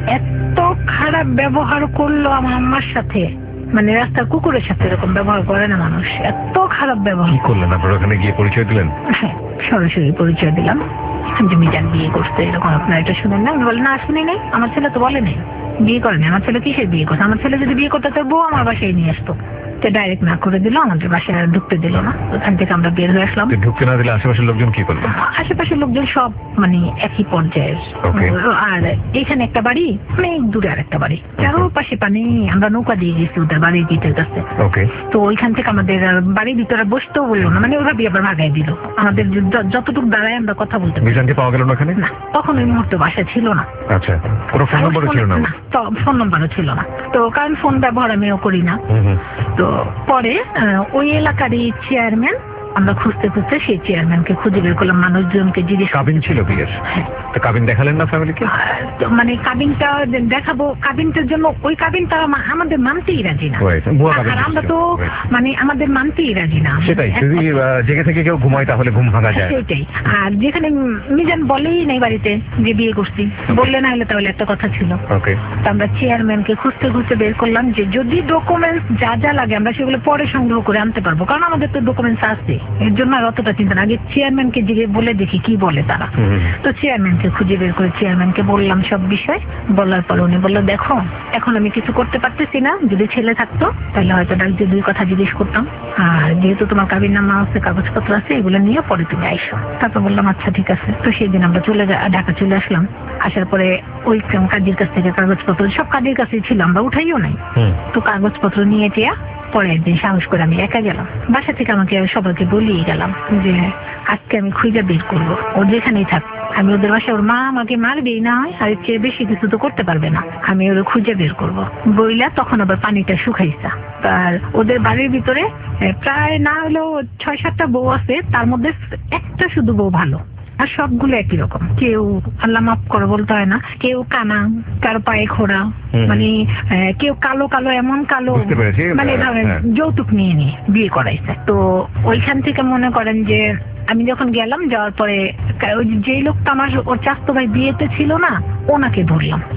E: এত খারাপ ব্যবহার করলো আমার আম্মার সাথে, মানে রাস্তার কুকুরের সাথে এরকম ব্যবহার করে না মানুষ, এত খারাপ ব্যবহার।
B: কি করলেন আপনারা? ওখানে গিয়ে পরিচয় দিলেন?
E: হ্যাঁ, সরাসরি পরিচয় দিলাম যে মিজান বিয়ে করছে এরকম, আপনারা এটা শুনেন না? বলে না, শুনি নাই, আমার ছেলে তো বলে নাই, বিয়ে করেনি। আমার ছেলে কিসের বিয়ে করছে? আমার ছেলে যদি বিয়ে করতে তো বউ আমার বাসায় নিয়ে আসতো। ডাইরেক্ট না করে দিল, আমাদের বাসায় আর ঢুকতে দিল না। ওখান থেকে আমরা বের হয়ে আসলাম।
B: ঢুকতে না দিলে আশেপাশের লোকজন কি করলো?
E: আশেপাশের লোকজন সব মানে একই পর্যায়ের। আর এখানে একটা বাড়ি, অনেক দূরে আর একটা বাড়ি, চারপাশে পানি। আমরা নৌকা দিয়ে গেছি ওদের বাড়ির গেটের কাছে। তো ওইখান থেকে আমাদের বাড়ির ভিতরে বসতেও বললো না, মানে ওরা বিয়ে আবার ভাগাই দিল আমাদের। যতটুকু দাঁড়ায় আমরা কথা বলতে
B: মিজানকে পাওয়া গেল না ওখানে? না,
E: তখন ওই মুহূর্তে বাসায় ছিল না।
B: আচ্ছা, কোনো ফোন নম্বরও ছিল না?
E: তো ফোন নম্বরও ছিল না, তো কারণ ফোন ব্যবহার আমিও করি না। তো পরে ওই এলাকারই চেয়ারম্যান, আমরা খুঁজতে খুঁজতে সেই চেয়ারম্যানকে খুঁজে বের করলাম, মানুষজনকে জিজ্ঞেস।
B: কাবিন ছিল বিয়ের? তো কাবিন দেখালেন না ফ্যামিলিকে?
E: মানে কাবিনটা দেখাবো, কাবিনটার জন্য ওই কাবিন তারা আমাদের মানতেই রাজি না। আর আমরা তো মানে আমাদের মানতেই রাজি না।
B: সেটাই, যদি জেগে থেকে কেউ ঘুমায় তাহলে ঘুম ভাঙা যায়।
E: সেটাই। আর যেখানে মিজান বলেই নাই বাড়িতে যে বিয়ে করছি, বললে না হলে তাহলে একটা কথা ছিল। তো আমরা চেয়ারম্যানকে খুঁজতে খুঁজতে বের করলাম যে যদি ডকুমেন্টস যা যা লাগে আমরা সেগুলো পরে সংগ্রহ করে আনতে পারবো, কারণ আমাদের তো ডকুমেন্টস আছে। এর জন্য আর অতটা চিন্তা না, আগে চেয়ারম্যানকে জিজ্ঞেস বলে দেখি কি বলে তারা। তো চেয়ারম্যানকে খুঁজে বের করে চেয়ারম্যানকে বললাম সব বিষয়। বলার পর উনি বললো, দেখো এখন আমি কিছু করতে পারতেছি না, যদি ছেলে থাকতো তাহলে হয়তো ডাক দিয়ে দুই কথা জিজ্ঞেস করতাম, আর যেহেতু তোমার কাবিননামা আছে, কাগজপত্র আছে, এগুলো নিয়ে পরে তুমি আইসো। তারপর বললাম আচ্ছা ঠিক আছে। তো সেই দিন আমরা চলে ঢাকা চলে আসলাম। আসার পরে ওই কাজের কাছ থেকে কাগজপত্র সব কাজের কাছেই ছিল, আমরা উঠাইও নাই। তো কাগজপত্র নিয়ে টিয়া পরে একদিন সাহস করে আমি একা গেলাম বাসা থেকে। আমাকে সবাইকে বলিয়ে গেলাম যে আজকে আমি খুঁজে বের করবো, ও যেখানেই থাক। আমি ওদের বাসায়, ওর মা আমাকে মারবেই না হয়, আর চেয়ে বেশি কিছু তো করতে পারবে না, আমি ওরা খুঁজে বের করবো বইলা। তখন আবার পানিটা শুকাইছা। আর ওদের বাড়ির ভিতরে প্রায় না হলেও ছয় সাতটা বউ আছে, তার মধ্যে একটা শুধু বউ ভালো, আর সবগুলো একই রকম। কেউ আল্লাহ মাফ করে বলতে হয় না, কেউ কানা, কারো পায়ে খোড়া, মানে কেউ কালো কালো, এমন কালো মানে ধরেন যৌতুক নিয়ে নিয়ে বিয়ে করাইছে। তো ওইখান থেকে মনে করেন যে আমি যখন গেলাম, যাওয়ার পরে ওই যেই লোকটা আমার ওর চাস্তো ভাই বিয়েতে ছিল না, ওনাকে ধরলাম।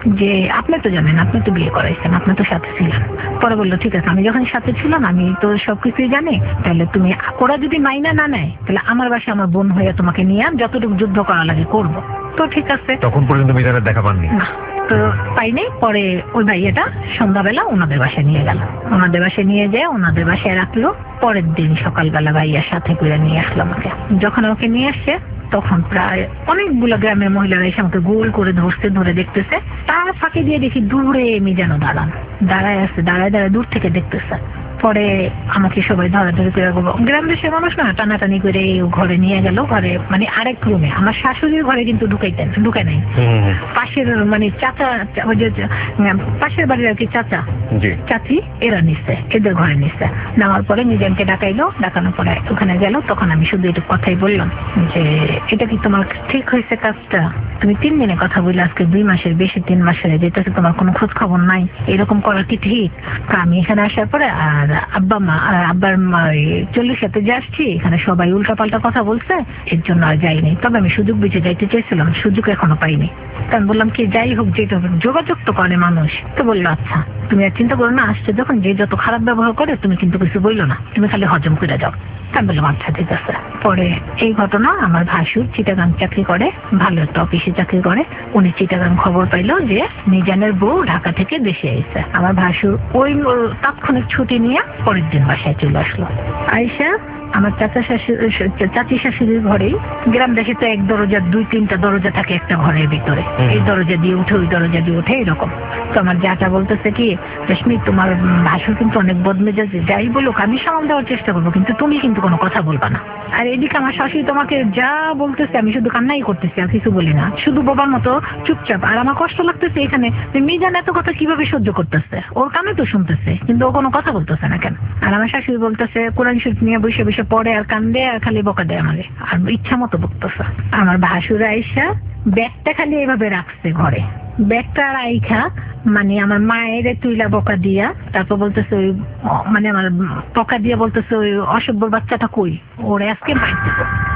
E: যে আপনি তো জানেন, আপনি তো বিয়ে করাইছেন, আপনি তো সাথে ছিলেন। পরে বললো ঠিক আছে, আমি যখন সাথে ছিলাম আমি তো সবকিছুই জানি, তাহলে তুমি ওরা যদি মাইনা না নেয় তাহলে আমার বাসায় আমার বোন হয়ে তোমাকে নিয়ে যতটুকু যুদ্ধ করা লাগে করবো। তো ঠিক আছে।
B: তখন পর্যন্ত মিজানের দেখা পাননি?
E: না, তো পাইনি। পরে ওই ভাইয়াটা সন্ধ্যাবেলা ওনাদের বাসায় নিয়ে গেল, ওনাদের বাসায় নিয়ে যেয়ে ওনাদের বাসায় রাখলো। পরের দিন সকালবেলা ভাইয়ার সাথে করে নিয়ে আসলো আমাকে। যখন আমাকে নিয়ে আসছে তখন প্রায় অনেকগুলো গ্রামের মহিলারা এসে আমাকে গোল করে ধরছে, ধরে দেখতেছে। তার ফাঁকে দিয়ে দেখি দূরে মিজানো দাঁড়ান, দাঁড়ায় আছে, দাঁড়ায় দাঁড়ায় দূর থেকে দেখতেছে। পরে আমাকে সবাই ধরাধরি করে গ্রাম দেশের মানুষ না, টানাটানি করে ঘরে নিয়ে গেল। ঘরে মানে আরেক রুমে, আমার শাশুড়ির ঘরে কিন্তু ঢুকাইতেন, ঢুকে নাই, পাশের মানে চাচা, ওই যে পাশের বাড়ির আর কি চাচা চাচি এরা নিচ্ছে, এদের ঘরে নিচ্ছে। নামার পরে মিজানকে ডাকাইলো, ডাকানোর পরে ওখানে গেল। তখন আমি শুধু একটু কথাই বললাম যে এটা কি তোমার ঠিক হয়েছে কাজটা? তুমি তিন দিনে কথা বললে আজকে দুই মাসের বেশি, তিন মাসের যেটাতে তোমার কোনো খোঁজ খবর নাই, এরকম করা কি ঠিক? আমি এখানে আসার পরে আর আব্বা মা আর আব্বার মা চল্লিশ সাথে যে আসছি, এখানে সবাই উল্টা পাল্টা কথা বলছে, এর জন্য আর যাইনি। তবে আমি সুযোগ বেঁচে যাইতে চেয়েছিলাম, সুযোগ এখনো পাইনি। আমি বললাম কি যাই হোক, যেটা হোক যোগাযোগ তো করে মানুষ। তো বললো আচ্ছা তুমি আর চিন্তা করো না, আসছে যখন যে যত খারাপ ব্যবহার করে তুমি কিন্তু কিছু বললো না, তুমি খালি হজম করে যাও। আমি বললাম আচ্ছা ঠিক আছে। পরে এই ঘটনা, আমার ভাসুর চিটাগাং চাকরি করে, ভালো একটা অফিসে চাকরি করে। উনি চিটাগাং খবর পাইলো যে মিজানের বউ ঢাকা থেকে দেশে এসেছে। আমার ভাসুর ওই তাৎক্ষণিক ছুটি নিয়ে পরের দিন বাসায় চলে আসলো। আইসা আমার চাচা শাশুড়ি চাচি শাশুড়ির ঘরেই, গ্রাম দেশে তো এক দরজা দুই তিনটা দরজা থাকে একটা ঘরের ভিতরে, এই দরজা দিয়ে উঠে ওই দরজা দিয়ে উঠে এরকম। তো আমার যাটা বলতেছে কি, রেশমি তোমার ভাসুর কিন্তু অনেক বদমেজাজি, যাই বলুক আমি সামাল দেওয়ার চেষ্টা করবো, কিন্তু তুমি কিন্তু কোনো কথা বলবা না। আর এদিকে আমার শাশুড়ি তোমাকে যা বলতেছে আমি শুধু কান্নাই করতেছি, আর কিছু বলি না, শুধু বোবার মতো চুপচাপ। আর আমার কষ্ট লাগতেছে এখানে, মিজান এত কথা কিভাবে সহ্য করতেছে, ওর কানে তো শুনতেছে কিন্তু ও কোনো কথা বলতেছে না কেন। আর আমার শাশুড়ি বলতেছে কোরআন শরীফ নিয়ে বসে বসে পড়ে আর কান্দে আর খালি বকা দেয় আমারে, আর ইচ্ছা মতো বকতেছে। আমার ভাসুর আইসা ব্যাগটা খালি এভাবে রাখছে ঘরে, ব্যাগটা আর আইখা মানে আমার মায়ের তুইলা বকা দিয়া, তারপর বলতেছে ওই মানে আমার বকা দিয়া বলতেছে ওই অসভ্য বাচ্চাটা কই, ওরে আজকে মাইর দিব।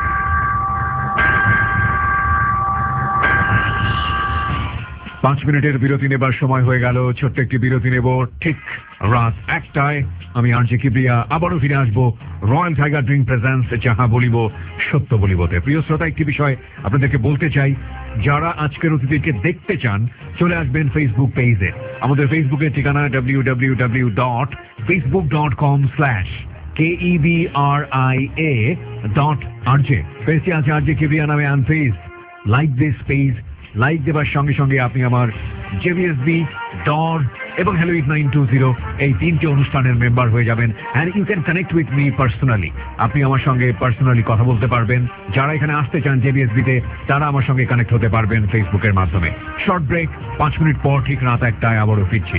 B: পাঁচ মিনিটের বিরতি নেবার সময় হয়ে গেল, ছোট্ট একটি বিরতি নেব। ঠিক রাত একটায় আমি আরজে কিবরিয়া আবারও ফিরে আসবো রয়্যাল টাইগার ড্রিঙ্ক প্রেজেন্স যাহা বলিব সত্য বলিবতে। প্রিয় শ্রোতা, একটি বিষয় আপনাদেরকে বলতে চাই, যারা আজকের অতিথিকে দেখতে চান চলে আসবেন ফেসবুক পেজে। আমাদের ফেসবুকের ঠিকানা W W W dot Facebook dot com slash K E B R I A dot RJ. পেজটি আছে আরজে কিবরিয়া নামে, and please like this page. Like দেবার সঙ্গে সঙ্গে আপনি আমার জেভিএসবি, ডর এবং hello eight nine two zero এই তিনটি অনুষ্ঠানের মেম্বার হয়ে যাবেন। And you can connect with me personally. আপনি আমার সঙ্গে পার্সোনালি কথা বলতে পারবেন। যারা এখানে আসতে চান জেভিএসবিতে তারা আমার সঙ্গে কানেক্ট হতে পারবেন ফেসবুকের মাধ্যমে। শর্ট ব্রেক, পাঁচ মিনিট পর ঠিক রাত একটায় আবারও ফিরছি।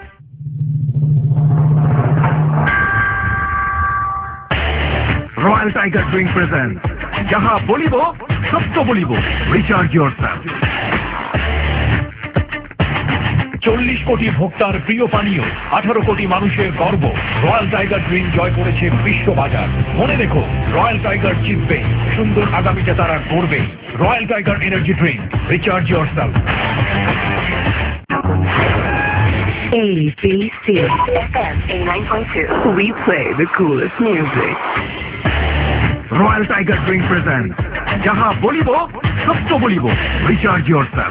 B: রয়্যাল টাইগার ড্রিঙ্ক প্রেজেন্ট যাহা বলিব সত্য বলিব, রিচার্জ ইয়োরসেলফ। চল্লিশ কোটি ভোক্তার প্রিয় পানীয়, আঠারো কোটি মানুষের গর্ব, রয়্যাল টাইগার ড্রিঙ্ক জয় করেছে বিশ্ববাজার। মনে রেখো, রয়্যাল টাইগার জিতবে, সুন্দর আগামীতে তারা করবে। Royal tiger energy drink, recharge yourself.
A: A B C F M eighty-nine point two. We play the coolest music.
B: Royal tiger drink present যাহা বলিব সত্য বলিব, রিচার্জ ইয়োরসেলফ।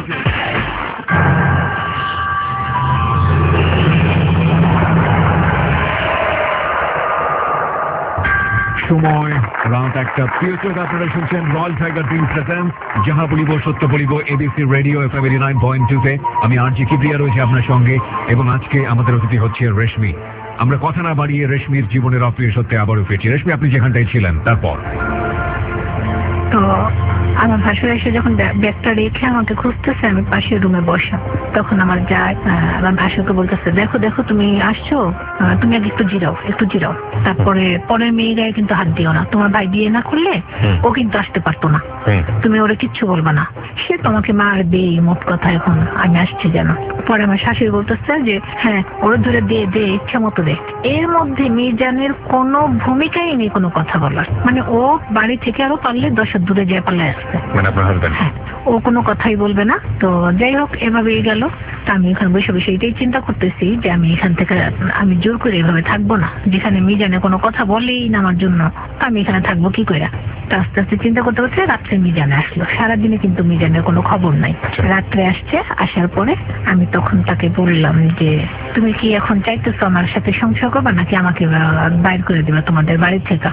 B: সময় রাত একটা। প্রিয় শ্রোতা, আপনারা শুনছেন রয়্যাল টাইগার ড্রিঙ্ক প্রেজেন্ট যাহা বলিব সত্য বলিব, ABC radio F M eighty nine point two তে। আমি আরজে কিবরিয়া রয়েছে আপনার সঙ্গে, এবং আজকে আমাদের অতিথি হচ্ছে রেশমি। আমরা কথা না বাড়িয়ে রেশমির জীবনের অপ্রিয় সত্যে আবারও ফিরছি। রেশমি, আপনি যেখানটায় ছিলেন তারপর?
E: তো আমার ভাসুর এসে যখন ব্যাগটা রেখে আমাকে খুঁজতেছে, আমি পাশের রুমে বসা, তখন আমার যা আমার ভাসুরকে বলতেছে দেখো দেখো তুমি আসছো, তুমি আগে একটু জিরাও একটু জিরাও, তারপরে পরের মেয়েরা কিন্তু হাত দিও না, তোমার ভাই বিয়ে না করলে ও কিন্তু আসতে পারতো না, তুমি ওরা কিচ্ছু বলবা না, সে তোমাকে মারবে, মোট কথা এখন আমি আসছি যেন। পরে আমার শাশুড়ি বলতেছে যে হ্যাঁ ওরা ধরে দে দে ইচ্ছা মতো দে। এর মধ্যে মিজানের কোনো ভূমিকাই নেই কোনো কথা বলার, মানে ও বাড়ি থেকে আরো পারলে দশ হাত দূরে যায় পাল্লায় আসতো। আসছে।
B: মানে আপনার হাজবেন্ড?
E: হ্যাঁ, ও কোনো কথাই বলবে না। তো যাই হোক, এভাবেই গেল। তা আমি এখানে বসে বসে এটাই চিন্তা করতেছি যে আমি এখান থেকে আমি জোর করে এভাবে থাকবো না, যেখানে মিজানে কোনো কথা বলেই না আমার জন্য, আমি এখানে থাকবো কি করে। তা আস্তে আস্তে চিন্তা করতে করতে রাত্রে মিজানে আসলো। সারাদিনে কিন্তু মিজানের কোনো খবর নাই। রাত্রে আসছে, আসার পরে আমি তখন তাকে বললাম যে তুমি কি এখন চাইতেছো আমার সাথে সংসার করবা নাকি আমাকে বাইর করে দিবা তোমাদের বাড়ি থেকে?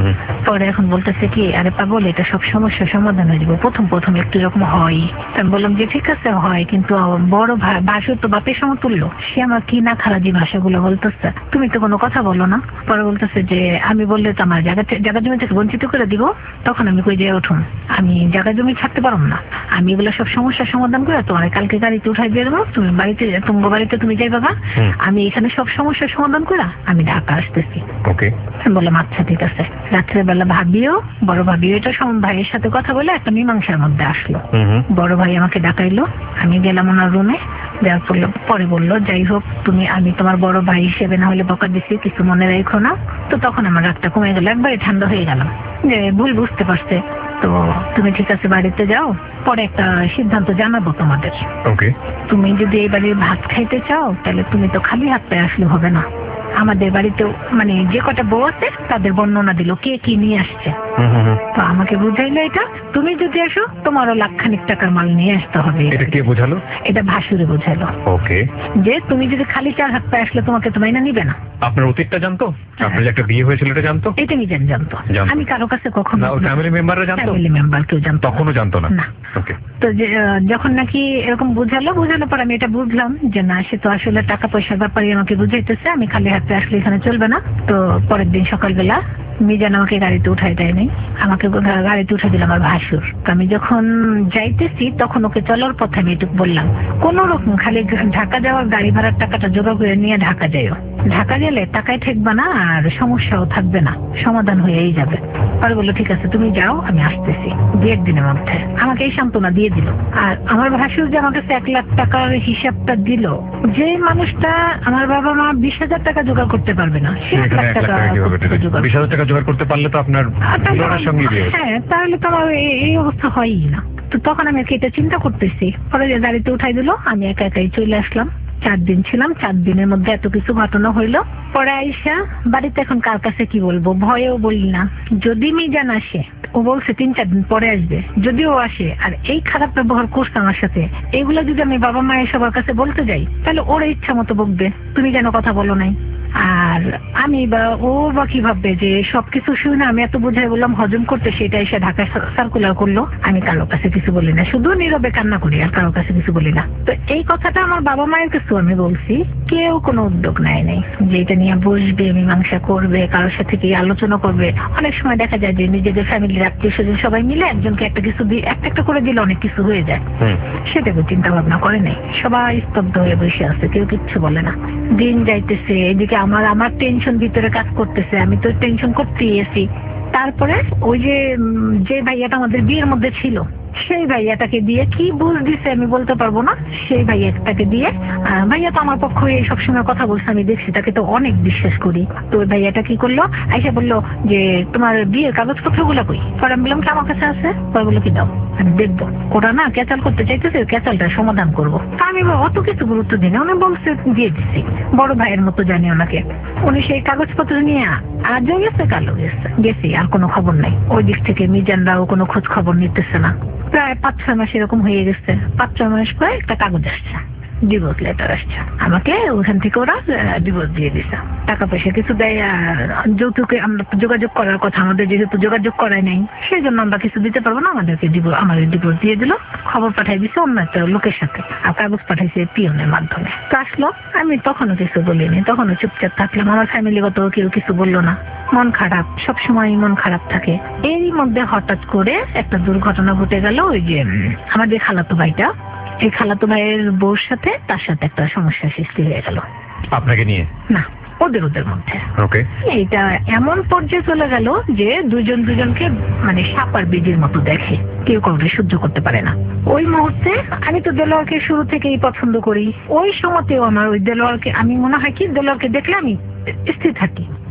E: পরে এখন বলতেছে কি, আরে পাগল, এটা সব সমস্যার সমাধান হয়ে যাবে, প্রথম প্রথম একটু এরকম হয়। আমি বললাম যে ঠিক আছে হয়, কিন্তু বড় ভাষা তো বাপের সমতুল্য, সে আমার কি না খারাজি ভাষাগুলো বলতেছে, তুমি তো কোনো কথা বলো না। পরে বলতেছে যে আমি বললে তো আমার জায়গা জায়গা জমি থেকে বঞ্চিত করে দিব, তখন আমি কই যেয়ে উঠুন, আমি জায়গা জমি ছাড়তে পারব না, আমি এগুলো সব সমস্যার সমাধান করে তোমার কালকে গাড়িতে উঠাই দিয়ে দেবো, তুমি বাড়িতে তোমার বাড়িতে তুমি যাই বাবা, আমি এখানে সব সমস্যার সমাধান করে আমি ঢাকা আসতেছি।
B: ওকে,
E: আমি বললাম আচ্ছা ঠিক আছে। রাত্রেবেলা ভাবিও বড় ভাবিও এটা সম ভাইয়ের সাথে কথা বলে একটা মীমাংসার মধ্যে আসলো। বড় ভাই আমাকে ডাকাইলো, আমি গেলাম ওনার রুমে। দেওয়ার পরে বললো যাই হোক তুমি, আমি তোমার বড় ভাই হিসেবে না হলে বকা দিচ্ছি, কিছু মনে রেখো না। তো তখন আমার রাগটা কমে গেল, একবারে ঠান্ডা হয়ে গেলাম যে ভুল বুঝতে পারছে। তো তুমি ঠিক আছে বাড়িতে যাও, পরে একটা সিদ্ধান্ত জানাবো তোমাদের।
B: ওকে,
E: তুমি যদি এই বাড়ির ভাত খাইতে চাও তাহলে তুমি তো খালি হাত পায়ে আসলে হবে না। আমাদের বাড়িতেও মানে যে কটা বউ আছে তাদের বর্ণনা দিল কে কি নিয়ে আসছে। তো আমাকে বুঝাইলো এটা তুমি যদি আসো তোমারও লাখখানিক টাকার মাল নিয়ে আসতে হবে।
B: এটা কে বোঝালো?
E: এটা ভাসুরে বোঝালো।
B: ওকে,
E: যে তুমি যদি খালি চার হাত পায়ে আসলে তোমাকে তো মাইনা নিবে না।
B: আপনার অতীতটা জানতো? আপনার যে একটা বিয়ে হয়েছিল এটা জানতো?
E: এটা নিজের জানতো, আমি কারো কাছে কখনো।
B: ফ্যামিলি মেম্বাররা জানতো?
E: ফ্যামিলি মেম্বার কেউ জানতো?
B: তখনও জানতো না।
E: ওকে, তো যখন নাকি এরকম বুঝালো বুঝানোর পর আমি এটা বুঝলাম যে না, সে তো আসলে টাকা পয়সার ব্যাপারে আমাকে বুঝাইতেছে, আমি খালি হাতে আসলে এখানে চলবে না। তো পরের দিন সকালবেলা মিজান আমাকে গাড়িতে উঠাই দেয়নি, আমাকে গাড়িতে উঠে দিল আমার ভাসুর। আমি যখন যাইতেছি তখন ওকে চলার পথে আমি এটুকু বললাম কোন রকম খালি ঢাকা যাওয়ার গাড়ি ভাড়ার টাকাটা জোগাড় করে নিয়ে ঢাকা যাইও, ঢাকা গেলে টাকায় ঠেকবে না আর সমস্যাও থাকবে না, সমাধান হয়েই যাবে। আর বললো ঠিক আছে তুমি যাও, আমি আসতেছি দু একদিনের মধ্যে। আমাকে এই সান্ত্বনা দিয়ে দিল। আর আমার ভাসুর যে আমার কাছে এক লাখ টাকার হিসাবটা দিল, যে মানুষটা আমার বাবা মা বিশ হাজার টাকা জোগাড় করতে পারবে না, সে এক লাখ টাকা
B: বিশ হাজার টাকা জোগাড় করতে পারলে তো আপনার সঙ্গে বিয়ে।
E: হ্যাঁ, তাহলে তো আমার এই অবস্থা হয়ই না। তো তখন আমি এটা চিন্তা করতেছি। পরে গাড়িতে উঠাই দিল, আমি একা একাই চলে আসলাম। চার দিন ছিলাম, চার দিনের মধ্যে এত কিছু ঘটনা হইলো। পরে আইসা বাড়িতে এখন কার কাছে কি বলবো, ভয়েও বলি না। যদি মিজান আসে, ও বলছে তিন চার দিন পরে আসবে, যদিও আসে আর এই খারাপ ব্যবহার করছে আমার সাথে, এগুলো যদি আমি বাবা মায়ের সবার কাছে বলতে যাই তাহলে ওরা ইচ্ছা মতো বকবে, তুমি যেন কথা বলো নাই। আর আমি বা ও বা কি ভাববে যে সবকিছু শুনে আমি এত বোঝাই বললাম হজম করতে, সেটা এসে ঢাকায় সার্কুলার করলো। আমি কারো কাছে কিছু বলি না, শুধু নীরবে কান্না করি আর কারো কাছে কিছু বলি না। তো এই কথাটা আমার বাবা মায়ের কাছে আমি বলছি, কেউ কোনো উদ্যোগ নেয় নাই যে এটা নিয়ে বসবে, মীমাংসা করবে, কারোর সাথে কি আলোচনা করবে। অনেক সময় দেখা যায় যে নিজেদের ফ্যামিলির আত্মীয় স্বজন সবাই মিলে একজনকে একটা কিছু দিয়ে একটা একটা করে দিলে অনেক কিছু হয়ে যায়, সেটাকে চিন্তা ভাবনা করে নাই। সবাই স্তব্ধ হয়ে বসে আছে, কেউ কিচ্ছু বলে না। দিন যাইতেছে, এদিকে আমার আমার টেনশন ভিতরে কাজ করতেছে, আমি তো টেনশন করতেই আছি। তারপরে ওই যে যে ভাইয়াটা আমাদের বিয়ের মধ্যে ছিল, সেই ভাইয়াটাকে দিয়ে কি বুঝ দিছে আমি বলতে পারবো না। সেই ভাইয়াটাকে দিয়ে, ভাইয়া তো আমার পক্ষে সবসময় কথা বলছে, আমি দেখছি তাকে তো অনেক বিশ্বাস করি। তো ওই ভাইয়াটা কি করলো, আইসা বললো যে তোমার বিয়ের কাগজপত্র গুলা কই? পরে আমি বললাম কি আমার কাছে আছে। পরে বললো কি দাও আমি দেখবো। ওরা না ক্যাচাল করতে চাইতেছে, ক্যাচালটা সমাধান করবো। আমি অত কিছু গুরুত্ব দিই না, উনি বলছে দিয়ে দিচ্ছি, বড় ভাইয়ের মতো জানি ওনাকে। উনি সেই কাগজপত্র নিয়ে আজও গেছে কালো গেছে গেছি, আর কোনো খবর নাই। ওই দিক থেকে মিজানরাও কোনো খোঁজ খবর নিতেছে না। প্রায় পাঁচ ছয় মাস এরকম হয়ে গেছে। পাঁচ ছয় মাস পরে একটা কাগজ আসছে, ডিভোর্স লেটার আসছে। আমাকে ওখান থেকে ওরা ডিভোর্স দিয়ে দিছে। টাকা পয়সা কিছু দেয়, যৌতুকে আমরা যোগাযোগ করার কথা, আমাদের যেহেতু যোগাযোগ করাই নাই সেই জন্য আমরা কিছু দিতে পারবো না, আমাদেরকে আমাদের ডিভোর্স দিয়ে দিল। খবর পাঠাই দিছে অন্য একটা লোকের সাথে, আর কাগজ পাঠাইছে পিয়নের মাধ্যমে। তো আসলো, আমি তখনও কিছু বলিনি, তখনও চুপচাপ থাকলাম। আমার ফ্যামিলিগত কেউ কিছু বললো না। মন খারাপ, সবসময় মন খারাপ থাকে। এরই মধ্যে হঠাৎ করে একটা দুর্ঘটনা ঘটে গেল। ওই যে আমাদের খালাতো ভাইটা, এই খালাতো ভাইয়ের বউর সাথে তার সাথে একটা সমস্যা সৃষ্টি হয়ে গেল।
B: আপনাকে নিয়ে
E: না, ওদের ওদের মধ্যে।
B: ওকে,
E: এটা এমন পর্যায়ে চলে গেল যে দুজন দুজনকে মানে সাপ আর বিজির মতো দেখে, কেউ কাউকে সহ্য করতে পারে না। ওই মুহূর্তে আমি তো দেলোয়ারকে শুরু থেকেই পছন্দ করি। ওই সময়তেও আমার ওই দেলোয়ারকে, আমি মনে হয় কি দেলোয়ারকে দেখলে আমি স্থির থাকি।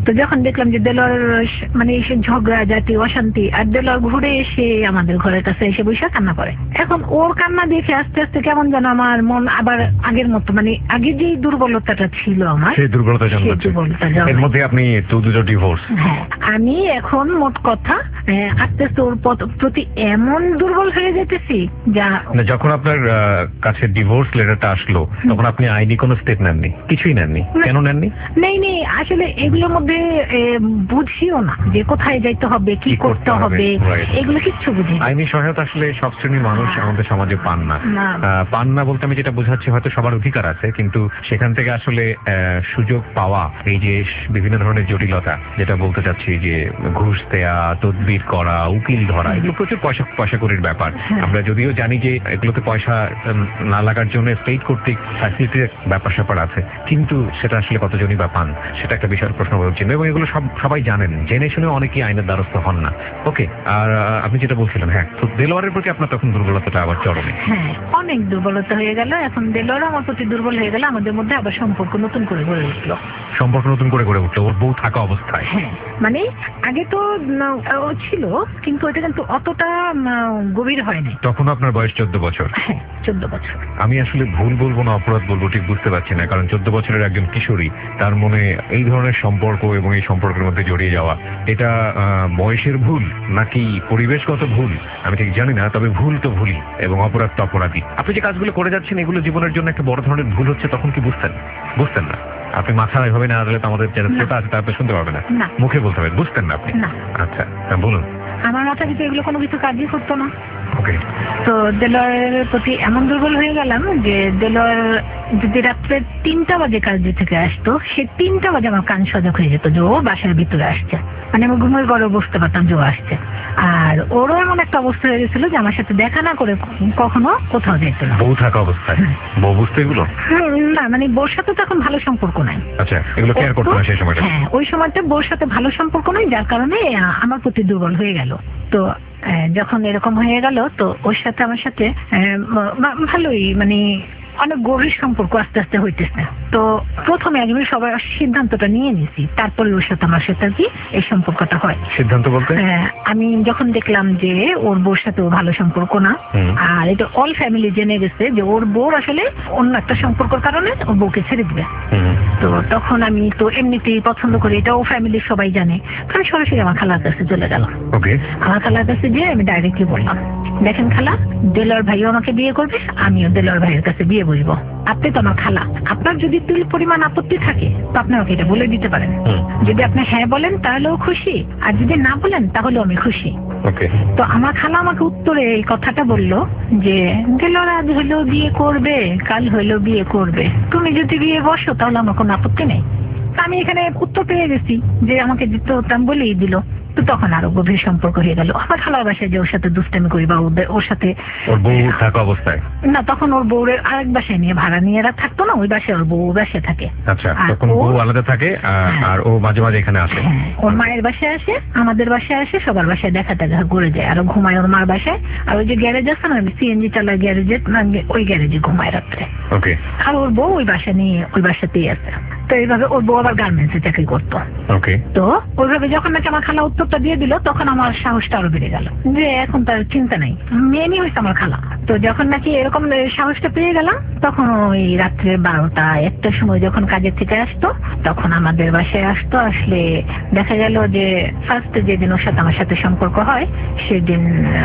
E: তো যখন দেখলাম যে দেলোয়ার মানে এসে ঝগড়া জাতি অশান্তি, আর দেলোয়ার ঘুরে এসে আমাদের ঘরের কাছে এসে বসে কান্না করে। এখন ওর কান্না দেখে আস্তে আস্তে কেমন যেন আমার মন আবার আগের মতো, মানে আগে যেই দুর্বলতাটা ছিল আমার
B: সেই দুর্বলতা জন্মাচ্ছে।
E: দুর্বলতা
B: এর
E: জন্মাচ্ছে।
B: মধ্যে আপনি তো দুটো ডিভোর্স।
E: হ্যাঁ, আমি এখন মোট কথা আহ, আস্তে আস্তে ওর পত- প্রতি এমন দুর্বল হয়ে যেতেছি যা
B: না, যখন আপনার আহ, কাছে ডিভোর্স লেটারটা আসলো তখন আপনি আইনি কোনো স্টেপ নেননি, কিছুই নেননি, কেন নেননি?
E: নেই নেই আসলে এগুলোর মধ্যে এ, বুঝিও না যে কোথায় যাইতে হবে, কি
B: কি করতে
E: করতে
B: হবে,
E: হবে,
B: right.
E: এগুলো কিচ্ছু বুঝি না।
B: আইনি সহায়তা আসলে সব শ্রেণীর মানুষ আমাদের সমাজে পান না।
E: না।
B: আহ, পান না বলতে আমি যেটা বোঝাচ্ছি, হয়তো সবার অধিকার আছে, কিন্তু সেখান থেকে আসলে আহ, সুযোগ পাওয়া, এই যে বিভিন্ন ধরনের জটিলতা, যেটা বলতে চাচ্ছি যে ঘুষ দেয়া, তদবির করা, উকিল ধরা, এগুলো প্রচুর পয়সা পয়সা করির ব্যাপার। আমরা যদিও জানি যে এগুলোতে পয়সা উম, না লাগার জন্য স্টেট কর্তৃক ফ্যাসিলিটির ব্যাপার স্যাপার আছে, কিন্তু সেটা আসলে কতজনই বা পান, সেটা একটা বিশাল প্রশ্ন হচ্ছে। এবং এগুলো সব সবাই জানেন, জেনে শুনে অনেকেই আইনের দ্বারস্থ হন না। ওকে, আর আহ, আপনি যেটা বলছিলেন, হ্যাঁ, তো দেলোয়ারের প্রতি আপনার তখন দুর্বলতাটা আবার চরমে।
E: হ্যাঁ, অনেক দুর্বলতা হয়ে গেল। এখন দেলোয়ার আমার প্রতি দুর্বল হয়ে গেল, আমাদের মধ্যে আবার সম্পর্ক নতুন করে গড়ে উঠলো।
B: সম্পর্ক নতুন করে গড়ে উঠলো ওর বউ থাকা অবস্থায়।
E: হ্যাঁ, মানে আগে তো উম, ও ছিল, কিন্তু ওটা কিন্তু অতটা উম, গভীর হয়নি।
B: তখন আপনার বয়স চোদ্দ বছর।
E: হ্যাঁ, চোদ্দ বছর।
B: আমি আসলে ভুল বলবো না অপরাধ বলবো ঠিক বুঝতে পারছি না, কারণ চোদ্দ বছরের একজন কিশোরী, তার মনে এই ধরনের সম্পর্ক এবং এই সম্পর্কের মধ্যে জড়িয়ে যাওয়া, এটা আহ, বয়সের ভুল নাকি পরিবেশগত ভুল আমি ঠিক জানি না, তবে ভুল তো ভুলই এবং অপরাধ তো অপরাধী। আপনি যে কাজগুলো করে যাচ্ছেন এগুলো জীবনের জন্য একটা বড় ধরনের ভুল হচ্ছে, তখন কি বুঝতেন? বুঝতেন না? আপনি মাথা এভাবে না দিলে তো আমাদের যারা শ্রোতা আছে তারা তো শুনতে পারবে না,
E: না।
B: মুখে বলতে হবে। বুঝতেন না আপনি?
E: না।
B: আচ্ছা, হ্যাঁ, বলুন।
E: আমার মাথা ভিতরে এগুলো কোনো কিছু কাজই করতো না।
B: ওকে।
E: তো দেলোয়ারের প্রতি এমন দুর্বল হয়ে গেলাম যে দেলোয়ার যদি রাত্রে তিনটা বাজে কাজ থেকে আসতো, সে তিনটা বাজে আমার কান সজাগ হয়ে যেত যে ও বাসার ভিতরে আসছে। মানে আমি ঘুমের ঘরে বুঝতে পারতাম যে ও আসছে। আর ওরও এমন একটা অবস্থা হয়ে গেছিল যে আমার সাথে দেখা না করে কখনো কোথাও যেত না।
B: বউ থাকা অবস্থায় বউ বুঝতে এগুলো?
E: হুম, না, মানে বউর সাথে তো এখন ভালো সম্পর্ক নাই।
B: আচ্ছা, এগুলো কেয়ার করতো না সেই সময়টা?
E: হ্যাঁ, ওই সময়টা বউর সাথে ভালো সম্পর্ক নাই, যার কারণে আহ, আমার প্রতি দুর্বল হয়ে গেল। তো আহ, যখন এরকম হয়ে গেল, তো ওর সাথে আমার সাথে আহ, ম- ভালোই মানে অনেক গভীর সম্পর্ক আস্তে আস্তে হইতেছে। তো প্রথমে আমি সবার সিদ্ধান্তটা নিয়ে নিছি, তারপরে ওর সাথে আমার সাথে আর কি এই সম্পর্কটা হয়।
B: সিদ্ধান্ত বলতে?
E: হ্যাঁ, আমি যখন দেখলাম যে ওর বউর সাথে ও ভালো সম্পর্ক না,
B: হুম।
E: আর এটা অল ফ্যামিলি জেনে গেছে যে ওর বউর আসলে অন্য একটা সম্পর্কের কারণে ওর বউকে ছেড়ে দিবে।
B: হুম।
E: তো তখন আমি তো এমনিতেই পছন্দ করি, এটা ও ফ্যামিলির সবাই জানে। তো আমি সরাসরি আমার খালার কাছে চলে গেলাম।
B: ওকে।
E: আমার খালার কাছে গিয়ে আমি ডাইরেক্টলি বললাম, দেখেন খালা, দেলোয়ার ভাইও আমাকে বিয়ে করবে, আমিও দেলোয়ার ভাইয়ের কাছে বিয়ে বসবো। আপনি তো আমার খালা, আপনার যদি তুল পরিমাণ আপত্তি থাকে তো আপনি আমাকে এটা বলে দিতে পারেন।
B: হুম।
E: যদি আপনি হ্যাঁ বলেন তাহলেও খুশি, আর যদি না বলেন তাহলেও আমি খুশি।
B: ওকে।
E: তো আমার খালা আমাকে উত্তরে এই কথাটা বললো যে দেলোয়ার আজ হইলেও বিয়ে করবে, কাল হইলেও বিয়ে করবে, তুমি যদি বিয়ে বসো তাহলে আমার কোনো আপত্তি নেই। তা আমি এখানে উত্তর পেয়ে গেছি যে আমাকে দিতে হতাম বলেই দিল। তো তখন আরো গভীর সম্পর্ক হয়ে গেল। আমার খালার বাসায় যে ওর সাথে দুষ্টামি করি বা ওদের- ওর সাথে
B: ওর বউ থাকা অবস্থায়?
E: না, তখন ওর বউরের আরেক বাসায় নিয়ে ভাড়া নিয়ে এরা থাকতো না, ওই বাসায় ওর বউ ওই বাসায় থাকে।
B: আচ্ছা,
E: আর
B: তখন
E: ও-
B: বউ আলাদা থাকে আর-
E: হ্যাঁ।
B: আর ও মাঝে মাঝে এখানে আসে?
E: হ্যাঁ, ওর মায়ের বাসায় আসে, আমাদের বাসায় আসে, সবার বাসায় দেখা দেখা করে যায়, আর ও ঘুমায় ওর মার বাসায়। আর ওই যে গ্যারেজ আছে না, সিএনজি চালায় গ্যারেজে, ওই গ্যারেজে ঘুমায় রাত্রে।
B: ওকে।
E: আর ওর বউ ওই বাসা নিয়ে ওই বাসাতেই আছে। তো এইভাবে ওর বউ আবার গার্মেন্টসে চাকরি করতো।
B: ওকে।
E: তো ওইভাবে যখন নাকি আমার খালা উত্তরটা দিয়ে দিল, তখন আমার সাহসটা আরো বেড়ে গেল যে এখন তার চিন্তা নাই, মেয়েই হয়েছে আমার খালা। তো যখন নাকি এরকম সাহসটা পেয়ে গেলাম, তখন ওই রাত্রে বারোটা একটার সময় যখন কাজের থেকে আসতো, তখন আমাদের বাসায় আসতো। আসলে দেখা গেল যে ফার্স্ট যেদিন ওর সাথে আমার সাথে সম্পর্ক হয়, সেদিন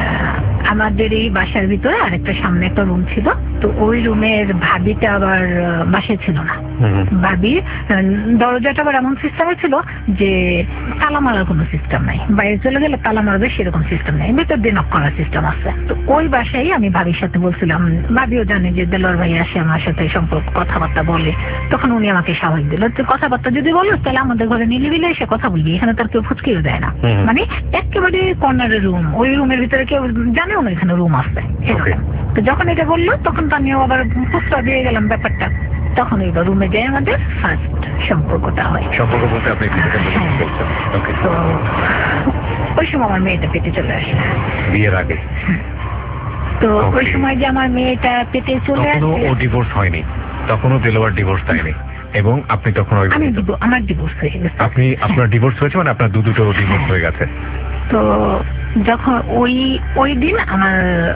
E: আহ, আমাদের এই বাসার ভিতরে আরেকটা সামনে একটা রুম ছিল। তো ওই রুমের ভাবিটা আবার আহ, বাসায় ছিল না।
B: হুম।
E: ভাবি আহ, দরজাটা আবার এমন সিস্টেমে ছিল যে তালা মারার কোনো সিস্টেম নাই, বাইরে চলে গেলে তালা মারবে সেরকম সিস্টেম নেই, ভিতর দিয়ে নক করার সিস্টেম আছে। তো ওই বাসায় আমি ভাবির সাথে বলছিলাম, ভাবিও জানে যে দেলোয়ার ভাই আসে আমার সাথে সম্পর্ক কথাবার্তা বলে, তখন উনি আমাকে সাহস দিল, তো কথাবার্তা যদি বলো তাহলে আমাদের ঘরে নিলিবিলে এসে কথা বলবি, এখানে তার কেউ ফুচকেও দেয় না।
B: হুম।
E: মানে একেবারে কর্নারের রুম, ওই রুমের ভিতরে কেউ জানেও না এখানে রুম আছে এরকম। তো যখন এটা বললো তখন তো আমিও আবার ফুসকা দিয়ে গেলাম ব্যাপারটা। তখন এবার রুমে যাই আমাদের ফার্স্ট সম্পর্কটা হয়।
B: সম্পর্ক বলতে আপনি কি বলছেন? ওকে।
E: তো ওই সময় আমার মেয়েটা পেটে চলে আসে।
B: বিয়ের আগে?
E: তো ওই
B: Okay.
E: সময় যে আমার মেয়েটা পেটে চলে
B: তখনও
E: আসে,
B: ও ডিভোর্স হয়নি? তখনও দেলোয়ার ডিভোর্স দেয়নি? এবং আপনি তখন
E: আমি
B: অবিবাহিত।
E: দিব- আমার ডিভোর্স হয়ে গেছে।
B: আপনি আপনার ডিভোর্স হয়েছে মানে আপনার দু দুটো ডিভোর্স হয়ে গেছে।
E: তো যখন ওই ওই দিন আমার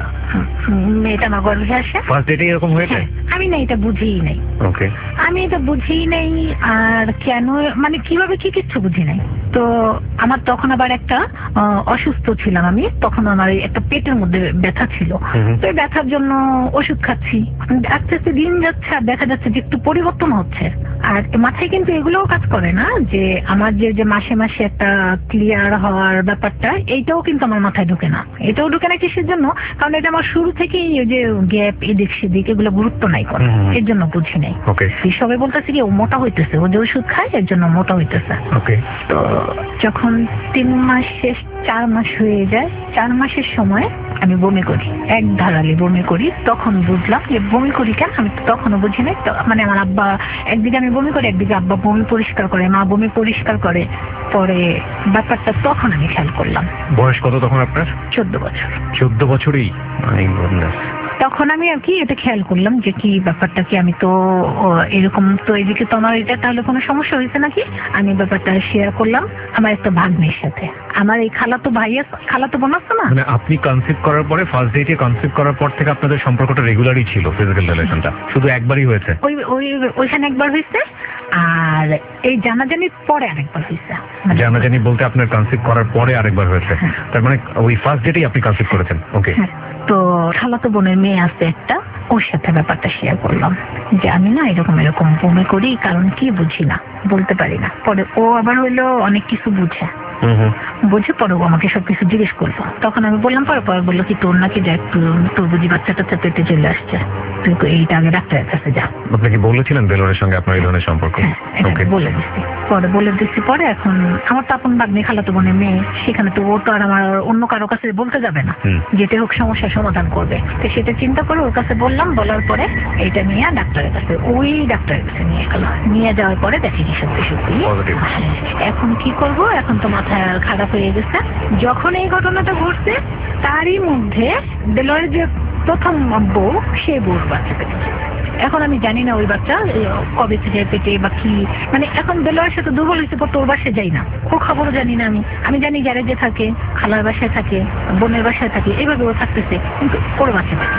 E: উম, মেয়েটা আমার গর্ভে আসে।
B: ফার্স্ট ডেটেই এরকম হয়েছে?
E: হ্যাঁ, আমি না এটা বুঝিই নাই।
B: ওকে।
E: আমি এটা বুঝিই নাই, আর কেন মানে কিভাবে কি কিচ্ছু বুঝি নাই। তো আমার তখন আবার একটা আহ, অসুস্থ ছিলাম আমি, তখন আমার এই একটা পেটের মধ্যে ব্যথা ছিল।
B: হুম।
E: তো এই ব্যথার জন্য ওষুধ খাচ্ছি, আস্তে আস্তে দিন যাচ্ছে আর দেখা যাচ্ছে যে একটু পরিবর্তন হচ্ছে। আর মাথায় কিন্তু এগুলোও কাজ করে না যে আমার যে যে মাসে মাসে একটা ক্লিয়ার হওয়ার ব্যাপারটা, এইটাও কিন্তু আমার মাথায় ঢুকে না। এটাও ঢুকে না কিসের জন্য? কারণ এটা আমার শুরু থেকেই ওই যে গ্যাপ, এদিক সেদিক, এগুলো গুরুত্ব নাই করে,
B: হুম।
E: এর জন্য বুঝি নাই।
B: ওকে।
E: সবাই বলতেছে কি ও মোটা হইতেছে, ও যে ওষুধ খায় এর জন্য মোটা হইতেছে।
B: ওকে।
E: তো যখন তিন মাস শেষ, চার মাস হয়ে যায়, চার মাসের সময় আমি বমি করি, এক ধারালি বমি করি। তখন বুঝলাম যে বমি করি কেন, আমি তো তখনও বুঝি নাই। তো মানে আমার আব্বা একদিকে আমি বমি করি, একদিকে আব্বা বমি পরিষ্কার করে, মা বমি পরিষ্কার করে। পরে ব্যাপারটা তখন আমি খেয়াল করলাম।
B: বয়স কত তখন আপনার?
E: চোদ্দ বছর।
B: চোদ্দ বছরই? My goodness.
E: তখন আমি আর কি এটা খেয়াল করলাম যে কি ব্যাপারটা কি, আমি তো ও, এরকম তো এদিকে তো আমার এটা তাহলে কোনো সমস্যা হয়েছে নাকি। আমি ব্যাপারটা শেয়ার করলাম আমার একটা ভাগ্নির সাথে। আমার এই খালাতো ভাই আছে, খালাতো বোন আছে না।
B: মানে আপনি কনসিভ করার পরে, ফার্স্ট ডেটে কনসিভ করার পর থেকে আপনাদের সম্পর্কটা রেগুলারই ছিল, ফিজিক্যাল রিলেশনটা শুধু একবারই হয়েছে?
E: ওই ওই ওইখানে একবার হয়েছে, আর এই জানাজানির পরে আরেকবার হয়েছে। মানে-
B: জানাজানি বলতে আপনার কনসিভ করার পরে আরেকবার হয়েছে? তার মানে ওই ফার্স্ট ডেটেই আপনি কনসিভ করেছেন? ওকে।
E: হ্যাঁ, তো খালাতো বোনের মেয়ে আছে একটা, ওর সাথে ব্যাপারটা শেয়ার করলাম যে আমি না এরকম এরকম বমি করি, কারণ কি বুঝি না, বলতে পারি না। পরে ও আবার হইলো অনেক কিছু বুঝে,
B: হুম হুম।
E: বুঝে পরে ও আমাকে সবকিছু জিজ্ঞেস করলো। তখন আমি বললাম, পরে পরে বললো কি তোর নাকি দেখ তোর- তোর বুঝি বাচ্চা টাচ্চা পেটে চলে আসছে, তুই এইটা আগে ডাক্তারের কাছে যা।
B: আপনি কি বলেছিলেন বেলোরের সঙ্গে আপনার এই ধরনের সম্পর্ক?
E: হ্যাঁ, এটা
B: ওকে।
E: বলে দিচ্ছি। পরে বলে দিচ্ছি, পরে এখন আমার তো আপন ভাগ্নি, খালাতো বোনের মেয়ে, সেখানে তো ও তো আর আমার অন্য কারো কাছে বলতে যাবে না,
B: হুম।
E: যেটা হোক সমস্যার সমাধান করবে। তো সেটা চিন্তা করে ওর কাছে বললাম, বলার পরে এইটা নিয়ে ডাক্তারের কাছে, ওই ডাক্তারের কাছে নিয়ে গেল। নিয়ে যাওয়ার পরে দেখি কি সত্যি সত্যি
B: Positive.
E: হ্যাঁ, এখন কি করব, এখন তো মাথা খারাপ হয়ে গেছে। যখন এই ঘটনাটা ঘটছে তারই মধ্যে বেলয়ের যে প্রথম বউ, সে বউর বাচ্চা পেটেছে। এখন আমি জানি না ওই বাচ্চা এ, কবে থেকে পেটে বা কি, মানে এখন বেলয়ের সাথে দুর্বল হয়েছে পর, তোর বাসায় যাই না, ও খবরও জানি না আমি। আমি জানি গ্যারেজে থাকে, খালার বাসায় থাকে, বোনের বাসায় থাকে, এভাবে ও থাকতেছে, কিন্তু ওর বাচ্চা পেটে।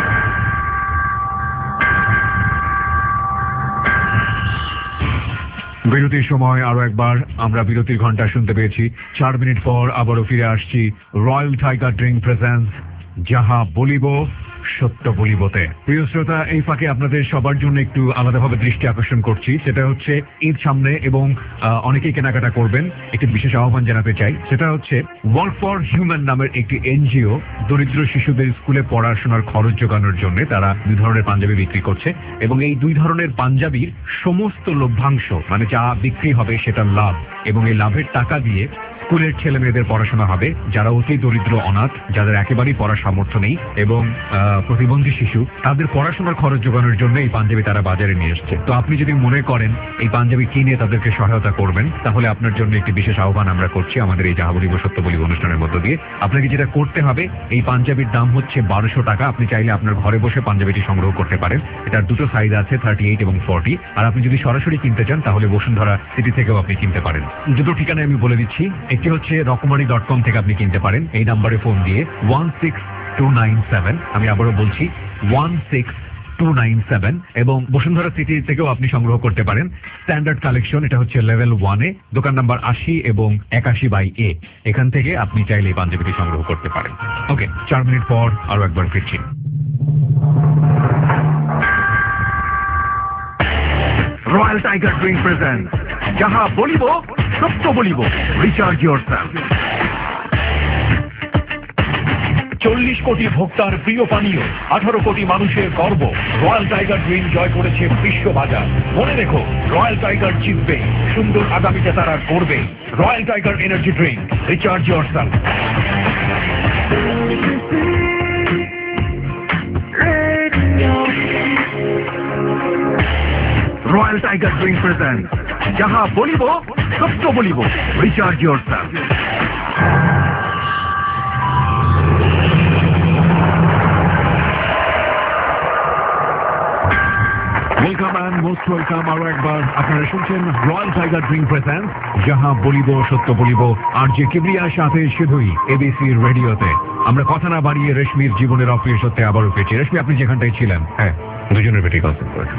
B: বিরতির সময় আরো একবার আমরা বিরতির ঘন্টা শুনতে পেয়েছি। চার মিনিট পর আবারও ফিরে আসছি রয়্যাল টাইগার ড্রিঙ্ক প্রেজেন্স যাহা বলিব সত্য বলিবতে। প্রিয় শ্রোতা, এই ফাঁকে আপনাদের সবার জন্য একটু আলাদাভাবে দৃষ্টি আকর্ষণ করছি। সেটা হচ্ছে ঈদ সামনে এবং আহ, অনেকেই কেনাকাটা করবেন, একটি বিশেষ আহ্বান জানাতে চাই। সেটা হচ্ছে ওয়ার্ক ফর হিউম্যান নামের একটি এনজিও দরিদ্র শিশুদের স্কুলে পড়াশোনার খরচ যোগানোর জন্য তারা দুই ধরনের পাঞ্জাবি বিক্রি করছে, এবং এই দুই ধরনের পাঞ্জাবির সমস্ত লভ্যাংশ, মানে যা বিক্রি হবে সেটার লাভ, এবং এই লাভের টাকা দিয়ে স্কুলের ছেলে মেয়েদের পড়াশোনা হবে, যারা অতি দরিদ্র, অনাথ, যাদের একেবারেই পড়ার সামর্থ্য নেই, এবং আহ, প্রতিবন্ধী শিশু, তাদের পড়াশোনার খরচ যোগানোর জন্য এই পাঞ্জাবি তারা বাজারে নিয়ে এসছে। তো আপনি যদি মনে করেন এই পাঞ্জাবি কিনে তাদেরকে সহায়তা করবেন, তাহলে আপনার জন্য একটি বিশেষ আহ্বান আমরা করছি আমাদের এই যাহা বলিব সত্য বলিব অনুষ্ঠানের মধ্য দিয়ে। আপনাকে যেটা করতে হবে, এই পাঞ্জাবির দাম হচ্ছে বারোশো টাকা। আপনি চাইলে আপনার ঘরে বসে পাঞ্জাবিটি সংগ্রহ করতে পারেন। এটার দুটো সাইজ আছে, থার্টি এইট এবং ফর্টি। আর আপনি যদি সরাসরি কিনতে চান তাহলে বসুন্ধরা সিটি থেকেও আপনি কিনতে পারেন। দুটো ঠিকানা আমি বলে দিচ্ছি। একটি হচ্ছে রকমারি ডট কম থেকে আপনি কিনতে পারেন এই নাম্বারে ফোন দিয়ে, one six two nine seven. আমি আবারও বলছি, one six two nine seven. এবং বসুন্ধরা সিটি থেকেও আপনি সংগ্রহ করতে পারেন স্ট্যান্ডার্ড কালেকশন, এটা হচ্ছে লেভেল ওয়ানে, দোকান নাম্বার আশি এবং একাশি বাই এ। এখান থেকে আপনি চাইলে এই পাঞ্জাবিটি সংগ্রহ করতে পারেন। ওকে, চার মিনিট পর আরো একবার ফিরছি। রয়্যাল টাইগার ড্রিঙ্ক প্রেজেন্ট যাহা বলিব সত্য বলিব, রিচার্জ ইয়োরসেলফ। চল্লিশ কোটি ভোক্তার প্রিয় পানীয়, আঠারো কোটি মানুষের গর্ব, রয়্যাল টাইগার ড্রিঙ্ক জয় করেছে বিশ্ববাজার। মনে রেখো, রয়্যাল টাইগার জিতবে, সুন্দর আগামীতে তারা করবে। Royal tiger energy drink, recharge yourself. Royal tiger drink present যাহা বলিব সত্য বলিব, recharge yourself. Welcome and most welcome আরো একবার আপনারা শুনছেন রয়্যাল টাইগার ড্রিঙ্ক প্রেজেন্ট যাহা বলিব সত্য বলিব আর যে কিবরিয়ার সাথে শুধুই এবিসি রেডিওতে। আমরা কথা না বাড়িয়ে রেশমির জীবনের অপ্রিয় সত্যে আবারও পেয়েছি। রেশমি, আপনি যেখানটায় ছিলেন, হ্যাঁ, দুজনের বেটি কনসেপ্ট করেছে।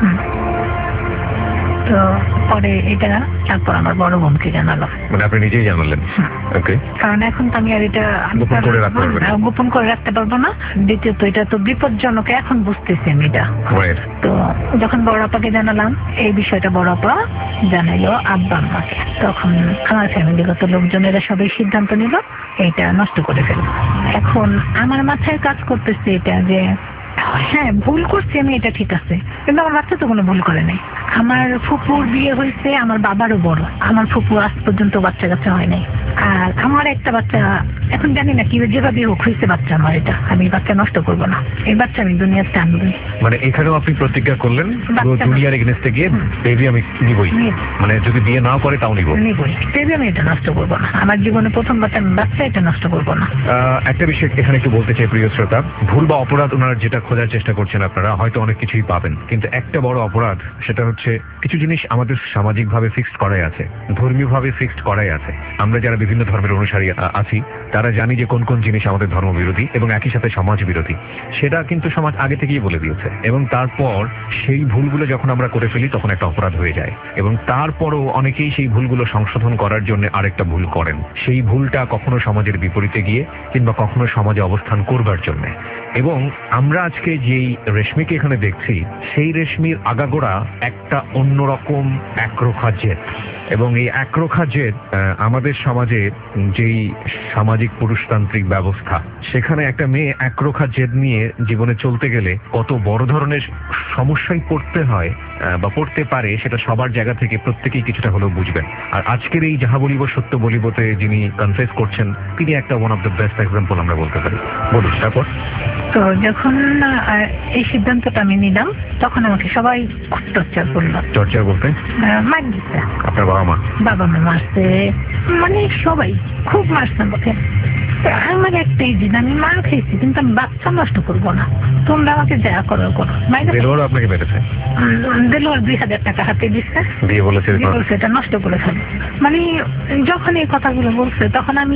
E: তো পরে এটা তারপর আমার বড় বোনকে জানালাম।
B: মানে আপনি নিজেই জানালেন? ওকে।
E: কারণ এখন তো আমি আর এটা
B: গোপন করে রাখতে পারবো না।
E: গোপন করে রাখতে পারবো না। দ্বিতীয়ত এটা তো বিপজ্জনক, এখন বুঝতেছি আমি এটা। তো যখন বড় আপাকে জানালাম এই বিষয়টা, বড় আপা জানাইলো আব্বা আম্মাকে, তখন আমার ফ্যামিলিগত লোকজনেরা সবাই সিদ্ধান্ত নিল এটা নষ্ট করে ফেলবো। এখন আমার মাথায় কাজ করতেছে এটা যে হ্যাঁ ভুল করছি আমি, এটা ঠিক আছে, কিন্তু আমার বাচ্চা তো কোনো ভুল করে নাই। আমার ফুপুর বিয়ে হয়েছে আমার বাবারও বড়, আমার ফুপু আজ পর্যন্ত বাচ্চা কাচ্চা হয় নাই। আর আমার একটা বাচ্চা এখন জানি না কি যেভাবে হোক হয়েছে বাচ্চা আমার, এটা আমি বাচ্চা নষ্ট করবো না, এই বাচ্চা আমি দুনিয়াতে আনবো।
B: মানে এখানেও আপনি প্রতিজ্ঞা করলেন দুনিয়ার এগেনস্টে গিয়ে বেবি আমি নিবই, মানে যদি বিয়ে না করে তাও নিব
E: নিবই, বেবি আমি এটা নষ্ট করবো না, আমার জীবনে প্রথম বাচ্চা বাচ্চা এটা নষ্ট করবো না।
B: একটা বিষয় এখানে একটু বলতে চাই প্রিয় শ্রোতা, ভুল বা অপরাধ ওনারা যেটা খোঁজার চেষ্টা করছেন আপনারা হয়তো অনেক কিছুই পাবেন, কিন্তু একটা বড় অপরাধ সেটা হচ্ছে কিছু জিনিস আমাদের সামাজিক ভাবে ফিক্সড করাই আছে, ধর্মীয় ভাবে ফিক্সড করাই আছে। আমরা যারা বিভিন্ন ধর্মের অনুসারী আছি তারা জানি যে কোন কোন জিনিস আমাদের ধর্ম বিরোধী এবং একই সাথে সমাজ বিরোধী, সেটা কিন্তু সমাজ আগে থেকেই বলে দিয়েছে। এবং তারপর সেই ভুলগুলো যখন আমরা করে ফেলি তখন একটা অপরাধ হয়ে যায়, এবং তারপরও অনেকেই সেই ভুলগুলো সংশোধন করার জন্য আরেকটা ভুল করেন, সেই ভুলটা কখনো সমাজের বিপরীতে গিয়ে কিংবা কখনো সমাজে অবস্থান করবার জন্য। এবং আমরা আজকে যেই রেশমিকে এখানে দেখছি সেই রেশমির আগাগোড়া একটা অন্যরকম একরোখা জেদ, এবং এই একরোখা জেদ আমাদের সমাজের যেই সামাজিক পুরুষতান্ত্রিক ব্যবস্থা সেখানে একটা মেয়ে একরোখা জেদ নিয়ে জীবনে চলতে গেলে কত বড় ধরনের সমস্যায় পড়তে হয় বা পড়তে পারে সেটা সবার জায়গা থেকে প্রত্যেকেই কিছুটা হলেও বুঝবেন। আর আজকের এই যাহা বলিব সত্য বলিবতে যিনি কনফেস করছেন তিনি একটা one of the best example আমরা বলতে পারি। বলুন তারপর।
E: তো যখন এই সিদ্ধান্তটা আমি নিলাম তখন আমাকে সবাই খুব টর্চার করলো।
B: টর্চার বলতে?
E: মার দিচ্ছে।
B: আপনার বাবা মা? বাবা
E: মা মারছে, মানে সবাই খুব মারছে আমাকে। আমার একটাই জিনিস, আমি মার খেয়েছি কিন্তু আমি বাচ্চা নষ্ট করবো না, তোমরা আমাকে যা করো করো।
B: দেলোয়ার আপনাকে বেড়েছে?
E: দেলোয়ার দুই হাজার টাকা হাতে দিচ্ছে,
B: দিয়ে বলেছে
E: এটা নষ্ট করে ফেলো। মানে যখন এই কথাগুলো বলছে তখন আমি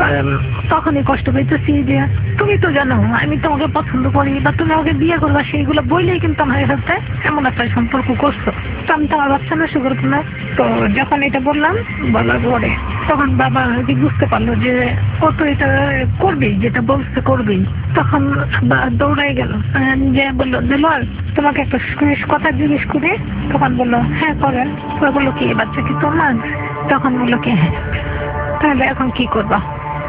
E: তখনই কষ্ট পেয়েছি যে তুমি তো জানো আমি তোমাকে পছন্দ করি বা তুমি আমাকে বিয়ে করবা, সেইগুলো বললেই কিন্তু আমার সাথে এমন একটা সম্পর্ক করছো, তো আমি তো আমার বাচ্চা নষ্ট করবো না। তো যখন এটা বললাম, বলার পরে তখন বাবা বুঝতে পারলো যে ও তো এটা করবেই, যেটা বলছে করবেই। তখন দৌড়াই গেল, যে বললো দেলোয়ার তোমাকে একটা কথা জিজ্ঞেস করে। তখন বললো হ্যাঁ করেন। বললো কি বাচ্চা কি তোমার? তখন বললো কি হ্যাঁ। তাহলে এখন কি করবা?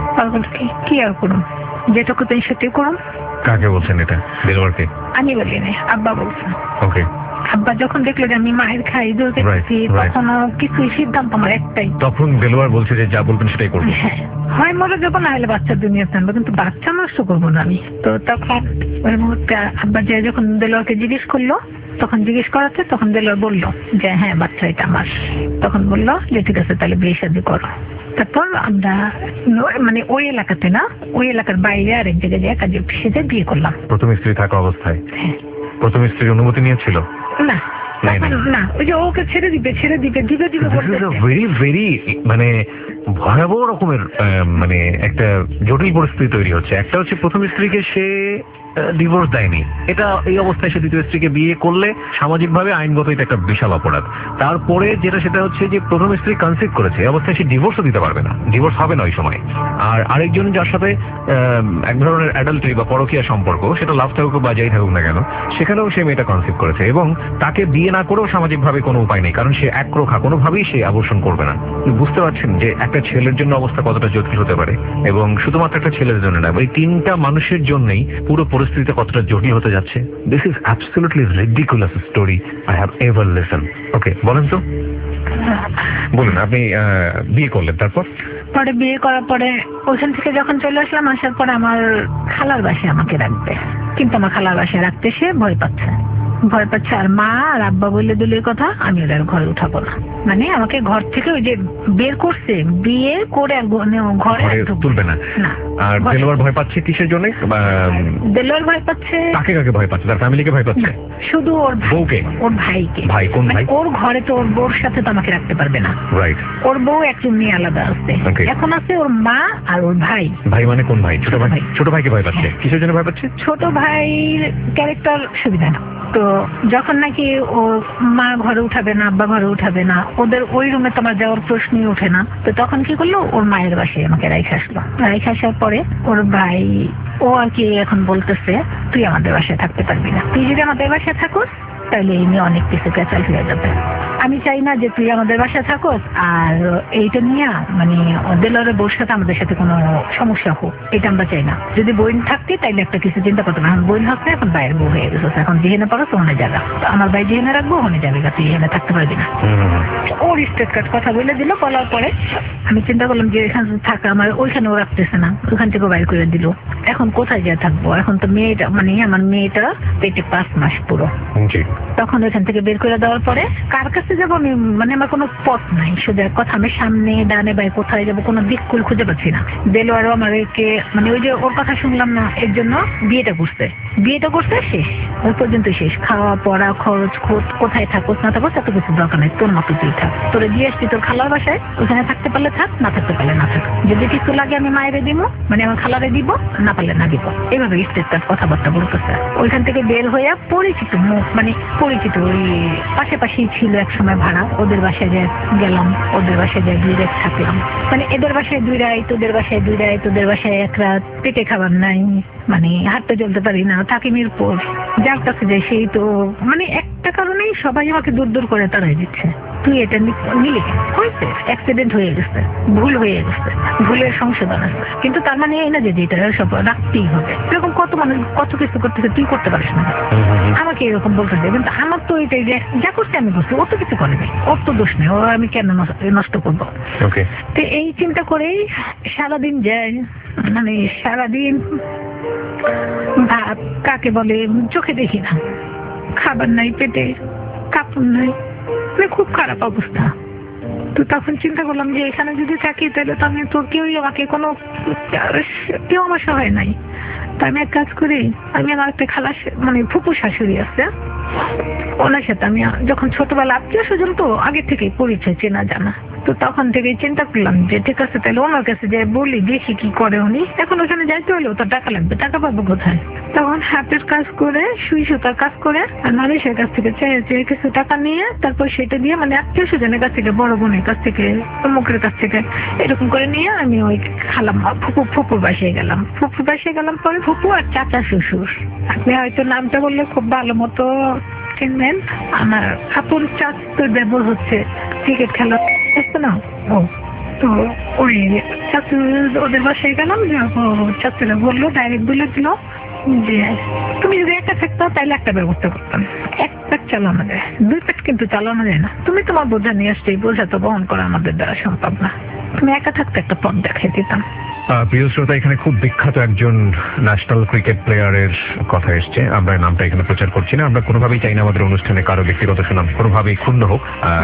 E: কি আর করুন, যেটুকু তুমি সেটাই করুন।
B: কাকে বলছেন এটা? দেলোয়ারকে? আমি
E: বলি না, আব্বা বলছেন।
B: ওকে।
E: আব্বা যখন দেখলো যে আমি মায়ের খাই দৌড়তে তখন কিছু সিদ্ধান্ত আমার একটাই।
B: তখন দেলোয়ার বলছে যে যা বলবেন সেটাই করবো।
E: হ্যাঁ, হয় মরে যাবো না হলে বাচ্চার দুনিয়াতে আনবো, কিন্তু বাচ্চা নষ্ট করবো না আমি। তো তখন ওই মুহূর্তে আব্বা যে যখন দেলোয়ারকে জিজ্ঞেস করলো, তখন জিজ্ঞেস করাতে তখন দেলোয়ার বললো যে হ্যাঁ বাচ্চা এটা আমার। তখন বললো যে ঠিক আছে তাহলে বিয়ে শাদী করো। তারপর আমরা মানে ওই এলাকাতে না, ওই এলাকার বাইরে আরেক জায়গায় যে কাজে সেটা বিয়ে করলাম।
B: প্রথম স্ত্রী থাকা অবস্থায়? হ্যাঁ। প্রথম স্ত্রীর অনুমতি নিয়েছিল?
E: না না, ওই যে ওকে ছেড়ে দিবে ছেড়ে দিবে দিবে দিবে
B: ভেরি ভেরি মানে ভয়াবহ রকমের মানে একটা জটিল পরিস্থিতি তৈরি হচ্ছে। একটা হচ্ছে প্রথম স্ত্রীকে সে ডিভোর্স দেয়নি, এটা এই অবস্থায় সে দ্বিতীয় স্ত্রীকে বিয়ে করলে সামাজিকভাবে আইনগত এটা একটা বিশাল অপরাধ। তারপরে যেটা সেটা হচ্ছে যে প্রথম স্ত্রী কনসিভ করেছে, এই অবস্থায় সে ডিভোর্সও দিতে পারবে না, ডিভোর্স হবে না ওই সময়। আর আরেকজন যার সাথে এক ধরনের অ্যাডাল্টারি বা পরকীয়া সম্পর্ক, সেটা লাভ থাকুক বা যাই থাকুক না কেন, সেখানেও সে মেয়েটা কনসিভ করেছে এবং তাকে বিয়ে না করেও সামাজিকভাবে কোনো উপায় নেই, কারণ সে একরোখা, কোনোভাবেই সে আবর্ষণ করবে না। বুঝতে পারছেন যে একটা ছেলের জন্য অবস্থা কতটা জটিল হতে পারে, এবং শুধুমাত্র একটা ছেলের জন্য না, এই তিনটা মানুষের জন্যই পুরো পরিস্থিতিটা কতটা জটিল হতে যাচ্ছে। This is absolutely ridiculous story I have ever listen. Okay, বলেন তো, বলুন। আপনি বিয়ে করলেন, তারপর?
E: পরে বিয়ে করার পরে ওখান থেকে যখন চলে আসলাম, আসার পরে আমার খালার বাসায় আমাকে রাখবে, কিন্তু আমার খালার বাসায় রাখতে সে ভয় পাচ্ছে। ভয় পাচ্ছে। আর মা আর আব্বা বললে দূরের কথা, আমি ওদের ঘরে উঠাবো না। মানে আমাকে ঘর থেকে ওই যে বের করছে, বিয়ে করে আর ঘ- মানে ঘরে
B: ঘরে
E: ঢুকবে
B: তুলবে না।
E: না।
B: আর
E: ঘরে-
B: দেলোয়ার ভয় পাচ্ছে কিসের জন্য?
E: দেলোয়ার ভয় পাচ্ছে
B: কাকে কাকে ভয় পাচ্ছে? তার ফ্যামিলিকে ভয় পাচ্ছে?
E: না, শুধু ওর ভাই-
B: বউকে?
E: ওর ভাইকে।
B: ভাই, কোন
E: মানে
B: ভাই?
E: ওর ঘরে তো ওর বউর সাথে তো আমাকে রাখতে পারবে না।
B: রাইট।
E: ওর বউ একজন নিয়ে আলাদা আছে।
B: Okay.
E: এখন আছে ওর মা আর ওর ভাই।
B: ভাই মানে কোন ভাই? ছোট
E: ছোট
B: ভাই?
E: ভাই।
B: ছোট ভাইকে ভয় পাচ্ছে? কিসের জন্য ভয় পাচ্ছে?
E: ছোট ভাইয়ের ক্যারেক্টার সুবিধা না। তো যখন নাকি ও মা ঘরে উঠাবে না, আব্বা ঘরে উঠাবে না, ওদের ওই রুমে তোমার যাওয়ার প্রশ্নই ওঠে না। তো তখন কি করলো, ওর মায়ের বাসায় আমাকে রাইখে আসলো। রাইখে আসার পরে ওর ভাই ও আর কি এখন বলতেছে, তুই আমাদের বাসায় থাকতে পারবি না, তুই যদি আমাদের বাসায় থাকোস তাহলে এই নিয়ে অনেক কিছু ক্যাচাল হয়ে যাবে। আমি চাই না যে তুই আমাদের বাসায় থাকোস, আর এইটা নিয়ে মানে দেলোয়ারের বউর সাথে আমাদের সাথে কোনো সমস্যা হোক, এটা আমরা চাই না। যদি বইন থাকতি তাইলে একটা কিছু চিন্তা করতাম। এখন বইন হচ্ছে, এখন বাইরের বউ হয়ে গেছে, এখন যেহেনে পারো তো ওখানে যাবে। তো আমার ভাই যেহেনে রাখবো ওখানে যাবে, তুই এখানে থাকতে পারবি না। ওর স্টেট কার্ড কথা বলে দিল। বলার পরে আমি চিন্তা করলাম যে এখানে থাকা আমার, ওইখানেও রাখতেছে না, ওইখান থেকে বাইর করে দিল। এখন কোথায় যা থাকবো? এখন তো মেয়েটা মানে আমার মেয়েটা পেটে পাঁচ মাস পুরো।
B: জি।
E: তখন ওইখান থেকে বের করে দেওয়ার পরে কার কাছে যাবো আমি, মানে আমার কোনো পথ নাই। সোজা কথা, আমি সামনে ডানে বাই কোথায় যাবো কোনো দিককুল খুঁজে পাচ্ছি না। দেলোয়ারও আমাদেরকে মানে ওই যে ওর কথা শুনলাম না, এর জন্য বিয়েটা করছে। বিয়েটা করছে শেষ, ওই পর্যন্ত শেষ। খাওয়া পড়া খরচ খোঁজ, কোথায় থাকোস না থাকোস এত কিছু দরকার নেই, তোর মতো তুই থাক। তোরে দিয়ে আসছি তোর খালার বাসায়, ওখানে থাকতে পারলে থাক, না থাকতে পারলে না থাক। যদি কিছু লাগে আমি মায়েরে দিব, মানে আমার খালারে দিব, না পারলে না দিব। এইভাবে স্টেট কথাবার্তা বলতেছে। ওইখান থেকে বের হয়ে পরিচিত মুখ, মানে পরিচিত ওই পাশাপাশি ছিল এক সময় ভাড়া, ওদের বাসায় যে গেলাম, ওদের বাসায় যে দুই রাত থাকলাম। মানে এদের বাসায় দুই রাত, ওদের বাসায় দুই রাত, ওদের বাসায় এক রাত, পেটে খাবার নাই, মানে হাঁটতে চলতে পারি না, থাকি মিরপুর। যার কাছে যাই সেই তো মানে একটা কারণেই সবাই আমাকে দূর দূর করে তাড়াই দিচ্ছে। তুই এটা নিলি হয়েছে, অ্যাক্সিডেন্ট হয়ে গেছে, ভুল হয়ে গেছে, ভুলের সংশোধন আছে, কিন্তু তার মানে এই না যে এটা সব রাখতেই হবে। এরকম কত মানুষ কত কিছু করতেছে, তুই করতে পারিস না, আমাকে এরকম বলতেছে। কিন্তু আমার তো এটাই যে যা করছে আমি করছি, ও তো কিছু করেনি, ওর তো দোষ নেই, ও আমি কেন নষ্ট করবো?
B: ওকে।
E: তো এই চিন্তা করেই সারাদিন যায়, মানে সারাদিন ভাত কাকে বলে চোখে দেখি না, খাবার নাই পেটে, কাপড় নাই, মানে খুব খারাপ অবস্থা। তো তখন চিন্তা করলাম যে এখানে যদি থাকি তাহলে তো আমি তো কেউই আমাকে কোনো কেউ আমার সহায় নাই। তো আমি এক কাজ করি, আমি আমার একটা খালা মানে ফুপু শাশুড়ি আছে, ওনার সাথে আমি যখন ছোটবেলা আত্মীয় স্বজন তো আগে থেকে পরিচয় চেনা জানা, তো তখন থেকে চিন্তা করলাম যে ঠিক আছে তাহলে ওনার কাছে যাই বলি, দেখি কি করে উনি। এখন ওখানে যাইতে হলেও তো টাকা লাগবে, টাকা পাবো কোথায়? তখন হাতের কাজ করে, সুই সুতার কাজ করে আর মানুষের কাছ থেকে চেয়ে চেয়ে কিছু টাকা নিয়ে তারপর সেটা দিয়ে মানে আত্মীয় স্বজনের কাছ থেকে, বড় বোনের কাছ থেকে, মুখের কাছ থেকে এরকম করে নিয়ে আমি ওই খালাম ফুপু ফুপুর বাসায় গেলাম। ফুপুর বাসায় গেলাম পরে ফুপু আর চাচা শ্বশুর, আপনি হয়তো নামটা বললে খুব ভালো মতো চিনবেন। আমার আপন চাচুর ব্যবহার হচ্ছে ক্রিকেট খেলা আসতো না, ও তো ওই চাচু ওদের বাসায় গেলাম, চাচুরা বললো, ডাইরেক্ট বলে দিল যে তুমি যদি একটা থাকতো তাহলে একটা ব্যবস্থা করতাম, এক পেট চালানো যায়, দুই পেট কিন্তু চালানো যায় না। তুমি তোমার বোঝা নিয়ে আসছে, এই বোঝা তো বহন করা আমাদের দ্বারা সম্ভব না, তুমি একা থাকতে একটা পথ দেখাই দিতাম।
B: প্রিয় শ্রোতা, এখানে খুব বিখ্যাত একজন ন্যাশনাল ক্রিকেট প্লেয়ারের কথা এসছে। আমরা নামটা এখানে প্রচার করছি না, আমরা কোনোভাবেই চাই না আমাদের অনুষ্ঠানে কারো ব্যক্তিগত সুনাম কোনোভাবেই ক্ষুণ্ণ হোক,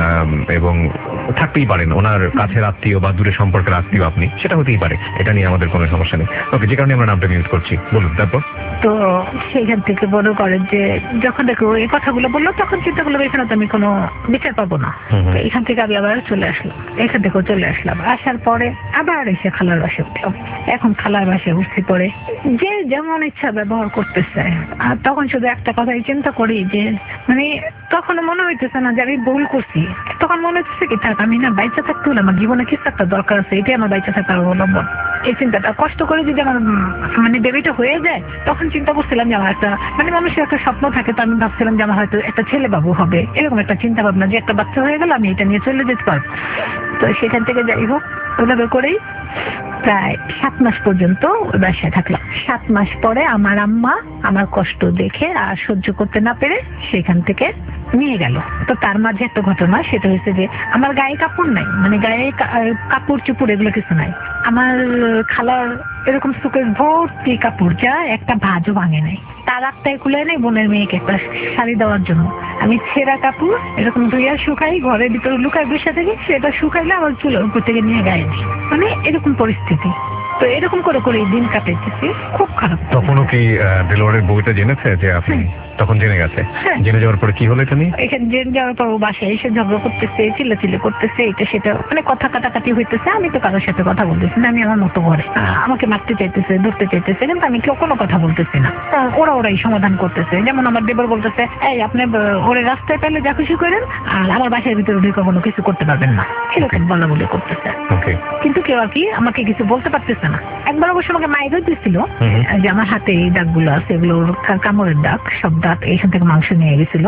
B: এবং থাকতেই পারেন ওনার কাছের আত্মীয় বা দূরে সম্পর্কের আত্মীয় আপনি, সেটা হতেই পারে, এটা নিয়ে আমাদের কোনো সমস্যা নেই। ওকে, যে কারণে আমরা নামটা মিউট করছি, বলুন তারপর।
E: তো সেইখান থেকে বড় করে যে যখন দেখো এই কথাগুলো বললো তখন চিন্তা করলাম এখানে তো আমি কোনো বিচার পাবো না। তো এখান থেকে আমি আবার চলে আসলাম, এখান থেকেও চলে আসলাম। আসার পরে আবার এসে খালার বাসায় উঠলাম। এখন খালার বাসায় উঠতে পরে যে যেমন ইচ্ছা ব্যবহার করতেছে, আর তখন শুধু একটা কথাই চিন্তা করি যে মানে তখন মনে হইতেছে না যে আমি ভুল করছি, তখন মনে হচ্ছে কি থাক, আমি না বাইচা থাকতে হলে আমার জীবনে কিছু একটা দরকার আছে, এটাই আমার বাইচা থাকার অবলম্বন। এই চিন্তাটা কষ্ট করে যদি আমার মানে বেবিটা হয়ে যায়, তখন চিন্তা করছিলাম যে আমার একটা মানে মানুষের একটা স্বপ্ন থাকে, তো আমি ভাবছিলাম যে আমার হয়তো একটা ছেলে বাবু হবে, এরকম একটা চিন্তা ভাবনা যে একটা বাচ্চা হয়ে গেল আমি এটা নিয়ে চলে যেতে পারবো। তো সেখান থেকে যাই হোক ওইভাবে করেই প্রায় সাত মাস পর্যন্ত ওই বাসায় থাকলাম। সাত মাস পরে আমার আম্মা আমার কষ্ট দেখে আর সহ্য করতে না পেরে সেখান থেকে নিয়ে গেল। তো তার মাঝে একটা ঘটনা, সেটা হচ্ছে যে আমার গায়ে কাপড় নাই, মানে গায়ে কাপড় চুপড় এগুলো কিছু নাই। আমার খালার এরকম সুকেস ভর্তি কাপড়, যা একটা ভাঁজও ভাঙে নাই। তার আত্মায় কুলায় নাই বোনের মেয়েকে একটা শাড়ি দেওয়ার জন্য। আমি ছেঁড়া কাপড় এরকম ধুইয়া শুকাই, ঘরের ভিতরে লুকায় বসে থাকি, সেটা শুকাইলে আমার চুলের উপর থেকে নিয়ে গায়ে দিই। মানে এরকম পরিস্থিতি। তো এরকম করে করে দিন কাটাইতেছি, খুব খারাপ।
B: তখনও কি ডেলিভারির বইটা জেনেছে যে আপনি? তখন জেনে গেছে। জেনে যাওয়ার পরে কি হলো এটা নিয়ে?
E: এখানে জেনে যাওয়ার পর ও বাসায় এসে ঝগড়া করতেছে, চিল্লাচিল্লি করতেছে, এটা সেটা মানে কথা কাটাকাটি হইতেছে। আমি তো কারোর সাথে কথা বলতেছি না, আমি আমার মতো ঘরে। আমাকে মারতে চাইতেছে, ধরতে চাইতেছে, কিন্তু আমি কেউ কোনো কথা বলতেছি না। ওরা ওরাই সমাধান করতেছে। যেমন আমার দেবর বলতেছে, এই আপনি ওরে রাস্তায় পেলে যা খুশি করেন, আর আমার বাসার ভিতরে ঢুকে কোনো কিছু করতে পারবেন না, এরকম বলা বলে করতেছে। কিন্তু কেউ আর কি আমাকে কিছু বলতে পারতেছে না। একবার অবশ্য আমাকে মাইরও দিচ্ছিল, যে আমার হাতে এই দাগগুলো আছে, এগুলো কামড়ের দাগ, সব দাগ এইখান থেকে মাংস নিয়ে গেছিল।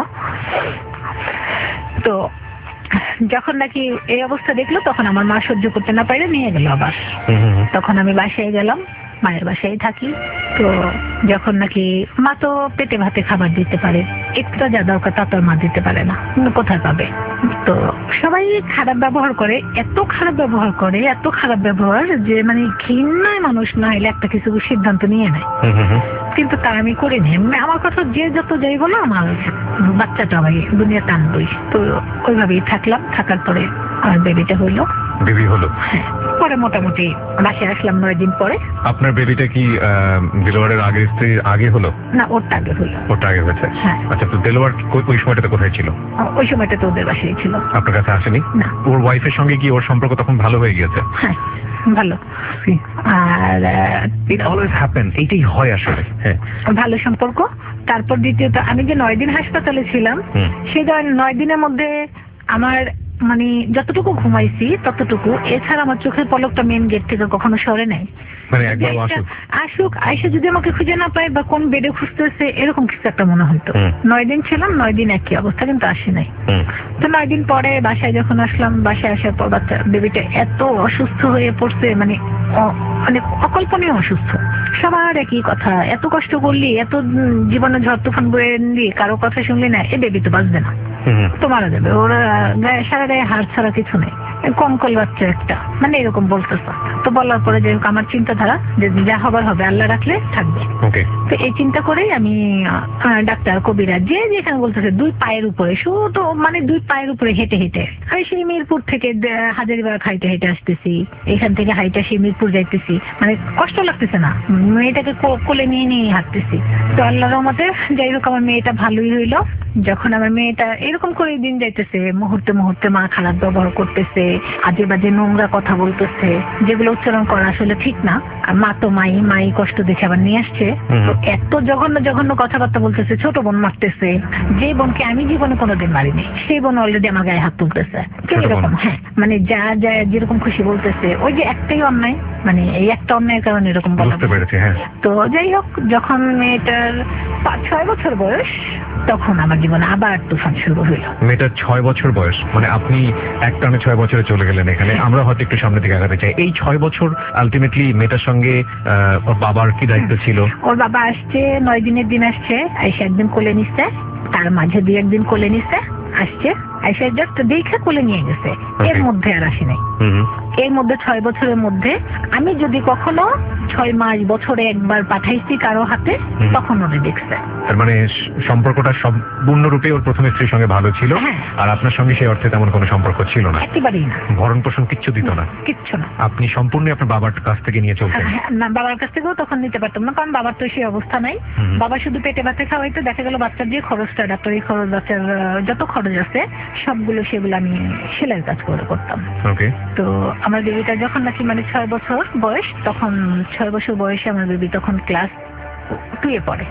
E: তো যখন নাকি এই অবস্থা দেখলো, তখন আমার মা সহ্য করতে না পারে নিয়ে গেল আবার। তখন আমি বাসায় গেলাম, মায়ের বাসায় থাকি। তো যখন নাকি মা তো পেটে ভাতে খাবার দিতে পারে, এক্সট্রা যা দরকার তা তো মা দিতে পারে না, কোথায় পাবে? তো সবাই খারাপ ব্যবহার করে, এত খারাপ ব্যবহার করে, এত খারাপ ব্যবহার যে মানে ঘৃণায় মানুষ না হলে একটা কিছু সিদ্ধান্ত নিয়ে নেয়। কিন্তু তা আমি করিনি। আমার কথা যে যত যাই বলো, আমার বাচ্চাটা আমি দুনিয়া টানবই। তো ওইভাবেই থাকলাম। থাকার পরে আমার বেবিটা হইলো।
B: বেবি হলো?
E: হ্যাঁ। পরে মোটামুটি বাসায় আসলাম নয় দিন পরে।
B: আপনার বেবিটা কি ডেলিভারের আগে স্ত্রীর আগে হলো?
E: না, ওরটা আগে হলো।
B: ওরটা আগে হয়েছে?
E: হ্যাঁ।
B: আচ্ছা, তো ডেলিভার ওই সময়টাতে কোথায় ছিল?
E: ওই সময়টা তো ওদের বাসায় ছিল।
B: আপনার কাছে আসেনি?
E: না।
B: ওর ওয়াইফের সঙ্গে কি ওর সম্পর্ক তখন ভালো হয়ে গিয়েছে?
E: হ্যাঁ, ভালো। আর
B: অলওয়েজ হ্যাপেন, এইটাই হয় আসলে। হ্যাঁ,
E: ভালো সম্পর্ক। তারপর দ্বিতীয়ত, আমি যে নয় দিন হাসপাতালে ছিলাম, সেই নয় দিনের মধ্যে আমার মানে যতটুকু ঘুমাইছি ততটুকু, এছাড়া আমার চোখের পলকটা মেন গেট থেকে কখনো সরে নাই।
B: মানে একবার আসুক
E: আসুক আইসা যদি আমাকে খুঁজে না পায় বা কোন বেডে খুঁজতেছে, এরকম কিছু একটা মনে হতো। নয় দিন ছিলাম, নয় দিন একই অবস্থা, কিন্তু আসি নাই। তো নয় দিন পরে বাসায় যখন আসলাম, বাসায় আসার পর বাচ্চা বেবিটা এত অসুস্থ হয়ে পড়ছে, মানে মানে অকল্পনীয় অসুস্থ। সবার একই কথা, এত কষ্ট করলি, এত জীবনে ঝড় তুফান বয়ে নিলি, কারো কথা শুনলি না, এ বেবি তো বাঁচবে না, তো মারা যাবে। ওরা গায়ে সারা গায়ে হাড় ছাড়া কিছু নেই, কঙ্কল বাচ্চা একটা, মানে এরকম বলতেছে। তো বলার পরে যে আমার চিন্তাধারা যে যা হবার হবে, আল্লাহ রাখলে থাকবে। তো এই চিন্তা করেই আমি ডাক্তার, কবিরাজ, যে যেখানে বলতেছে দুই পায়ের উপরে, শুধু মানে দুই পায়ের উপরে হেঁটে হেঁটে আমি সেই মিরপুর থেকে হাজারিবাগ হাইটে হেঁটে আসতেছি, এখান থেকে হাইটে সেই মিরপুর যাইতেছি, মানে কষ্ট লাগতেছে না, মেয়েটাকে কোলে নিয়ে নিয়ে হাঁটতেছি। তো আল্লাহর রহমতে যাই হোক আমার মেয়েটা ভালোই হইলো। যখন আমার মেয়েটা এরকম করে দিন যাইতেছে, মুহূর্তে মুহূর্তে মা খারাপ ব্যবহার করতেছে, আজে বাজে নোংরা কথা বলতেছে, যেগুলো উচ্চারণ করা আসলে ঠিক না। আর মা তো মাই মাই কষ্ট দেখে আবার নিয়ে আসছে, তো এত জঘন্য জঘন্য কথাবার্তা বলতেছে, ছোট বোন মারতেছে, যে বোনকে আমি জীবনে কোনোদিন মারিনি, সেই বোন অলরেডি আমার গায়ে হাত তুলতেছে। এরকম, হ্যাঁ, মানে যা যা যেরকম খুশি বলতেছে, ওই যে একটাই অন্যায়, মানে এই একটা অন্যায়ের কারণে এরকম বলা। তো যাই হোক, যখন মেয়েটার পাঁচ ছয় বছর বয়স, তখন আমার জীবনে আবার তুফান শুরু হইলো।
B: মেয়েটার ছয় বছর বয়স, মানে আপনি এক টানে ছয় বছরে চলে গেলেন এখানে। আমরা হয়তো একটু সামনে দিকে আগাতে চাই। এই ছয় বছর আলটিমেটলি মেয়েটার সঙ্গে ওর বাবার কি দায়িত্ব ছিল?
E: ওর বাবা আসছে, নয় দিনের দিন আসছে, আইসা একদিন কোলে নিচ্ছে, তার মাঝে দুই একদিন কোলে নিচ্ছে, আসছে আইসা জাস্ট দেখে কোলে নিয়ে গেছে, এর মধ্যে আর আসি নাই। এর মধ্যে ছয় বছরের মধ্যে আমি যদি কখনো ছয় মাস বছরে একবার পাঠাইছি কারো হাতে, তখন ওরা দেখছে।
B: তার মানে সম্পর্কটা সম্পূর্ণরূপে ওর প্রথম স্ত্রীর সঙ্গে ভালো ছিল, আর আপনার সঙ্গে সেই অর্থে তেমন কোনো সম্পর্ক ছিল না?
E: একেবারেই না।
B: ভরণ পোষণ কিচ্ছু দিত না?
E: কিচ্ছু না।
B: আপনি সম্পূর্ণ আপনার বাবার কাছ থেকে নিয়ে চলতেন?
E: না, বাবার কাছ থেকেও তখন নিতে পারতাম না, কারণ বাবার তো সেই অবস্থা নাই। বাবা শুধু পেটে ভাতে খাওয়াইতো, দেখা গেল বাচ্চার যে খরচটা, ডাক্তারি খরচ, বাচ্চার যত খরচ আছে সবগুলো, সেগুলো আমি সেলাইয়ের কাজ করে করতাম। তো আমার বেবিটা যখন নাকি মানে ছয় বছর বয়স, তখন ছয় বছর বয়সে আমার বেবি তখন ক্লাস টু এ পড়ে।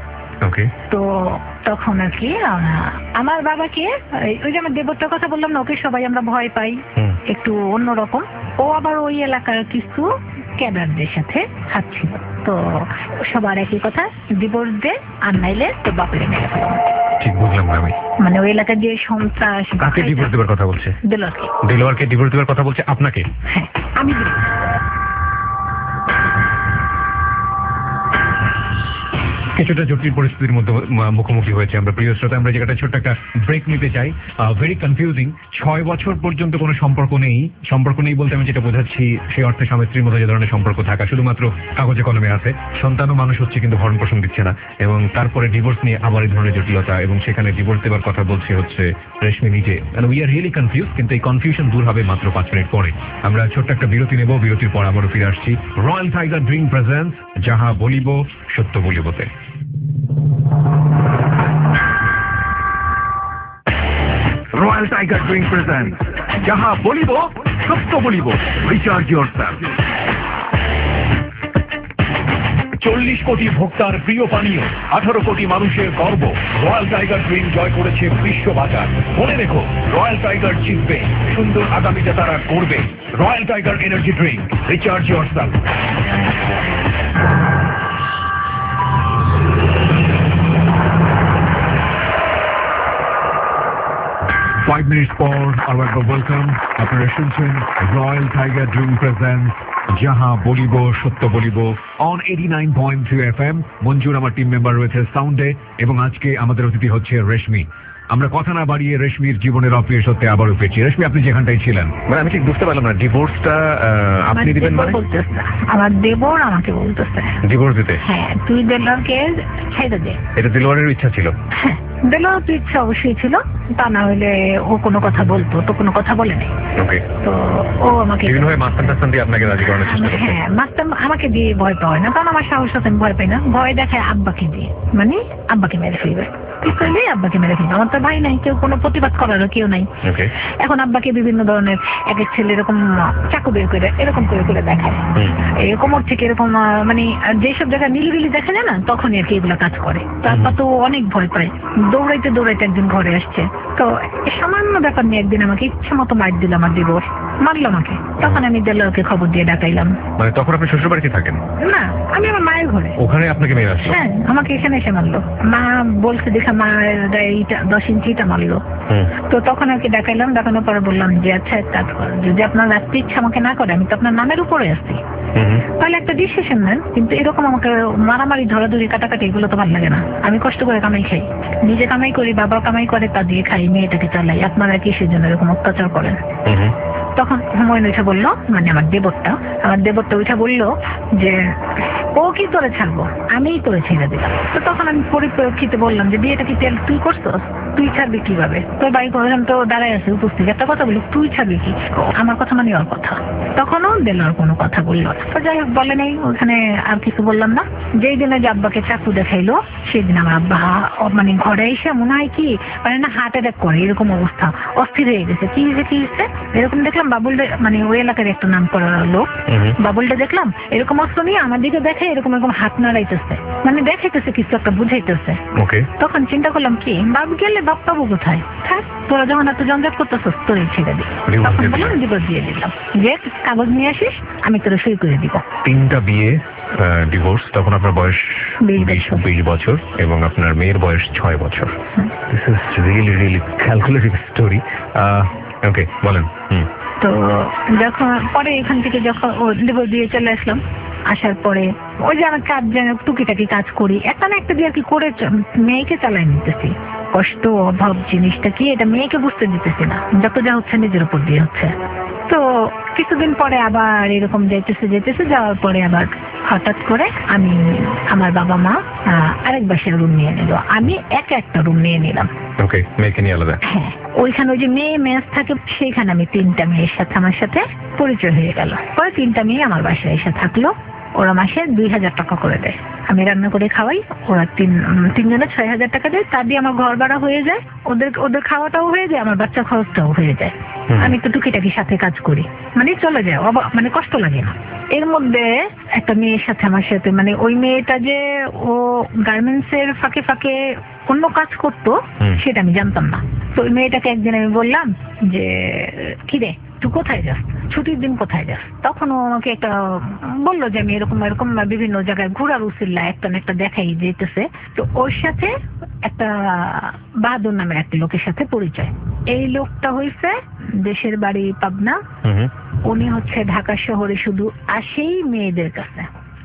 E: তো তখন আর কি আমার বাবাকে, ওই যে আমার দেবতার কথা বললাম না, ওকে সবাই আমরা ভয় পাই, একটু অন্যরকম। ও আবার ওই এলাকার কিছু ক্যাডারদের সাথে খাচ্ছিল। তো সবার একই কথা, ডিভোর্স দে, আর নাইলে তো বাপের মেরে ফেলাম।
B: ঠিক বুঝলাম না আমি।
E: মানে ওই এলাকার যে সন্ত্রাস।
B: কাকে ডিভোর্স দেওয়ার কথা বলছে?
E: দেলোয়ারকে।
B: দেলোয়ারকে ডিভোর্স দেওয়ার কথা বলছে আপনাকে?
E: হ্যাঁ, আমি
B: কিছুটা জটিল পরিস্থিতির মধ্যে ম- মুখোমুখি হয়েছে আমরা প্রিয় শ্রোতা। আমরা জায়গাটা ছোট্ট একটা ব্রেক নিতে চাই। Very confusing. ছয় বছর পর্যন্ত কোনো সম্পর্ক নেই, সম্পর্ক নেই বলতে আমি যেটা বোঝাচ্ছি সেই অর্থে স্বামী স্ত্রীর মধ্যে যে ধরনের সম্পর্ক থাকা শুধুমাত্র কাগজে কলমে আছে, সন্তানও মানুষ হচ্ছে কিন্তু ভরণ পোষণ দিচ্ছে না, এবং তারপরে ডিভোর্স নিয়ে আবার এই ধরনের জটিলতা, এবং সেখানে ডিভোর্স দেওয়ার কথা বলছে হচ্ছে রেশমি নিজে। উই আর রিয়েলি কনফিউজ, কিন্তু এই কনফিউশন দূর হবে মাত্র পাঁচ মিনিট পরে। আমরা ছোট্ট একটা বিরতি নেব, বিরতির পর আবারও ফিরে আসছি রয়্যাল টাইগার ড্রিঙ্ক প্রেজেন্স যাহা বলিব সত্য বলিবতে। রয়্যাল টাইগার ড্রিঙ্ক প্রেজেন্স যাহা বলিব সত্য বলিব, রিচার্জ ইয়োরসেলফ। চল্লিশ কোটি ভোক্তার প্রিয় পানীয়, আঠারো কোটি মানুষের গর্ব, রয়্যাল টাইগার ড্রিঙ্ক জয় করেছে বিশ্ব বাজার। মনে রেখো, রয়্যাল টাইগার জিতবে, সুন্দর আগামীতে তারা করবে। Royal tiger energy drink, recharge yourself. Five minutes পর আরো একবার ওয়েলকাম। আপনারা শুনছেন রয়্যাল টাইগার ড্রিঙ্ক প্রেজেন্স যাহা বলিব সত্য বলিব on eighty nine point three F M. Manjur আমার টিম মেম্বার রয়েছে সাউন্ডে, এবং আজকে আমাদের অতিথি হচ্ছে রেশমি। আমরা কথা না বাড়িয়ে রেশমির জীবনের অপ্রিয় সত্যি আবারও পেয়েছি। রেশমি, আপনি যেখানটাই ছিলেন, মানে আমি ঠিক বুঝতে পারলাম না, ডিভোর্সটা আপনি দিবেন মানে?
E: আমার দেবর আমাকে বলতেছে
B: ডিভোর্স দিতে?
E: হ্যাঁ, তুই দেলোয়ারকে ছেড়ে দে।
B: এটা দিলওয়ারের ইচ্ছা ছিল?
E: হ্যাঁ, দেলোয়ার তো ইচ্ছা অবশ্যই ছিল, তা না হলে ও কোনো কথা বলতো, তো কোনো কথা বলে নাই।
B: ওকে।
E: তো ও আমাকে
B: বিভিন্ন ভাবে মাস্তান টাস্তান দিয়ে আপনাকে রাজি করানোর চেষ্টা করছে?
E: হ্যাঁ, মাস্টার আমাকে দিয়ে ভয় পায় না, কারণ আমার সাহস আছে, আমি ভয় পাই না। ভয় দেখায় আব্বাকে দিয়ে, মানে আব্বাকে মেরে ফেলবে, পিস্তল দিয়ে আব্বাকে মেরে ফেলবে। আমার তো ভাই নাই, কেউ কোনো প্রতিবাদ করারও কেউ নাই।
B: ওকে।
E: এখন আব্বাকে বিভিন্ন ধরনের এক এক ছেলে এরকম চাকু বের করে এরকম করে করে দেখায়, এরকম ওর থেকে এরকম আহ, মানে যেসব জায়গায় নিলিবিলি দেখা যায় না, তখনই আর কি এগুলো কাজ করে। তারপর তো অনেক ভয় পায়, দৌড়াইতে দৌড়াইতে একদিন ঘরে আসছে, তো সামান্য ব্যাপার নিয়ে একদিন আমাকে ইচ্ছে মতো মার দিল, আমার দিবস মারলো আমাকে। তখন আমি দেলোয়ারকে খবর দিয়ে ডাকাইলাম।
B: মানে তখন আপনি শ্বশুর বাড়িতে থাকেন?
E: না, আমি আমার মায়ের ঘরে।
B: ওখানে আপনাকে মেরে আসলো?
E: হ্যাঁ, আমাকে এখানে এসে মারলো। মা বলছে দেখা মায়ের গায়ে ইটা দশ ইঞ্চি ইটা মারলো। তো তখন আর কি ডাকাইলাম, ডাকানোর পরে বললাম যে আচ্ছা এক কাজ কর, যদি আপনার রাখতে ইচ্ছা আমাকে না করে, আমি তো আপনার নামের উপরে আসছি, তাহলে একটা ডিসিশন নেন। কিন্তু এরকম আমাকে মারামারি ধরাধরি কাটাকাটি এগুলো তো ভালো লাগে না। আমি কষ্ট করে কামাই খাই, নিজে কামাই করি, বাবা কামাই করে, তা দিয়ে খাই, মেয়েটাকে চালাই। আপনারা কিসের জন্য এরকম অত্যাচার করেন? তখন হুমায়ুন উঠে বললো, মানে আমার দেবরটা আমার দেবরটা উঠে বললো যে ও কি তোরে ছাড়বো, আমিই তোরে ছেড়ে দিলাম। তো তখন আমি পরিপ্রেক্ষিত বললাম যে বিয়েটা কি তুই করছস, তুই ছাড়বি কিভাবে? তোর বাড়ি করলাম তো দাঁড়ায় আছে উপস্থিত, একটা কথা বলি, তুই ছাড়বি কি? আমার কথা মানে ওর কথা। তখনও দেলোয়ার কোনো কথা বললো না। তো যাই হোক, বলে নেই, ওখানে আর কিছু বললাম না। যেই দিনে যে আব্বাকে চাকু দেখাইলো, সেই দিন আমার আব্বা মানে ঘরে এসে মনে হয় কি মানে না হার্ট অ্যাটাক করে, এরকম অবস্থা, অস্থির হয়ে গেছে। কি হয়েছে কি হয়েছে এরকম দেখলাম, বাবুলটা মানে ওই এলাকার একটা নাম করা লোক, বাবুলটা দেখলাম এরকম অস্ত্র নিয়ে আমার দিকে দেখে এরকম এরকম হাত নাড়াইতেছে, মানে দেখাইতেছে কিছু একটা বুঝাইতেছে। তখন চিন্তা করলাম কি বাবু গেলে বাপ পাবো কোথায়, থাক তোরা যখন এত জঞ্জাট করতেছিস তোরই ছেড়ে দিই। তখন বললাম ডিভোর্স দিয়ে দিলাম, যে কাগজ নিয়ে আসিস আমি তোরা সই করে দিব।
B: তিনটা বিয়ে, ডিভোর্স, তখন আপনার বয়স বিশ বছর এবং আপনার মেয়ের বয়স ছয় বছর। This is really really calculative story. Okay, বলেন।
E: তো যখন পরে এখান থেকে যখন ও ডিভোর্স দিয়ে চলে আসলাম, আসার পরে ওই যে আমার কাজ যেন টুকিটাকি কাজ করি, একটা না একটা দিয়ে আর কি করে মেয়েকে চালাই নিতেছি। কষ্ট অভাব জিনিসটা কি এটা মেয়েকে বুঝতে দিতেছি না, যত যা হচ্ছে নিজের উপর দিয়ে হচ্ছে। তো কিছুদিন পরে আবার এরকম যাইতেছে যেতেছে যাওয়ার পরে আবার হঠাৎ করে আমি আমার বাবা মা আরেক বাসায় রুম নিয়ে নিল, আমি এক একটা রুম নিয়ে নিলাম।
B: ওকে, মেয়েকে নিয়ে আলাদা? হ্যাঁ,
E: ওইখানে ওই যে মেয়ে মেস থাকে, সেইখানে আমি তিনটা মেয়ের সাথে আমার সাথে পরিচয় হয়ে গেল। পরে তিনটা মেয়ে আমার বাসায় এসে থাকলো, ওরা মাসে দুই হাজার টাকা করে দেয়, আমি রান্না করে খাওয়াই, ওরা তিন তিনজনে ছয় হাজার টাকা দেয়। তা দিয়ে আমার ঘর ভাড়া হয়ে যায়, ওদের ওদের খাওয়াটাও হয়ে যায়, আমার বাচ্চা খরচটাও হয়ে যায়। আমি তো টুকিটাকি সাথে কাজ করি, মানে চলে যায়, মানে কষ্ট লাগে না। এর মধ্যে একটা মেয়ের সাথে আমার সাথে, মানে ওই মেয়েটা যে ও গার্মেন্টস এর ফাঁকে ফাঁকে অন্য কাজ করতো সেটা আমি জানতাম না। তো ওই মেয়েটাকে একদিন আমি বললাম যে কি রে তুই কোথায় যাস, ছুটির দিন কোথায় যাস? তখন ও আমাকে একটা বললো যে আমি এরকম এরকম বিভিন্ন জায়গায় ঘোরার উচিল্লা একটা না একটা দেখাই যেতেছে। তো ওর সাথে একটা বাহাদুর নামের একটা লোকের সাথে পরিচয়। এই লোকটা হয়েছে দেশের বাড়ি পাবনা, উনি হচ্ছে ঢাকা শহরে শুধু আসেই মেয়েদের কাছে,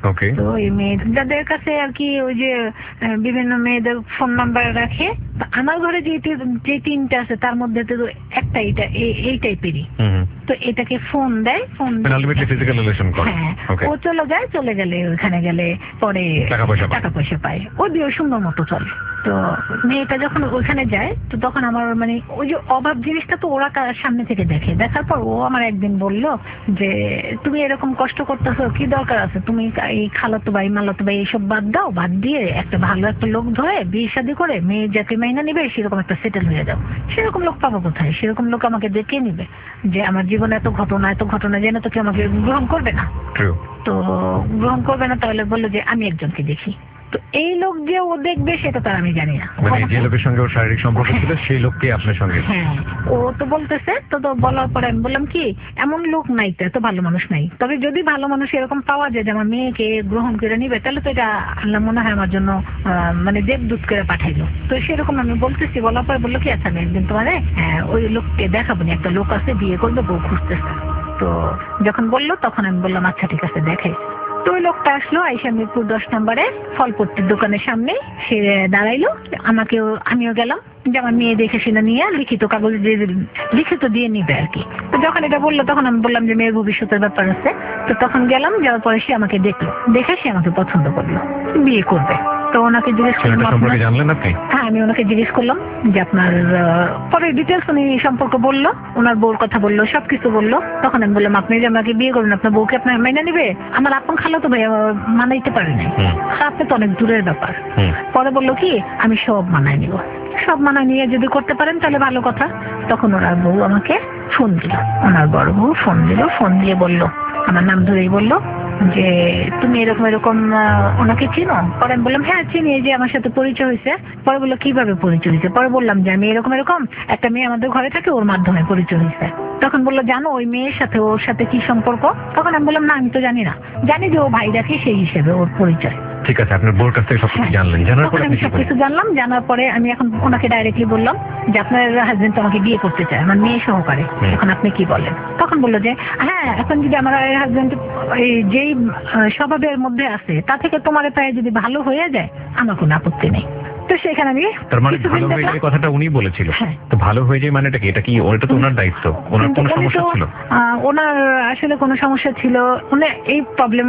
B: ওকে।
E: তো ওই মেয়েদের কাছে আর কি ওই যে আহ, বিভিন্ন মেয়েদের ফোন নাম্বার রাখে। তো আমার ঘরে যে তি- যে তিনটা আছে তার মধ্যে তো একটা এইটা এই- এই টাইপেরই।
B: হুম।
E: তো এটাকে ফোন দেয়, ফোন
B: মানে আলটিমেটলি ফিজিক্যাল রিলেশন করে।
E: হ্যাঁ,
B: ওকে।
E: ও চলে যায়, চলে গেলে ওখানে গেলে পরে
B: টাকা পয়সা পায়।
E: টাকা পয়সা পায়, ও দিয়ে সুন্দর মতো চলে। তো মেয়েটা যখন ওখানে যায় তো তখন আমার মানে ওই যে অভাব জিনিসটা তো ওরা কা- সামনে থেকে দেখে, দেখার পর ও আমার একদিন বলল যে তুমি এরকম কষ্ট করতেছো, কি দরকার আছে, তুমি এই খালাতো ভাই মালাতো ভাই এইসব বাদ দাও, বাদ দিয়ে একটা ভালো একটা লোক ধরে বিয়ে শাদী করে মেয়ে যাকে মাইনা নিবে সেরকম একটা সেটেল হয়ে যাও। সেরকম লোক পাবো কোথায়? সেরকম লোক আমাকে দেখে নিবে যে আমার জীবনে এত ঘটনা এত ঘটনা জেনে তো কেউ আমাকে গ্রহণ করবে না।
B: ট্রু।
E: তো গ্রহণ করবে না, তাহলে বললো যে আমি একজনকে দেখি। তো এই লোক যে ও দেখবে সেটা তো আর আমি জানি না।
B: মানে যে লোকের সঙ্গে ওর শারীরিক সম্পর্ক ছিল সেই লোককে আপনার সঙ্গে।
E: হ্যাঁ, ও তো বলতেছে, তো তো বলার পরে আমি বললাম কি এমন লোক নাই তো, এত ভালো মানুষ নাই, তবে যদি ভালো মানুষ এরকম পাওয়া যায় যে আমার মেয়েকে গ্রহণ করে নিবে তাহলে তো এটা আল্লাহ মনে হয় আমার জন্য আহ, মানে দেবদূত করে পাঠাইলো। তো সেরকম আমি বলতেছি, বলার পরে বললো কি আচ্ছা আমি একদিন তোমারে আহ, ওই লোককে দেখাবো, একটা লোক আছে বিয়ে করবে, বউ খুঁজতেছে। তো যখন বললো তখন আমি বললাম আচ্ছা ঠিক আছে দেখাই। তো ওই লোকটা আসলো, আইসা মিরপুর দশ নম্বরে ফলপট্টির দোকানের সামনে সে দাঁড়াইলো, আমাকেও আমিও গেলাম যে আমার মেয়ে দেখে শুনে নিয়ে লিখিত কাগজ দিয়ে লিখিত দিয়ে নিবে আর কি। তো যখন এটা বললো তখন আমি বললাম যে মেয়ের ভবিষ্যতের ব্যাপার আছে। তো তখন গেলাম, যাওয়ার পরে সে আমাকে দেখলো, দেখে সে আমাকে পছন্দ করলো, বিয়ে করবে। তো ওনাকে জিজ্ঞেস করলাম
B: ছেলেটা সম্পর্কে
E: আপনার-
B: জানলেন আপনি?
E: হ্যাঁ, আমি ওনাকে জিজ্ঞেস করলাম যে আপনার আহ, পরে ডিটেলস উনি সম্পর্ক বললো, ওনার বউর কথা বললো, সবকিছু বললো। তখন আমি বললাম আপনি যে আমাকে বিয়ে করবেন আপনার বউকে আপনার মাইনা নিবে? আমার আপন খালা তো ভাই আহ, মানাইতে পারে নাই।
B: হুম।
E: আপনি তো অনেক দূরের ব্যাপার।
B: হুম।
E: পরে বললো কি আমি সব মানায় নিব, সব মানায় নিয়ে যদি করতে পারেন তাহলে ভালো কথা। তখন ওনার বউ আমাকে ফোন দিল, ওনার বড় বউ ফোন দিল, ফোন দিয়ে বলল, আমার নাম ধরেই বলল যে তুমি এরকম এরকম আহ, ওনাকে চিনো? পরে আমি বললাম হ্যাঁ চিনি, এই যে আমার সাথে পরিচয় হয়েছে। পরে বললো কিভাবে পরিচয় হয়েছে? পরে বললাম যে আমি এরকম এরকম একটা মেয়ে আমাদের ঘরে থাকে, ওর মাধ্যমে পরিচয় হয়েছে। তখন বললো জানো ওই মেয়ের সাথে ওর সাথে কি সম্পর্ক? তখন আমি বললাম না আমি তো জানি না, জানি যে ও ভাই রাখে সেই হিসেবে ওর পরিচয়।
B: ঠিক আছে, আপনার বোর কাছ থেকে সবকিছু জানলেন, জানার
E: তখন
B: পরে
E: আমি
B: আপনি কি
E: সবকিছু
B: বললেন?
E: জানলাম, জানার পরে আমি এখন ওনাকে ডাইরেক্টলি বললাম যে আপনার হাজবেন্ড আমাকে বিয়ে করতে চায়, আমার মেয়ে সহকারে,
B: হুম।
E: এখন আপনি কি বলেন? তখন বললো যে হ্যাঁ এখন যদি আমার হাজবেন্ড এই যেই আহ, স্বভাবের মধ্যে আছে তা থেকে তোমার প্রায় যদি ভালো হয়ে যায় আমার কোনো আপত্তি নেই। তো সেখানে আমি
B: তার মানে
E: কিছুদিন
B: ভালো হয়ে
E: দেখলাম-
B: যায় কথাটা উনি বলেছিল।
E: হ্যাঁ।
B: তো ভালো হয়ে যায় মানেটা কি? এটা কি ওটা তো ওনার দায়িত্ব, ওনার
E: কিন্তু
B: কোনো
E: উনি
B: সমস্যা
E: তো,
B: ছিল?
E: আহ, ওনার আসলে কোনো সমস্যা ছিল, উনি এই প্রবলেম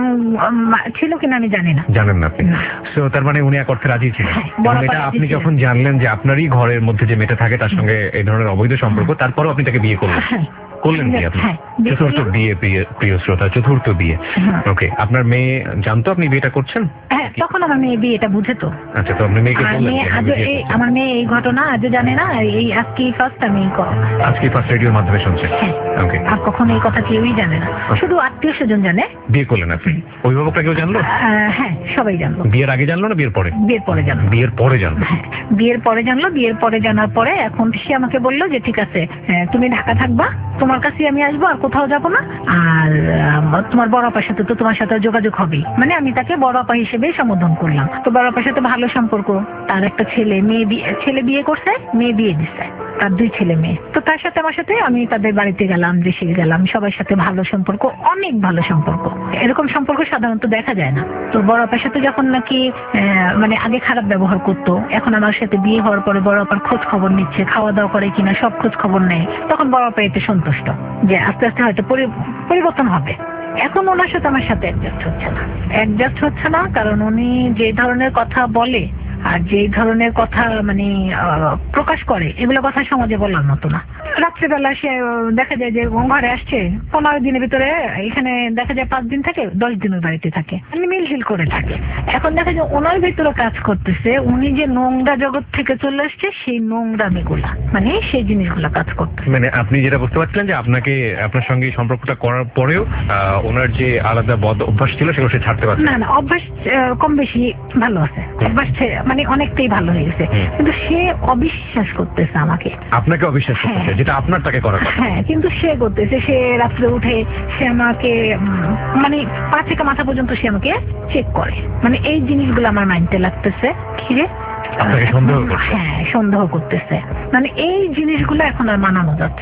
E: ছিল কিনা আমি জানি না।
B: জানেন না আপনি?
E: না।
B: So, তার মানে উনি এক অর্থে রাজি ছিলেন।
E: হ্যাঁ,
B: এবং
E: বরাবর
B: এটা
E: রাজি
B: আপনি
E: ছিলেন।
B: যখন জানলেন যে আপনারই ঘরের মধ্যে যে মেয়েটা থাকে তার সঙ্গে এই ধরনের অবৈধ সম্পর্ক, তারপরও আপনি তাকে বিয়ে করলেন।
E: হ্যাঁ।
B: করলেন কি আপনি?
E: হ্যাঁ, বিয়ে
B: চতুর্থ
E: করলাম।
B: বিয়ে, প্রিয়- প্রিয় শ্রোতা, চতুর্থ বিয়ে।
E: হ্যাঁ।
B: ওকে, আপনার মেয়ে জানতো আপনি বিয়েটা করছেন?
E: হ্যাঁ, তখন আমার মেয়ে বিয়েটা বুঝে তো।
B: আচ্ছা, তো আপনি মেয়েকে
E: আমার
B: বললেন
E: মেয়ে
B: যে আমি
E: আজও
B: বিয়ে
E: এই
B: করছি?
E: আমার মেয়ে এই ঘটনা আজও জানে না, এই আজকেই ফার্স্ট আমি ক-
B: আজকে ফার্স্ট রেডিওর মাধ্যমে শুনছেন?
E: হ্যাঁ।
B: ওকে।
E: আর কখনো এই কথা কেউই জানে না, শুধু আত্মীয় স্বজন জানে।
B: বিয়ে করলেন আপনি? অভিভাবকরা কেউ জানলো?
E: আহ, হ্যাঁ, সবাই জানলো।
B: বিয়ের আগে জানলো না বিয়ের পরে?
E: বিয়ের পরে জানলো।
B: বিয়ের পরে জানলো।
E: হ্যাঁ, বিয়ের পরে জানলো। বিয়ের পরে জানার পরে এখন সে আমাকে বললো যে ঠিক আছে হ্যাঁ, তুমি ঢাকা থাকবা, তোমার কাছে আমি আসবো, আর কোথাও যাবো না। আর আহ, তোমার বড় আপার সাথে তো তোমার সাথে যোগাযোগ হবে, মানে আমি তাকে বড় আপা হিসেবে সম্বোধন করলাম। তো বড় আপার সাথে ভালো সম্পর্ক, তার একটা ছেলে মেয়ে বিয়ে- ছেলে বিয়ে করছে, মেয়ে বিয়ে দিচ্ছে, তার দুই ছেলে মেয়ে। তো তার সাথে আমার সাথে আমি তাদের বাড়িতে গেলাম, দেশে গেলাম, সবার সাথে ভালো সম্পর্ক, অনেক ভালো সম্পর্ক। এরকম সম্পর্ক সাধারণত দেখা যায় না। তো বড় আপার সাথে যখন নাকি আহ, মানে আগে খারাপ ব্যবহার করতো, এখন আমার সাথে বিয়ে হওয়ার পরে বড় আপার খোঁজ খবর নিচ্ছে, খাওয়া দাওয়া করে কিনা সব খোঁজ খবর নেয়, তখন বড় আপা এতে সন্তুষ্ট যে আস্তে আস্তে হয়তো পরি- পরিবর্তন হবে। এখন ওনার সাথে আমার সাথে অ্যাডজাস্ট হচ্ছে না, অ্যাডজাস্ট হচ্ছে না কারণ উনি যে ধরনের কথা বলে আর যে ধরনের কথা মানে আহ, প্রকাশ করে, এগুলো কথা সমাজে বলার মতো না। রাত্রেবেলা সে আহ, দেখা যায় যে ঘরে আসছে, পনেরো দিনের ভিতরে এখানে দেখা যায় পাঁচ দিন থাকে, দশ দিনের বাড়িতে থাকে, মানে মিলঝিল করে থাকে। এখন দেখা যায় ওনার ভিতরে কাজ করতেছে, উনি যে নোংরা জগৎ থেকে চলে আসছে সেই নোংরামিগুলা, মানে সেই জিনিসগুলা কাজ করতেছে।
B: মানে আপনি যেটা বুঝতে পারছিলেন যে আপনাকে আপনার সঙ্গে এই সম্পর্কটা করার পরেও আহ, ওনার যে আলাদা বদ অভ্যাস ছিল সেগুলো সে ছাড়তে পারছে
E: না না, অভ্যাস আহ, কম বেশি ভালো আছে, অভ্যাস ছে- মানে অনেকটাই ভালো হয়ে গেছে,
B: হুম।
E: কিন্তু সে অবিশ্বাস করতেছে আমাকে।
B: আপনাকে অবিশ্বাস করতেছে,
E: হ্যাঁ।
B: যেটা আপনার তাকে করার কথা।
E: হ্যাঁ, কিন্তু সে করতেছে, সে রাত্রে উঠে সে আমাকে উম, মানে পা থেকে মাথা পর্যন্ত সে আমাকে চেক করে, মানে এই জিনিসগুলো আমার মাইন্ডে লাগতেছে। খিরে
B: আপনাকে সন্দেহ করছে।
E: হ্যাঁ, সন্দেহ করতেছে, মানে এই জিনিসগুলো এখন আর মানানো যাচ্ছে না।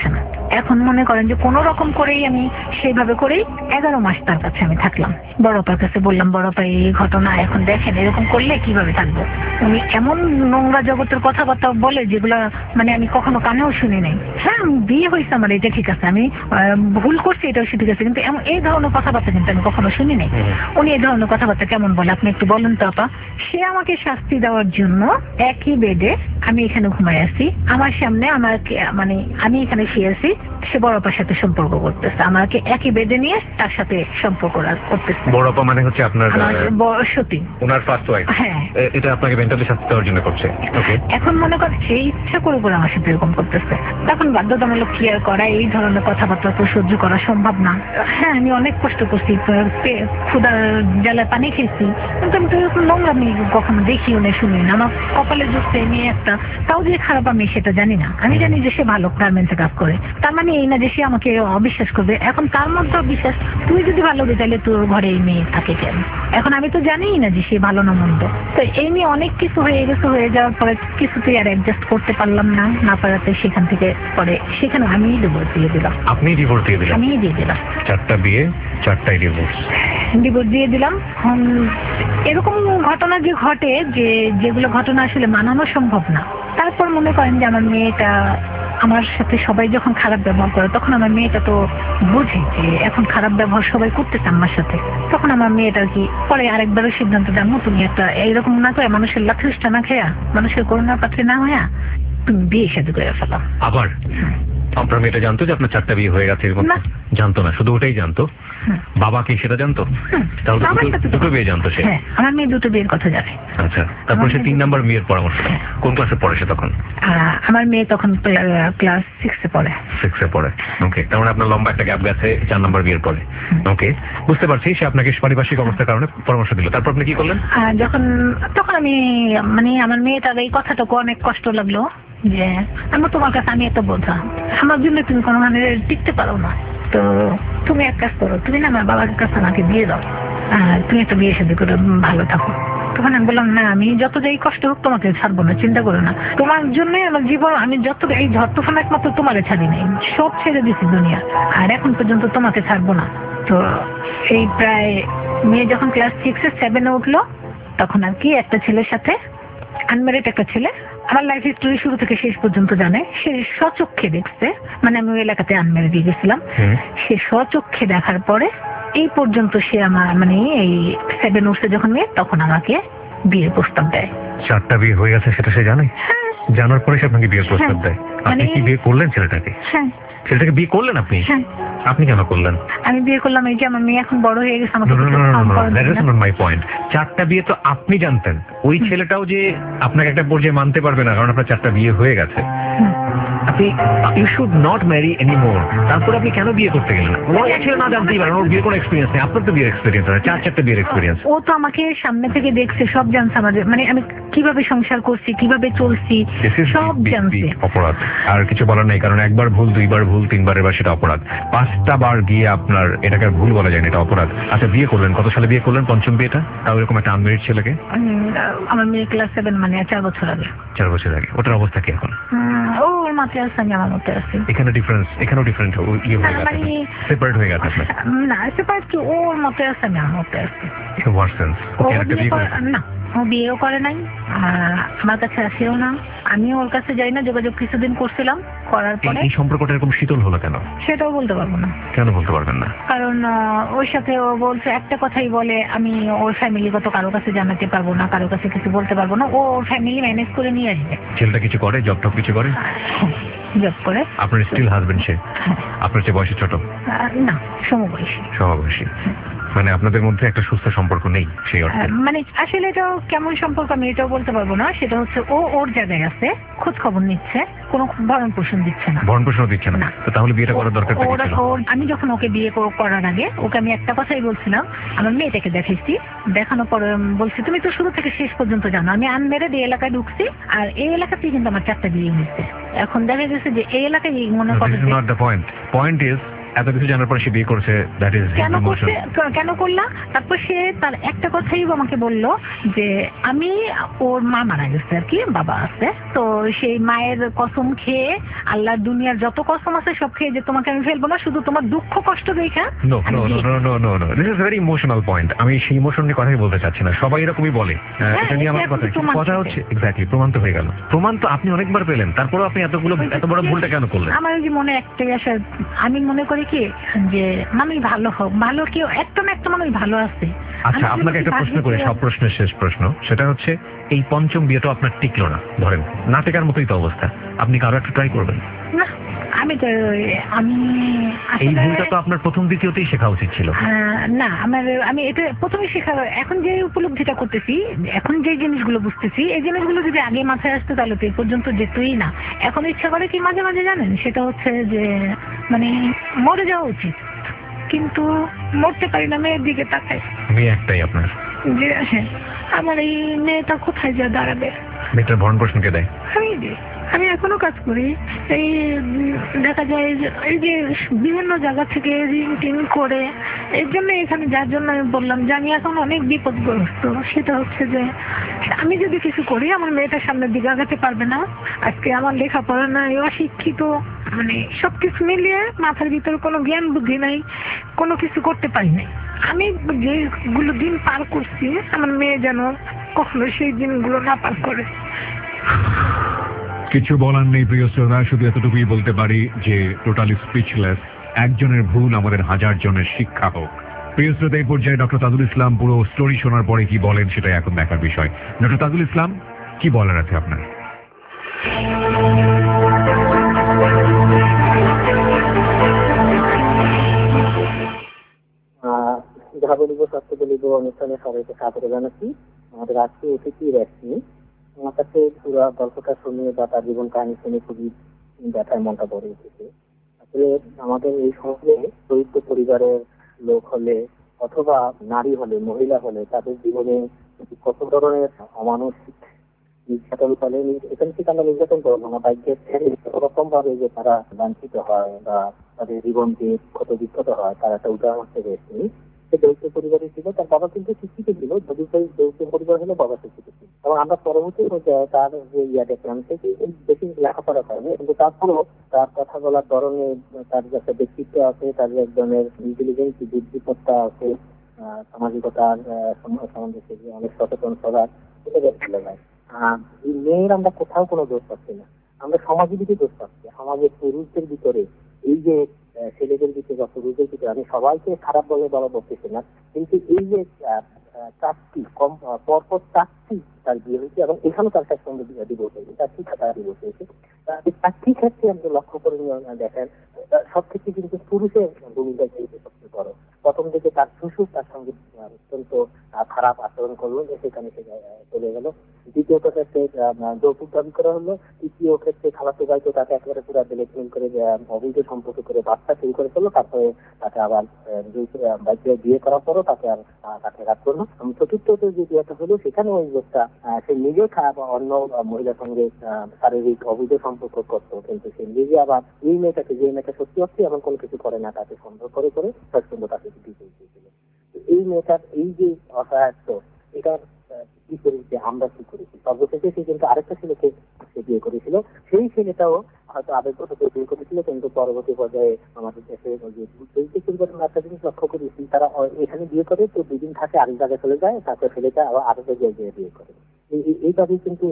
E: এখন মনে করেন যে কোনো রকম করেই আমি সেইভাবে করেই এগারো মাস তার কাছে আমি থাকলাম। বড় আপার কাছে বললাম, বড় আপা এই ঘটনা এখন দেখেন এরকম করলে কিভাবে থাকবো। উনি এমন নোংরা জগতের কথাবার্তা বলে যেগুলা মানে আমি কখনো কানেও শুনি নাই। হ্যাঁ বিয়ে হয়েছে আমার, এটা ঠিক আছে, আমি ভুল করছি এটাও ঠিক আছে, কিন্তু এমন এই ধরনের কথাবার্তা কিন্তু আমি কখনো শুনি নাই। উনি এই ধরনের কথাবার্তা কেমন বলে আপনি একটু বলেন তো আপা। সে আমাকে শাস্তি দেওয়ার জন্য একই বেডে আমি এখানে ঘুমাই আছি, আমার সামনে আমাকে মানে আমি এখানে শুয়ে আছি, সে বড় আপার সাথে সম্পর্ক করতেছে, আমাকে একই বেডে নিয়ে তার সাথে সম্পর্ক করতেছে।
B: বড় আপা মানে হচ্ছে আপনার
E: সত্যি
B: ওনার ফার্স্ট ওয়াইফ।
E: হ্যাঁ,
B: এটা আপনাকে মেন্টালি শাস্তি দেওয়ার জন্য করছে। ওকে,
E: এখন মনে করে সে ইচ্ছা করে করে আমার সাথে এরকম করতেছে, তখন বাধ্যতামূলক ক্লিয়ার করা, এই ধরনের কথাবার্তা তো সহ্য করা সম্ভব না। হ্যাঁ আমি অনেক কষ্ট করছি, ক্ষুধার জ্বালায় পানি খেয়েছি, কিন্তু আমি তো এরকম নোংরা আমি কখনো দেখিও না শুনি না। আমার কপালে জুটছে মেয়ে একটা, তাও যে খারাপ আমি সেটা জানি না। আমি জানি যে সে ভালো গার্মেন্টসে কাজ করে, তার মানে এই না যে সে আমাকে অবিশ্বাস করবে। এখন তার মধ্যে বিশ্বাস, তুই যদি ভালো হবি তাহলে তোর ঘরে এই মেয়ে থাকে কেন? এখন আমি তো জানিই না যে সে ভালো না মন্দ। তো এই নিয়ে অনেক কিছু হয়ে গেছে, হয়ে যাওয়ার পরে কিছুতেই আর অ্যাডজাস্ট করতে পারলাম না, না পারাতে সেখান থেকে পরে সেখানে আমিই ডিভোর্স দিয়ে দিলাম।
B: আপনি ডিভোর্স দিয়ে দিলেন?
E: আমিই দিয়ে দিলাম।
B: চারটা বিয়ে, চারটাই ডিভোর্স।
E: ডিভোর্স দিয়ে দিলাম। এরকম ঘটনা যে ঘটে, যে যেগুলো ঘটনা আসলে মানানো সম্ভব না, তারপর মনে করেন যে আমার মেয়েটা আমার সাথে সবাই যখন খারাপ ব্যবহার করে, তখন আমার মেয়েটা তো বুঝে যে এখন খারাপ ব্যবহার সবাই করতেছে আমার সাথে, তখন আমার মেয়েটা কি পরে আরেকবারও সিদ্ধান্ত দেন, তুমি একটা এইরকম না করে মানুষের লাথিষ্টা না খেয়া, মানুষের করোনার পাত্রে না হইয়া তুমি বিয়ে সাথে করে ফেলো।
B: আবার আপনার মেয়েটা জানতো যে আপনার চারটা বিয়ে হয়ে গেছে? জানতো না, শুধু ওটাই জানতো। বাবা কি সেটা জানতো? তাহলে দুটো বিয়ে জানতো সে?
E: হ্যাঁ, আমার মেয়ে দুটো বিয়ের কথা জানে।
B: আচ্ছা, তারপর সে তিন নাম্বার বিয়ের পরামর্শ দেয়। কোন ক্লাসে পড়ে সে তখন?
E: আমার মেয়ে তখন ক্লাস সিক্সে পড়ে।
B: সিক্সে পড়ে, ওকে। তার মানে আপনার লম্বা একটা গ্যাপ গেছে চার নাম্বার বিয়ের পরে। ওকে, বুঝতে পারছি। সে আপনাকে পারিপার্শ্বিক অবস্থার কারণে পরামর্শ দিল, তারপর আপনি কি করলেন?
E: যখন তখন আমি মানে আমার মেয়েটার এই কথাটুকু অনেক কষ্ট লাগলো যে আমি তোমার কাছে আমি এত বোঝা, আমার জন্য তুমি কোনো মানে টিকতে পারো না, তো তুমি এক কাজ করো, তুমি না আমার বাবার কাছে আমাকে দিয়ে দাও, তুমি একটা বিয়ে শাদী করে ভালো থাকো। তখন আমি বললাম, না আমি যত যাই কষ্ট হোক তোমাকে ছাড়বো না, চিন্তা করো না, তোমার জন্যই আমার জীবন, আমি যত এই ঝড় তুফান একমাত্র তোমারে ছাড়ি নাই, সব ছেড়ে দিচ্ছি দুনিয়া, আর এখন পর্যন্ত তোমাকে ছাড়বো না। তো এই প্রায় মেয়ে যখন ক্লাস সিক্সে সেভেনে উঠলো, তখন আর কি একটা ছেলের সাথে, আনম্যারিড একটা ছেলে, আমার লাইফ হিস্টোরি শুরু থেকে শেষ পর্যন্ত জানে, সে স্বচক্ষে দেখছে, মানে আমি ওই এলাকাতে আনম্যারিড গেছিলাম, সে স্বচক্ষে দেখার পরে এই পর্যন্ত সে আমার মানে এই সেভেন উঠছে যখন মেয়ে, তখন আমাকে বিয়ের প্রস্তাব দেয়।
B: চারটা বিয়ে হয়ে গেছে সেটা সে জানে? জানার পরে সে আপনাকে বিয়ের প্রস্তাব দেয়। আপনি কি বিয়ে করলেন ছেলেটাকে?
E: হ্যাঁ,
B: ছেলেটাকে বিয়ে করলেন আপনি?
E: হ্যাঁ।
B: আপনি কেন করলেন?
E: আমি বিয়ে করলাম এই যে আমার মেয়ে এখন বড় হয়ে গেছে, আমাকে
B: মাই পয়েন্ট। চারটা বিয়ে তো আপনি জানতেন, ওই ছেলেটাও যে আপনাকে একটা পর্যায়ে মানতে পারবে না, কারণ আপনার চারটা বিয়ে হয়ে গেছে। আপনি you should not marry anymore. তারপর আপনি কেন বিয়ে করতে গেলেন? ওর ছেলে না জানতেই পারেন, ওর বিয়ের কোনো এক্সপিরিয়েন্স নেই, আপনার তো বিয়ের এক্সপিরিয়েন্স আছে, চার চারটা বিয়ের এক্সপিরিয়েন্স।
E: ও তো আমাকে সামনে থেকে দেখছে, সব জানছে আমাদের, মানে আমি কিভাবে সংসার করছি, কিভাবে চলছি, সব জানছে।
B: অপরাধ আর কিছু বলার নেই, কারণ একবার ভুল, দুইবার ভুল, তিনবার এবার সেটা অপরাধ। পাঁচটা বার গিয়ে আপনার এটাকে ভুল বলা যায় না, এটা অপরাধ। আচ্ছা, বিয়ে করলেন কত সালে? বিয়ে করলেন পঞ্চম বিয়েটা, তাও এরকম একটা আনমেরিড ছেলেকে?
E: আমার মেয়ে ক্লাস সেভেন, মানে চার বছর আগে।
B: চার বছর আগে। ওটার অবস্থা কি এখন?
E: ও ওর মাথায় আছে, আমি আমার মধ্যে আছি।
B: এখানে ডিফারেন্স, এখানেও ডিফারেন্ট ইয়ে হয়ে গেছে, সেপারেট হয়ে গেছে আপনার?
E: না, সেপারেট কি, ওর মধ্যে আছে, আমি আমার মধ্যে আছি।
B: What sense? ওকে, একটা বিয়ে করে
E: না, ও বিয়েও করে নাই, আমার কাছে আসেও না, আমিও ওর কাছে যাই না। যোগাযোগ কিছুদিন করছিলাম, করার পরে
B: এই সম্পর্কটা এরকম শীতল হলো কেন?
E: সেটাও বলতে পারবো না।
B: কেন বলতে পারবেন না?
E: কারণ ওর সাথে ও বলছে একটা কথাই বলে, আমি ওর ফ্যামিলিগত কারো কাছে জানাতে পারবো না, কারো কাছে কিছু বলতে পারবো না, ও ওর ফ্যামিলি ম্যানেজ করে নিয়ে আসবে।
B: ছেলেটা কিছু করে, জব টব কিছু করে?
E: জব করে।
B: আপনার স্টিল হাজবেন্ড সে? আপনার চেয়ে বয়সে ছোট?
E: না, সমবয়সী।
B: সমবয়সী, মানে আপনাদের মধ্যে একটা সুস্থ সম্পর্ক নেই সেই অর্থে?
E: মানে আসলে এটা কেমন সম্পর্ক আমি এটাও বলতে পারবো না। সেটা হচ্ছে ও ওর জায়গায় আছে, খোঁজ খবর নিচ্ছে, কোনো ভরণ পোষণ দিচ্ছে না।
B: ভরণ পোষণ দিচ্ছে না? তো তাহলে বিয়েটা করার দরকার ছিল?
E: আমি যখন ওকে বিয়ে করার আগে ওকে আমি একটা কথাই বলছিলাম, আমার মেয়েটাকে দেখাইছি, দেখানোর পরে বলছি তুমি তো শুরু থেকে শেষ পর্যন্ত জানো আমি আনমেরিড এই এলাকায় ঢুকছি, আর এই এলাকাতেই কিন্তু আমার চারটা বিয়ে হয়েছে। এখন দেখা গেছে যে এই এলাকায় মনে করে
B: পয়েন্ট পয়েন্ট ইজ এত কিছু জানার পর সে বিয়ে করছে, দ্যাট ইজ
E: কেন করছে, কেন করলা? তারপর সে তার একটা কথাই আমাকে বলল যে আমি, ওর মা মারা গেছে আর কি, বাবা আছে, তো সেই মায়ের কসম খেয়ে, আল্লাহর দুনিয়ার যত কসম আছে সব খেয়ে, যে তোমাকে আমি ফেলবো না, শুধু তোমার দুঃখ কষ্ট দেখা।
B: No no no no no no this is very emotional point. আমি সেই ইমোশন নিয়ে কথাই বলতে চাচ্ছি না, সবাই এরকমই বলে। এটা নিয়ে আমার কথা কথা হচ্ছে এক্স্যাক্টলি প্রমাণ তো হয়ে গেল। প্রমাণ তো আপনি অনেকবার পেলেন, তারপরও আপনি এতগুলো এত বড় ভুলটা কেন করলেন?
E: আমার যে মনে একটাই আশা, আমি মনে করি কি যে মানুষ ভালো হোক, ভালো কেউ একটা না একটা মানুষ ভালো আছে।
B: আচ্ছা, আপনাকে একটা প্রশ্ন করি, সব প্রশ্নের শেষ প্রশ্ন, সেটা হচ্ছে এই পঞ্চম বিয়েটা আপনার টিকলো না, ধরেন নাটকের মতোই তো অবস্থা, আপনি কারো একটা ট্রাই করবেন
E: না? আমি তো আমি
B: এই ভুলটা তো আপনার প্রথম দ্বিতীয়তেই শেখা উচিত ছিল।
E: না, আমার আমি এটা প্রথমে শেখা, এখন যে উপলব্ধিটা করতেছি, এখন যে জিনিসগুলো বুঝতেছি, এই জিনিসগুলো যদি আগে মাথায় আসতো তাহলে তো এই পর্যন্ত যেতই না। এখন ইচ্ছা করে কি মাঝে মাঝে জানেন, সেটা হচ্ছে যে মানে মরে যাওয়া উচিত, কিন্তু মরতে পারি না, মেয়ের দিকে তাকাই।
B: মেয়ে একটাই আপনার?
E: যে হ্যাঁ, আমার এই মেয়েটা কোথায় যা দাঁড়াবে?
B: মেয়েটার ভরণ পোষণ কে দেয়?
E: আমি দিই। আমি এখনো কাজ করি, এই দেখা যায় এই যে বিভিন্ন জায়গা থেকে রিং টিং করে, এর জন্য এখানে যার জন্য আমি বললাম যে আমি এখন অনেক বিপদগ্রস্ত। সেটা হচ্ছে যে আমি যদি কিছু করি, আমার মেয়েটার সামনের দিকে আগাতে পারবে না। আজকে আমার লেখাপড়া নাই, অশিক্ষিত, মানে সবকিছু মিলিয়ে মাথার ভিতরে কোনো জ্ঞান বুদ্ধি নাই, কোনো কিছু করতে পারি নাই। আমি যেগুলো দিন পার করছি, আমার মেয়ে যেন কখনো সেই দিনগুলো না পার করে।
B: কিছু বলার নেই প্রিয় শ্রোতা, শুধু এতটুকুই বলতে পারি যে টোটালি স্পিচলেস। একজনের ভুল আমাদের হাজার জনের শিক্ষা হোক। প্রিয় শ্রোতা, এই পর্যায়ে ডক্টর তাজুল ইসলাম পুরো স্টোরি শোনার পরে কি বলেন সেটাই এখন দেখার বিষয়। ডক্টর তাজুল ইসলাম, কি বলার আছে আপনার?
D: যাহা বলিব সত্য বলিব অনুষ্ঠানে সবাইকে স্বাগত জানাচ্ছি। আমাদের আজকে অতিথি রেশমি, আমার কাছে পুরো গল্পটা শুনিয়ে বা তার জীবন কাহিনী শুনে খুবই ব্যথায় মনটা ভরে উঠেছে। আসলে আমাদের এই সমাজে দরিদ্র পরিবারের লোক হলে অথবা নারী হলে, মহিলা হলে, তাদের জীবনে কত ধরনের অমানসিক নির্যাতন ফলে, এখান থেকে আমরা নির্যাতন করবো না, বাইকের রকম ভাবে যে তারা লাঞ্ছিত হয় বা তাদের জীবন যে ক্ষত বিক্ষত হয়, তার একটা উদাহরণ থেকে এসেছি। সে দরিদ্র পরিবারে ছিল, তার বাবা কিন্তু শিক্ষিত ছিল, যদি সেই দরিদ্র পরিবার হলে বাবা শিক্ষিত ছিল। এবং আমরা পরবর্তী পর্যায়ে তার যে ইয়া দেখলাম, সে বেশি লেখাপড়া করেনি, কিন্তু তারপরেও তার কথা বলার ধরনে, তার যে একটা ব্যক্তিত্ব আছে, তার যে একজনের ইন্টেলিজেন্স, বুদ্ধিমত্তা আছে, সামাজিকতার সমাজে অনেক সচেতন সবার, এটা দেখতে যায়। এই মেয়ের আমরা কোথাও কোনো দোষ পাচ্ছি না, আমরা সমাজের দিকে দোষ পাচ্ছি। সমাজের পুরুষদের ভিতরে এই যে ছেলেদের ভিতরে বা পুরুষদের ভিতরে, আমি সবাইকে খারাপ বলে বলা বলতেছি না, কিন্তু এই যে চারটি কম পরপর চারটি তার বিয়ে হয়েছে এবং এখানেও তার কাছে সঙ্গে ডিভোর্স হয়েছে, চারটি তার ডিভোর্স হয়েছে। এই চারটি ক্ষেত্রে আপনি লক্ষ্য করে দেখেন, সব থেকে কিন্তু পুরুষের ভূমিকা কিন্তু সবচেয়ে বড়। প্রথম দিকে তার শ্বশুর তার সঙ্গে অত্যন্ত খারাপ আচরণ করলো, সেখানে সে চলে গেল। দ্বিতীয়ত ক্ষেত্রে যৌতুক দাবি করা হলো। তৃতীয় ক্ষেত্রে খালাতো ভাই তো তাকে একেবারে পুরো ব্ল্যাকমেল করে অবৈধ সম্পর্ক করে বাচ্চা তৈরি করে ফেললো। তারপরে তাকে আবার বাইকে বিয়ে করার পরও তাকে আর তাকে রাগ করলো। চতুর্থত যে বিয়েটা হলো, সেখানে ওই লোকটা সে নিজে অন্য মহিলার সঙ্গে শারীরিক অবৈধ সম্পর্ক করতো, কিন্তু সে নিজে আবার এই মেয়েটাকে, যে মেয়েটা সত্যি সত্যি এমন কোনো কিছু করে না, তাকে সন্দেহ করে করে শেষ পর্যন্ত তাকে দিতে দিয়েছিল। এই মেয়েটার এই যে অসহায়ত্ব, এটার বিপরীতে আমরা কি করেছি, সর্বশেষে সে কিন্তু আরেকটা ছেলেকে সে বিয়ে করেছিল। সেই ছেলেটাও হয়তো আবেগগত বিয়ে করেছিল, কিন্তু পরবর্তী পর্যায়ে আমাদের দেশে একটা জিনিস লক্ষ্য করেছি, তারা এখানে বিয়ে করে তো দুদিন থাকে, আরেক জায়গায় চলে যায়, তাকে ফেলে যায়, আবার আরেক জায়গায় বিয়ে করে। এইভাবে কিন্তু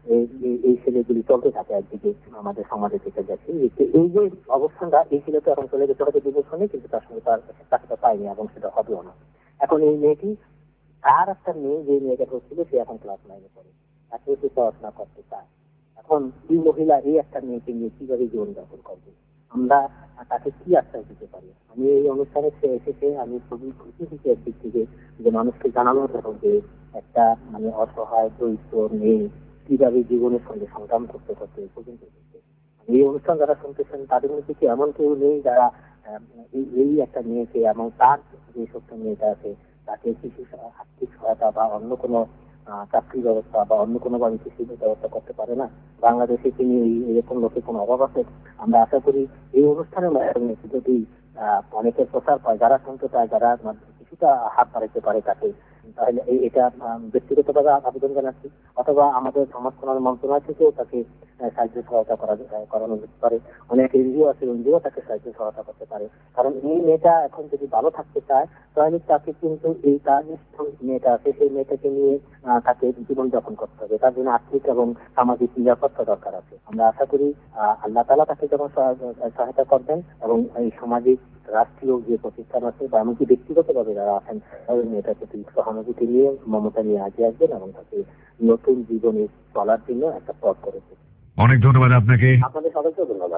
D: এই ছেলেগুলি চলতে থাকে একদিকে আমাদের সমাজে থেকে যাচ্ছে। এই যে অবস্থানটা, এই ছেলে তো এখন চলে গেছে হয়তো ডিভোর্স হয়নি, কিন্তু তার সঙ্গে তার চাকরিটা পায়নি এবং সেটা হবেও না। এখন এই মেয়েটি, তার একটা মেয়ে যে মেয়েটা হচ্ছিল, সে এখন ক্লাস নাইনে পড়ে, এত সে পড়াশোনা করতে চায়। এখন এই মহিলা এই একটা মেয়েকে নিয়ে কিভাবে জীবনযাপন করবে, আমরা তাকে কি আশ্বাস দিতে পারি? আমি এই অনুষ্ঠানে এসেছে, আমি খুবই খুশি হয়েছি একদিক থেকে যে মানুষকে জানানো যাবে যে একটা মানে অসহায় দরিদ্র মেয়ে কিভাবে জীবনের সঙ্গে সংগ্রাম করতে করতে পর্যন্ত করতে। এই অনুষ্ঠান যারা শুনতেছেন, তাদের মধ্যে কি এমন কেউ নেই যারা এই একটা মেয়েকে এবং তার যে সত্য মেয়েটা আছে তাকে কিছু আর্থিক সহায়তা বা অন্য কোনো আহ, চাকরি ব্যবস্থা বা অন্য কোনো ভাবে কৃষির ব্যবস্থা করতে পারে না। বাংলাদেশে তিনি এই- এরকম লোকের কোনো অভাব আছে? আমরা আশা করি এই অনুষ্ঠানের মাধ্যমে যদি আহ, অনেকের প্রচার পায়, যারা শুনতে চায়, যারা কিছুটা হাত বাড়াইতে পারে তাকে, তাহলে এই- এটা আহ, ব্যক্তিগতভাবে আবেদন জানাচ্ছি, অথবা আমাদের সমাজ কল্যাণ মন্ত্রণালয় থেকেও তাকে আহ, সাহায্য সহায়তা করা আহ, করানো যেতে পারে। অনেক এনজিও আছে, এনজিও তাকে সাহায্য সহায়তা করতে পারে। কারণ এই মেয়েটা এখন যদি ভালো থাকতে চায়, তাহলে তাকে কিন্তু এই তার যে মেয়েটা আছে সেই মেয়েটাকে নিয়ে আহ, তাকে জীবনযাপন করতে হবে। তার জন্য আর্থিক এবং সামাজিক নিরাপত্তা দরকার আছে। আমরা আশা করি আহ, আল্লাহ তাআলা তাকে যখন সহায়- সহায়তা করবেন এবং এই সামাজিক রাষ্ট্রীয় যে প্রতিষ্ঠান আছে বা এমনকি ব্যক্তিগতভাবে যারা আছেন তাদের মেয়েটার প্রতি সহানুভূতি নিয়ে, মমতা নিয়ে এগিয়ে আসবেন এবং তাকে নতুন জীবনে চলার জন্য একটা পথ করেছে।
B: অনেক ধন্যবাদ আপনাকে।
D: আপনাদের সবাইকে ধন্যবাদ।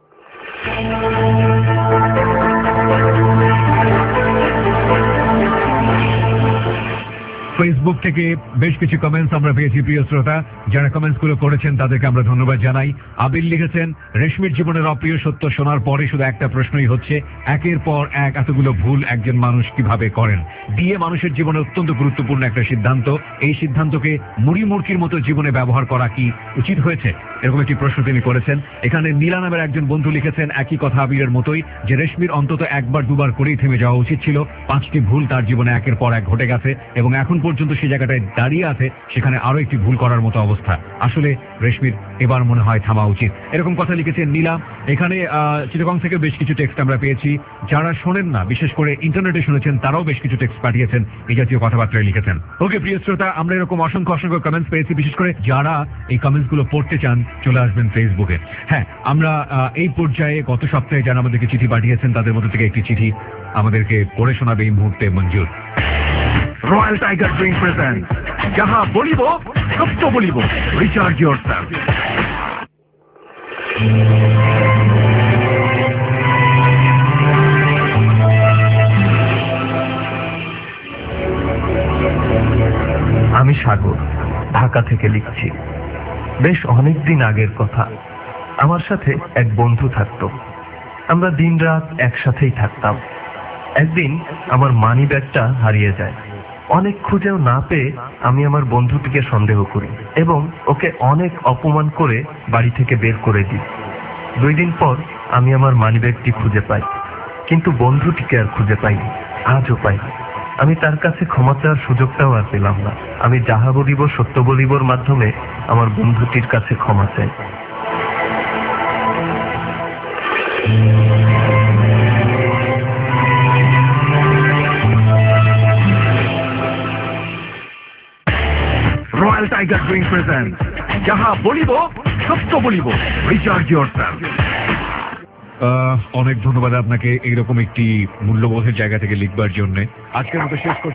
B: ফেসবুক থেকে বেশ কিছু কমেন্টস আমরা পেয়েছি প্রিয় শ্রোতা, যারা কমেন্টস গুলো করেছেন তাদেরকে আমরা ধন্যবাদ জানাই। আবির লিখেছেন, রেশমির জীবনের অপ্রিয় সত্য শোনার পরে শুধু একটা প্রশ্নই হচ্ছে, একের পর এক এতগুলো ভুল একজন মানুষ কিভাবে করেন? বিয়ে মানুষের জীবনে অত্যন্ত গুরুত্বপূর্ণ একটা সিদ্ধান্ত। এই সিদ্ধান্তকে মুড়ি মুড়কির মতো জীবনে ব্যবহার করা কি উচিত হয়েছে? এরকম একটি প্রশ্ন তিনি করেছেন। এখানে নীলা নামের একজন বন্ধু লিখেছেন একই কথা আবিরের মতোই, যে রেশমির অন্তত একবার দুবার করেই থেমে যাওয়া উচিত ছিল। পাঁচটি ভুল তার জীবনে একের পর এক ঘটে গেছে এবং এখন পর্যন্ত সেই জায়গাটায় দাঁড়িয়ে আছে, সেখানে আরো একটি ভুল করার মতো অবস্থা। আসলে রেশমির এবার মনে হয় থামা উচিত। এরকম কথা লিখেছেন নীলা। এখানে চিটাগং থেকে বেশ কিছু টেক্সট আমরা পেয়েছি। যারা শোনেন না, বিশেষ করে ইন্টারনেটে শুনেছেন, তারাও বেশ কিছু টেক্সট পাঠিয়েছেন, এই জাতীয় কথাবার্তায় লিখেছেন। ওকে প্রিয় শ্রোতা, আমরা এরকম অসংখ্য অসংখ্য কমেন্টস পেয়েছি। বিশেষ করে যারা এই কমেন্টস গুলো পড়তে চান চলে আসবেন ফেসবুকে। হ্যাঁ, আমরা এই পর্যায়ে গত সপ্তাহে যারা আমাদেরকে চিঠি পাঠিয়েছেন তাদের মধ্যে থেকে একটি চিঠি আমাদেরকে পড়ে শোনাবে এই মুহূর্তে Manjur. Royal tiger drink present যাহা বলিব সত্য বলিব, রিচার্জ ইয়োরসেলফ।
C: আমি সাগর, ঢাকা থেকে লিখছি। বেশ অনেকদিন আগের কথা। আমার সাথে এক বন্ধু থাকতো। আমরা দিনরাত একসাথেই থাকতাম। একদিন আমার মানি ব্যাগটা হারিয়ে যায়। অনেক খুঁজেও না পেয়ে আমি আমার বন্ধুটিকে সন্দেহ করি এবং ওকে অনেক অপমান করে বাড়ি থেকে বের করে দিই। দুই দিন পর আমি আমার মানিব্যাগটি খুঁজে পাই, কিন্তু বন্ধুটিকে আর খুঁজে পাইনি, আজও পাইনি। আমি তার কাছে ক্ষমা চাওয়ার সুযোগটাও আর পেলাম না। আমি যাহা বলিব সত্য বলিবর মাধ্যমে আমার বন্ধুটির কাছে ক্ষমা চাই।
B: রয়্যাল টাইগার ড্রিঙ্ক প্রেজেন্ট যাহা বলিব সত্য বলিব, রিচার্জ ইয়োরসেলফ। অনেক ধন্যবাদ আপনাকে এইরকম একটি মূল্যবোধের জায়গা থেকে লিখবার জন্য। আজকের মতো শেষ করছি।